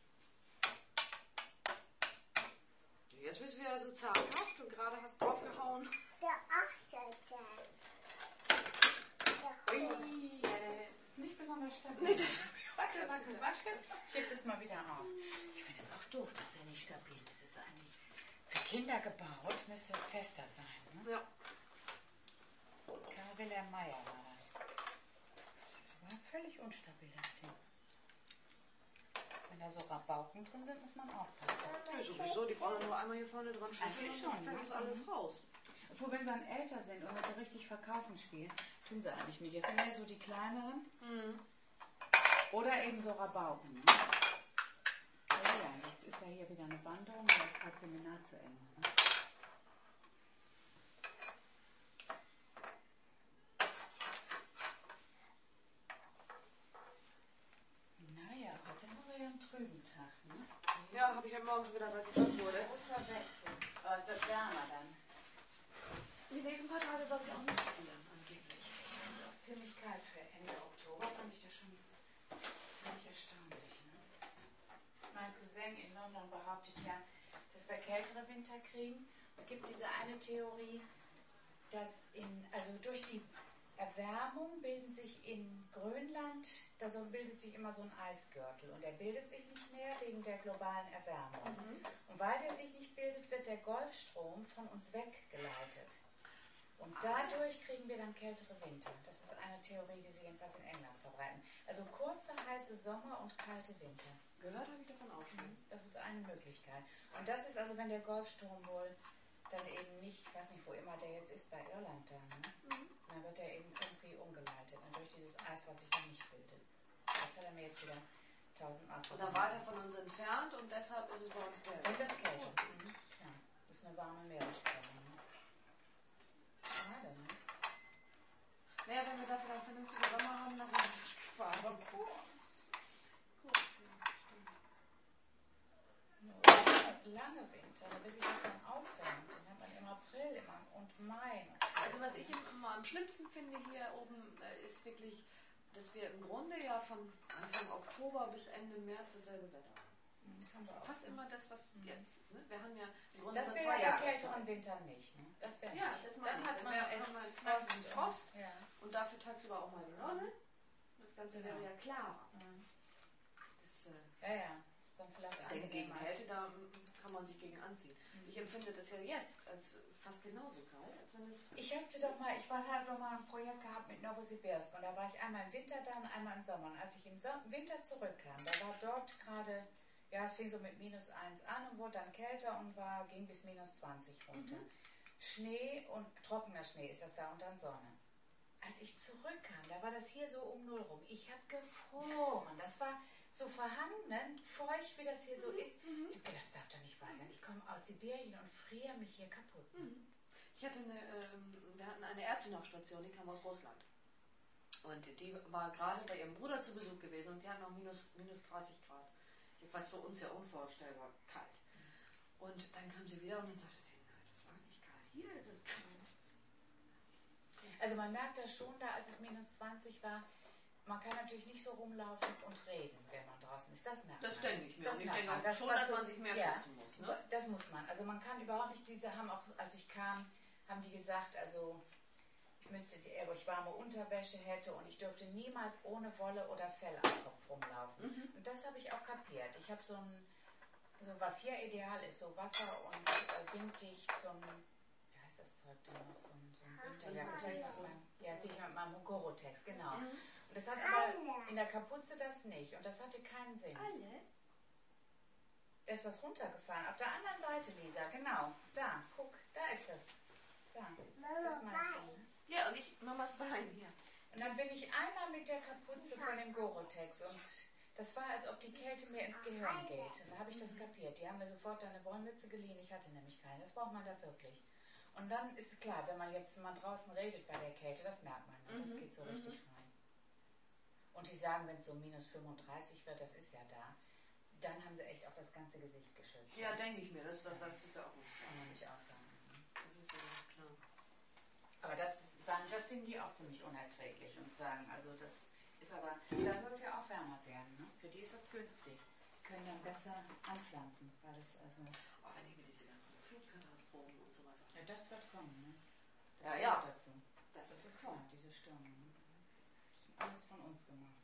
Jetzt bist du wieder so zaghaft und gerade hast draufgehauen. Ui, ist nicht besonders stabil. Nee, das Wackel. Ich heb das mal wieder auf. Ich finde das auch doof, dass er nicht stabil ist. Das ist eigentlich für Kinder gebaut, müsste fester sein. Ne? Ja. Karl Wilhelm Meyer war das. Das ist überhaupt völlig unstabil, das Ding. Wenn da so Rabauken drin sind, muss man aufpassen. Ja, sowieso, die brauchen nur einmal hier vorne dran schütteln Eigentlich und dann schon, fällt ne? das alles raus. Obwohl, wenn sie dann älter sind und wenn sie richtig verkaufen spielen, tun sie eigentlich nicht. Es sind mehr so die kleineren. Oder eben so Rabauken. Ne? Ja, jetzt ist ja hier wieder eine Wanderung, da ist gerade Seminar zu Ende. Ne? Naja, heute haben wir ja einen trüben Tag. Ne? Ja, habe ich heute Morgen schon gedacht, als ich wach wurde. Großer Wechsel. Aber es wird wärmer dann. Die nächsten paar Tage soll es auch nicht ändern, angeblich. Es ist auch ziemlich kalt für Ende Oktober, fand ich das schon ziemlich erstaunlich. Ne? Mein Cousin in London behauptet ja, dass wir kältere Winter kriegen. Es gibt diese eine Theorie, dass also durch die Erwärmung bilden sich in Grönland, bildet sich immer so ein Eisgürtel und der bildet sich nicht mehr wegen der globalen Erwärmung. Und weil der sich nicht bildet, wird der Golfstrom von uns weggeleitet. Und dadurch kriegen wir dann kältere Winter. Das ist eine Theorie, die sie jedenfalls in England verbreiten. Also kurze, heiße Sommer und kalte Winter. Gehört habe ich davon auch schon. Das ist eine Möglichkeit. Und das ist also, wenn der Golfsturm wohl dann eben nicht, ich weiß nicht, wo immer der jetzt ist, bei Irland da, ne? Dann wird er eben irgendwie umgeleitet. Und durch dieses Eis, was sich dann nicht bildet. Das hat er mir jetzt wieder 1000-mal Und dann weiter von uns entfernt und deshalb ist es bei uns kälter. Dann wird es kälter. Ja, das ist eine warme Meeresströmung. Ne? Schade, ne? Naja, wenn wir dafür einen vernünftigen Sommer haben, lassen wir das gefahren. Aber kurz. Kurz, Lange Winter, bis sich das dann aufwärmt. Dann hat man im April immer und Mai. Also was ich immer am schlimmsten finde hier oben, ist wirklich, dass wir im Grunde ja von Anfang Oktober bis Ende März dasselbe Wetter haben. Fast immer das, was jetzt ist. Ne? Wir haben ja im Grunde das nur wäre 2 ja bei Jahreszeiten. kälteren Wintern nicht. Ne? Das wäre Ja, nicht. das Dann meine ich. hat man Wir echt haben einen knackigen Frost Ja. und dafür tagsüber auch mal die Sonne. Das Ganze wäre ja klarer. Das, Ja, das ist dann vielleicht ich denke, gegen angenehmer. Kälte, da kann man sich gegen anziehen. Ich empfinde das ja jetzt als fast genauso kalt, als wenn es... Ich hatte doch mal, ein Projekt gehabt mit Novosibirsk und da war ich einmal im Winter da und einmal im Sommer. Und als ich im Winter zurückkam, da war dort gerade, ja, es fing so mit -1 an und wurde dann kälter und ging bis -20 runter. Schnee und trockener Schnee ist das da und dann Sonne. Als ich zurückkam, da war das hier so um 0 rum. Ich habe gefroren. Das war so verhangen, feucht, wie das hier so ist. Ich habe gedacht, das darf doch nicht wahr sein. Ich komme aus Sibirien und friere mich hier kaputt. Wir hatten eine Ärztin auf Station, die kam aus Russland. Und die war gerade bei ihrem Bruder zu Besuch gewesen und die hat noch minus 30 Grad. Jedenfalls für uns ja unvorstellbar kalt. Und dann kam sie wieder und dann sagte sie, nein, das war nicht kalt. Hier ist es kalt. Also man merkt das schon da, als es -20 war, man kann natürlich nicht so rumlaufen und reden, wenn man draußen ist. Das merkt man. Das denke ich mir. Das Und ich merkt denke man. auch Das, schon, was dass so- man sich mehr ja, schützen muss. Ne? Das muss man. Also man kann überhaupt nicht, haben auch, als ich kam, haben die gesagt, also ich warme Unterwäsche hätte und ich dürfte niemals ohne Wolle oder Fell am Kopf rumlaufen. Und das habe ich auch kapiert. Ich habe so was hier ideal ist, so Wasser und winddicht, wie heißt das Zeug denn noch, so ein Winterjacke. Ja, ziehe ich mit meinem Gorotex, genau. Und das hat aber in der Kapuze das nicht und das hatte keinen Sinn. Da ist was runtergefallen. Auf der anderen Seite, Lisa, genau. Da, guck, da ist es. Da, das meinst du, ne? Ja, und Mamas Bein hier. Und dann bin ich einmal mit der Kapuze von dem Gorotex und das war, als ob die Kälte mir ins Gehirn geht. Und da habe ich das kapiert. Die haben mir sofort eine Wollmütze geliehen. Ich hatte nämlich keine. Das braucht man da wirklich. Und dann ist klar, wenn man draußen redet bei der Kälte, das merkt man. Ne? Das geht so richtig rein. Und die sagen, wenn es so -35 wird, das ist ja da, dann haben sie echt auch das ganze Gesicht geschützt. Ja, denke ich mir. Das ist ja auch nicht so. Kann man nicht aussagen. Das ist ja ganz klar. Aber das finden die auch ziemlich unerträglich und sagen, also das ist aber, da soll es ja auch wärmer werden. Ne? Für die ist das günstig. Die können dann besser anpflanzen, weil das also... Oh, wenn ich mir diese ganzen Flutkatastrophen und sowas Ja, das wird kommen, ne? Das Ja, gehört ja. dazu. Das ist klar, diese Stürme. Ne? Das ist alles von uns gemacht.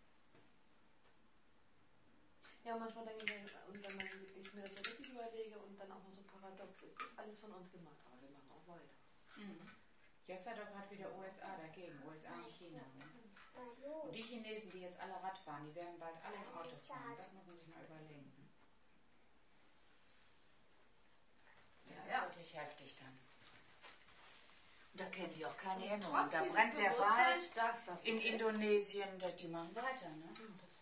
Ja, manchmal denke ich, und wenn ich mir das so richtig überlege und dann auch noch so paradox ist, ist alles von uns gemacht, aber wir machen auch weiter. Jetzt hat er gerade wieder USA dagegen, USA und China. Ne? Und die Chinesen, die jetzt alle Rad fahren, die werden bald alle im Auto fahren. Das muss man sich mal überlegen. Ne? Das ist wirklich heftig dann. Und da kennen die auch keine Hemmungen. Da brennt der Wald in Indonesien, die machen weiter. Ne?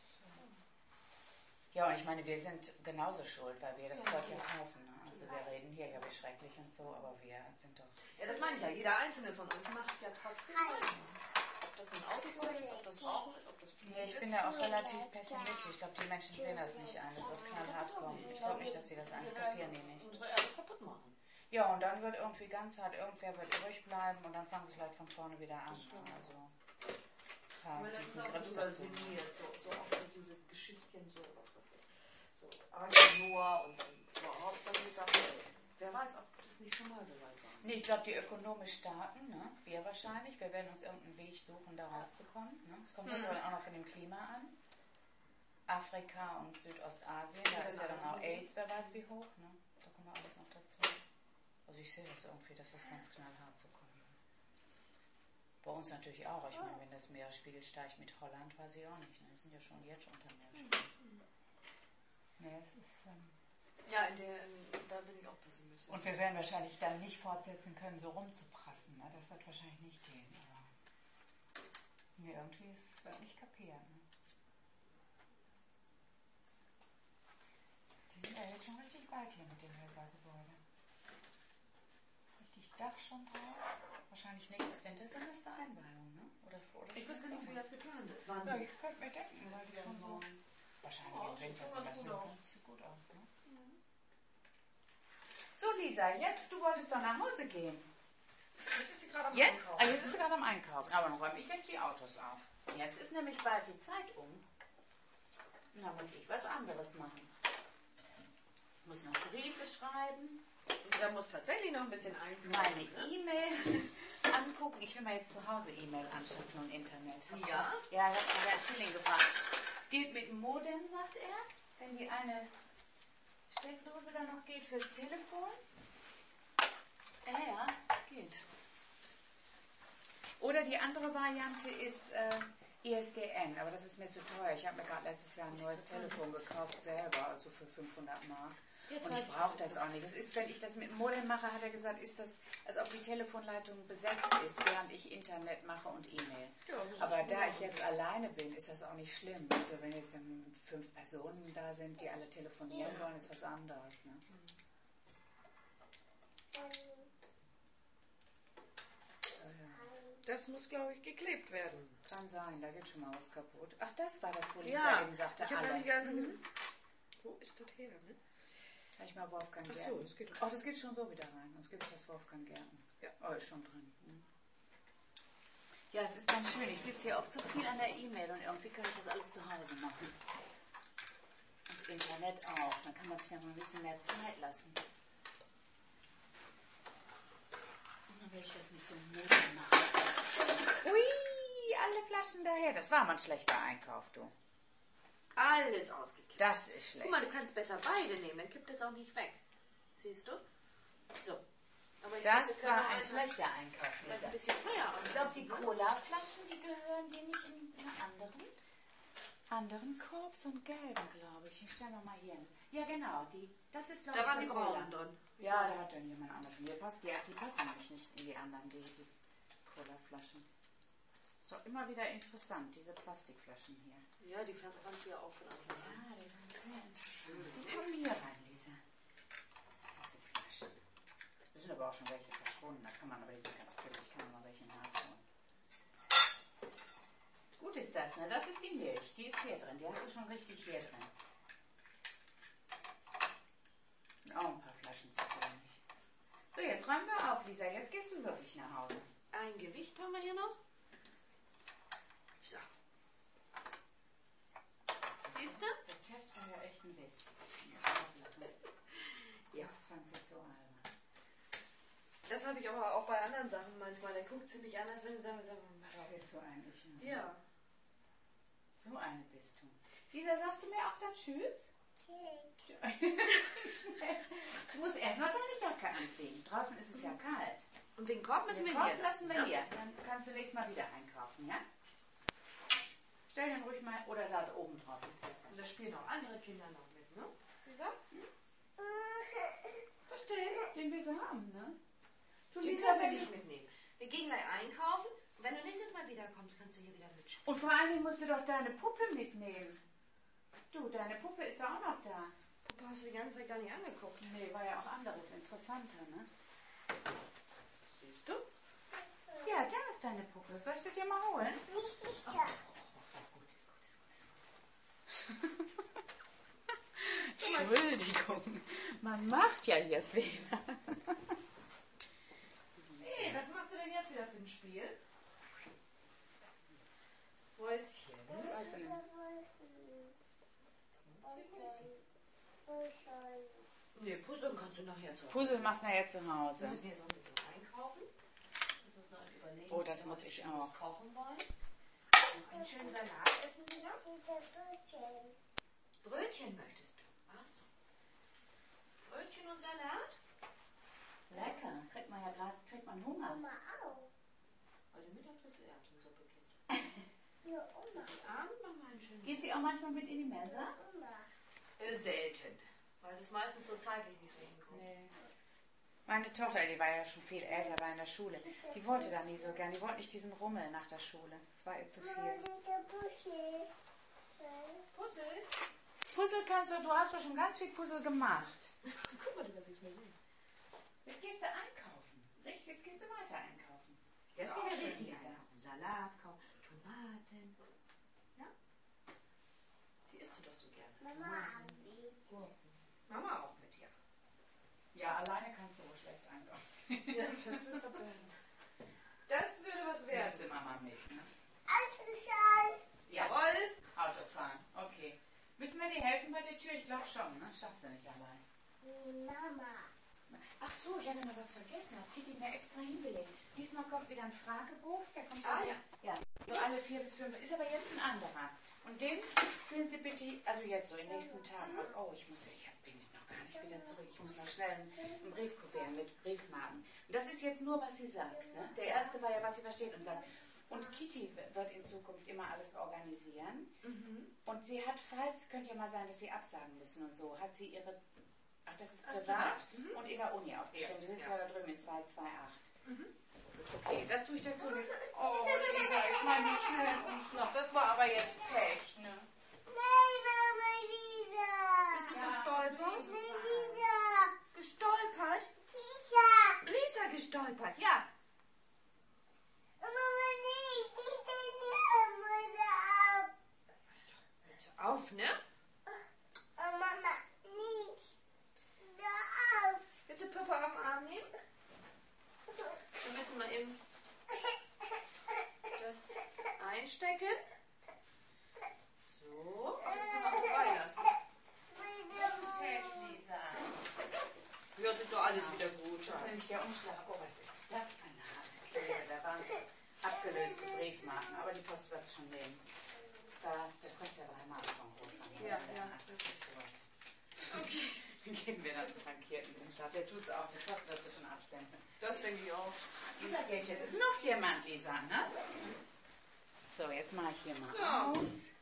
Ja, und ich meine, wir sind genauso schuld, weil wir das Zeug ja kaufen. Ne? Also wir reden hier ja wie schrecklich und so, aber wir sind doch... Ja, das meine ich ja. Jeder Einzelne von uns macht ja trotzdem weiter. Ob das ein Autofahren ist, ob das Rauchen ist, ob das Fliegen Ja, ich ist. bin ja auch relativ pessimistisch. Ich glaube, die Menschen sehen das nicht ein. Das wird knallhart kommen. Ich glaube nicht, dass sie das eins kapieren, die nicht. Unsere Erde kaputt machen. Ja, und dann wird irgendwie ganz hart, irgendwer wird übrig bleiben und dann fangen sie vielleicht von vorne wieder an. Also, Aber das ist auch so übersinniert. So auch so diese Geschichtchen, so was weiß ich. So Arche Noah und überhaupt solche Sachen. Wer weiß, ob das nicht schon mal so weit war. Nee, ich glaube, die ökonomisch Starken, ne? Wir wahrscheinlich, wir werden uns irgendeinen Weg suchen, da rauszukommen. Ne? Es kommt natürlich auch noch von dem Klima an. Afrika und Südostasien, da ist ja dann auch AIDS, wer weiß wie hoch. Ne? Da kommen wir alles noch dazu. Also ich sehe das irgendwie, dass das ganz knallhart so kommt. Bei uns natürlich auch. Ich meine, wenn das Meeresspiegel steigt mit Holland, weiß ich auch nicht. Ne? Die sind ja schon jetzt unter Meeresspiegel. Nee, es ist... Ja, da bin ich auch pessimistisch. Und wir werden wahrscheinlich dann nicht fortsetzen können, so rumzuprassen. Ne? Das wird wahrscheinlich nicht gehen. Aber nee, irgendwie es wird nicht kapieren. Ne? Die sind ja jetzt schon richtig weit hier mit dem Hörsaal-Gebäude. Richtig Dach schon drauf. Wahrscheinlich nächstes Wintersemester Einweihung, ne? Oder Ich weiß gar nicht, wie das geplant ist. Ja, ich könnte mir denken, weil die schon so... Wahrscheinlich im Wintersemester sieht gut aus, ne? So, Lisa, jetzt, du wolltest doch nach Hause gehen. Jetzt ist sie gerade am Jetzt Einkaufen. ist sie gerade am Einkaufen. Aber dann räume ich jetzt die Autos auf. Jetzt ist nämlich bald die Zeit um. Und dann muss ich was anderes machen. Ich muss noch Briefe schreiben. Da muss tatsächlich noch ein bisschen einkaufen. Meine E-Mail angucken. Ich will mal jetzt zu Hause E-Mail anschaffen und Internet. Ja? Ja, ich habe Herrn Schilling gefragt. Es geht mit dem Modem, sagt er. Wenn die eine Steckdose dann noch geht fürs Telefon. Ja, es geht. Oder die andere Variante ist ISDN, aber das ist mir zu teuer. Ich habe mir gerade letztes Jahr ein neues Telefon gekauft selber, also für 500 Mark. Und ich brauche das auch nicht. Das ist, wenn ich das mit dem Modem mache, hat er gesagt, ist das, als ob die Telefonleitung besetzt ist, während ich Internet mache und E-Mail. Ja, aber da ich jetzt alleine bin, ist das auch nicht schlimm. Also wenn jetzt 5 Personen da sind, die alle telefonieren wollen, ist was anderes. Ne? Das muss, glaube ich, geklebt werden. Kann sein, da geht schon mal was kaputt. Ach, das war das, wo Lisa eben sagte, ich habe alle. nämlich gedacht, wo ist das her, ne? Kann ich mal Wolfgang Ach Gärten. so, das geht Oh, das geht schon so wieder rein. Sonst gebe ich das Wolfgang Gärten. Ja. Oh, ist schon drin. Hm. Ja, es ist ganz schön. Ich sitze hier oft so viel an der E-Mail und irgendwie kann ich das alles zu Hause machen. Und das Internet auch. Dann kann man sich noch mal ein bisschen mehr Zeit lassen. Und dann will ich das mit so einem Modem machen. Ui, alle Flaschen daher. Das war mal ein schlechter Einkauf, du. Alles ausgekippt. Das ist schlecht. Guck mal, du kannst besser beide nehmen, dann kippt es auch nicht weg. Siehst du? So. Aber ich glaub, Das wir können war noch ein einmal- schlechter Einkauf. Das ist Lisa. ein bisschen Feierabend. Ich glaube, die Cola-Flaschen, die gehören die nicht in einen anderen Korb, so einen gelben, glaube ich. Ich stelle noch mal hier hin. Ja, genau, das ist, glaube Da ich, waren die von Cola. braunen drin. Ja, da hat dann jemand anderes. Die passen nämlich nicht in die anderen, die Cola-Flaschen. Ist doch immer wieder interessant, diese Plastikflaschen hier. Ja, die fand ich ja auch von Anfang an. Ja, die sind sehr interessant. Die kommen hier rein, Lisa. Diese Flaschen. Da sind aber auch schon welche verschwunden. Da kann man aber, die sind ganz toll. Ich kann mal welche nachholen. Gut ist das, ne? Das ist die Milch. Die ist hier drin. Die hast du schon richtig hier drin. Und auch ein paar Flaschen zu wenig. So, jetzt räumen wir auf, Lisa. Jetzt gehst du wirklich nach Hause. Ein Gewicht haben wir hier noch. So. Siehst du? Der Test war ja echt ein Witz. Ja. Das fand sie so albern. Das habe ich aber auch bei anderen Sachen manchmal. Da guckt sie mich an, als wenn sie sagen, Was bist du eigentlich? Ne? Ja. So eine bist du. Lisa, sagst du mir auch dann Tschüss? Jetzt muss erst mal deine Jacke anziehen. Draußen ist es ja kalt. Und den Korb müssen Den wir Korb hier lassen wir ja? hier. Dann kannst du nächstes Mal wieder einkaufen, ja? Stell den ruhig mal, oder da oben drauf ist besser. Und da spielen auch andere Kinder noch mit, ne? Lisa? Was denn? Den willst du haben, ne? Du, Den Lisa, können wir wenn nicht mitnehmen. Wir gehen gleich einkaufen. Und wenn du nächstes Mal wiederkommst, kannst du hier wieder mitspielen. Und vor allen Dingen musst du doch deine Puppe mitnehmen. Du, deine Puppe ist doch auch noch da. Papa, hast du die ganze Zeit gar nicht angeguckt. Nee, war ja auch anderes, interessanter, ne? Siehst du? Ja, da ist deine Puppe. Soll ich sie dir mal holen? Nicht sicher. Gut, ist gut. Entschuldigung, man macht ja hier Fehler. Hey, was machst du denn jetzt wieder für ein Spiel? Häuschen. Weiß ich nicht. Nee, Puzzeln kannst du nachher zu Hause. Puzzle machst du nachher zu Wir Hause. müssen jetzt noch ein bisschen einkaufen. Müssen uns noch überlegen, Oh, das wie wir muss heute ich schönes auch. Kochen wollen. Und einen schönen Salat essen, Lisa? Brötchen möchtest du? Ach so. Brötchen und Salat? Lecker, kriegt man ja gerade, kriegt man Hunger. Mama auch. Heute Mittag ist für Erbsensuppe, Kind? Ja, Oma. Abend machen wir einen schönen. Geht sie auch manchmal mit in die Mensa? Oma. Selten. Weil das meistens so zeitlich nicht so hinkommt. Nee. Meine Tochter, die war ja schon viel älter, war in der Schule. Die wollte da nie so gern. Die wollte nicht diesen Rummel nach der Schule. Das war ihr zu Mama, viel. dieser Puschel. Puzzle? Puzzle kannst du hast doch schon ganz viel Puzzle gemacht. Guck mal, du kannst nichts mehr sehen. Jetzt gehst du einkaufen. Richtig, jetzt gehst du weiter einkaufen. Jetzt Auch gehen wir schön, richtig Lisa. einkaufen. Salat kaufen, Tomaten. Ja? Die isst du doch so gerne. Mama, Abi. Gurken. Mama auch mit, ja. Ja, alleine kannst du wohl schlecht einkaufen. Ja, das würde was Wer ist werden. die Mama mit, ne? Autoschein. Jawohl. Autofahren, okay. Müssen wir dir helfen bei der Tür? Ich glaube schon, ne? Schaffst du nicht allein. Mama. Ach so, ich habe noch was vergessen. Hab Kitty mir extra hingelegt. Diesmal kommt wieder ein Fragebogen. Der kommt Ah, ja. So alle 4 bis 5. Ist aber jetzt ein anderer. Und den füllen Sie bitte, also jetzt so in den nächsten Tagen. Also, oh, bin noch gar nicht wieder zurück. Ich muss noch schnell einen Brief kopieren mit Briefmarken. Und das ist jetzt nur, was sie sagt. Ne? Der erste war ja, was sie versteht und sagt. Und Kitty wird in Zukunft immer alles organisieren. Und sie hat, könnte ja mal sein, dass sie absagen müssen und so, hat sie ihre, ach, das ist privat und in der Uni aufgeschrieben. Die sitzt ja da drüben in 228. Okay, das tue ich dazu. Und jetzt, oh, Lisa, ich meine, wie schnell ein Umschlag. Das war aber jetzt Pech, ne? Nein, Mama, Lisa. Gestolpert? Nein, Lisa. Gestolpert? Lisa. Lisa gestolpert, ja. Mama, nicht. Lisa, nicht. Mama, Hör auf, ne? Mama, nicht. Da auf. Willst du Papa am Arm nehmen? Wir müssen mal eben das einstecken. So, und das können wir auch freilassen. Pech, Lisa. Ja, das ist doch alles wieder gut, Das ist Schatz. nämlich der Umschlag. Oh, was ist das? Eine harte Kette. Da waren abgelöste Briefmarken, aber die Post wird es schon nehmen. Das kostet ja 3 Mark so ein großer. Ja. So. Okay. Dann geben wir dann frankierten Umschlag. Der tut's auch. Der Post wird es schon abstempeln. Das denke ich auch. Lisa geht jetzt. Ist noch jemand, Lisa, ne? So, jetzt mache ich hier mal So. aus.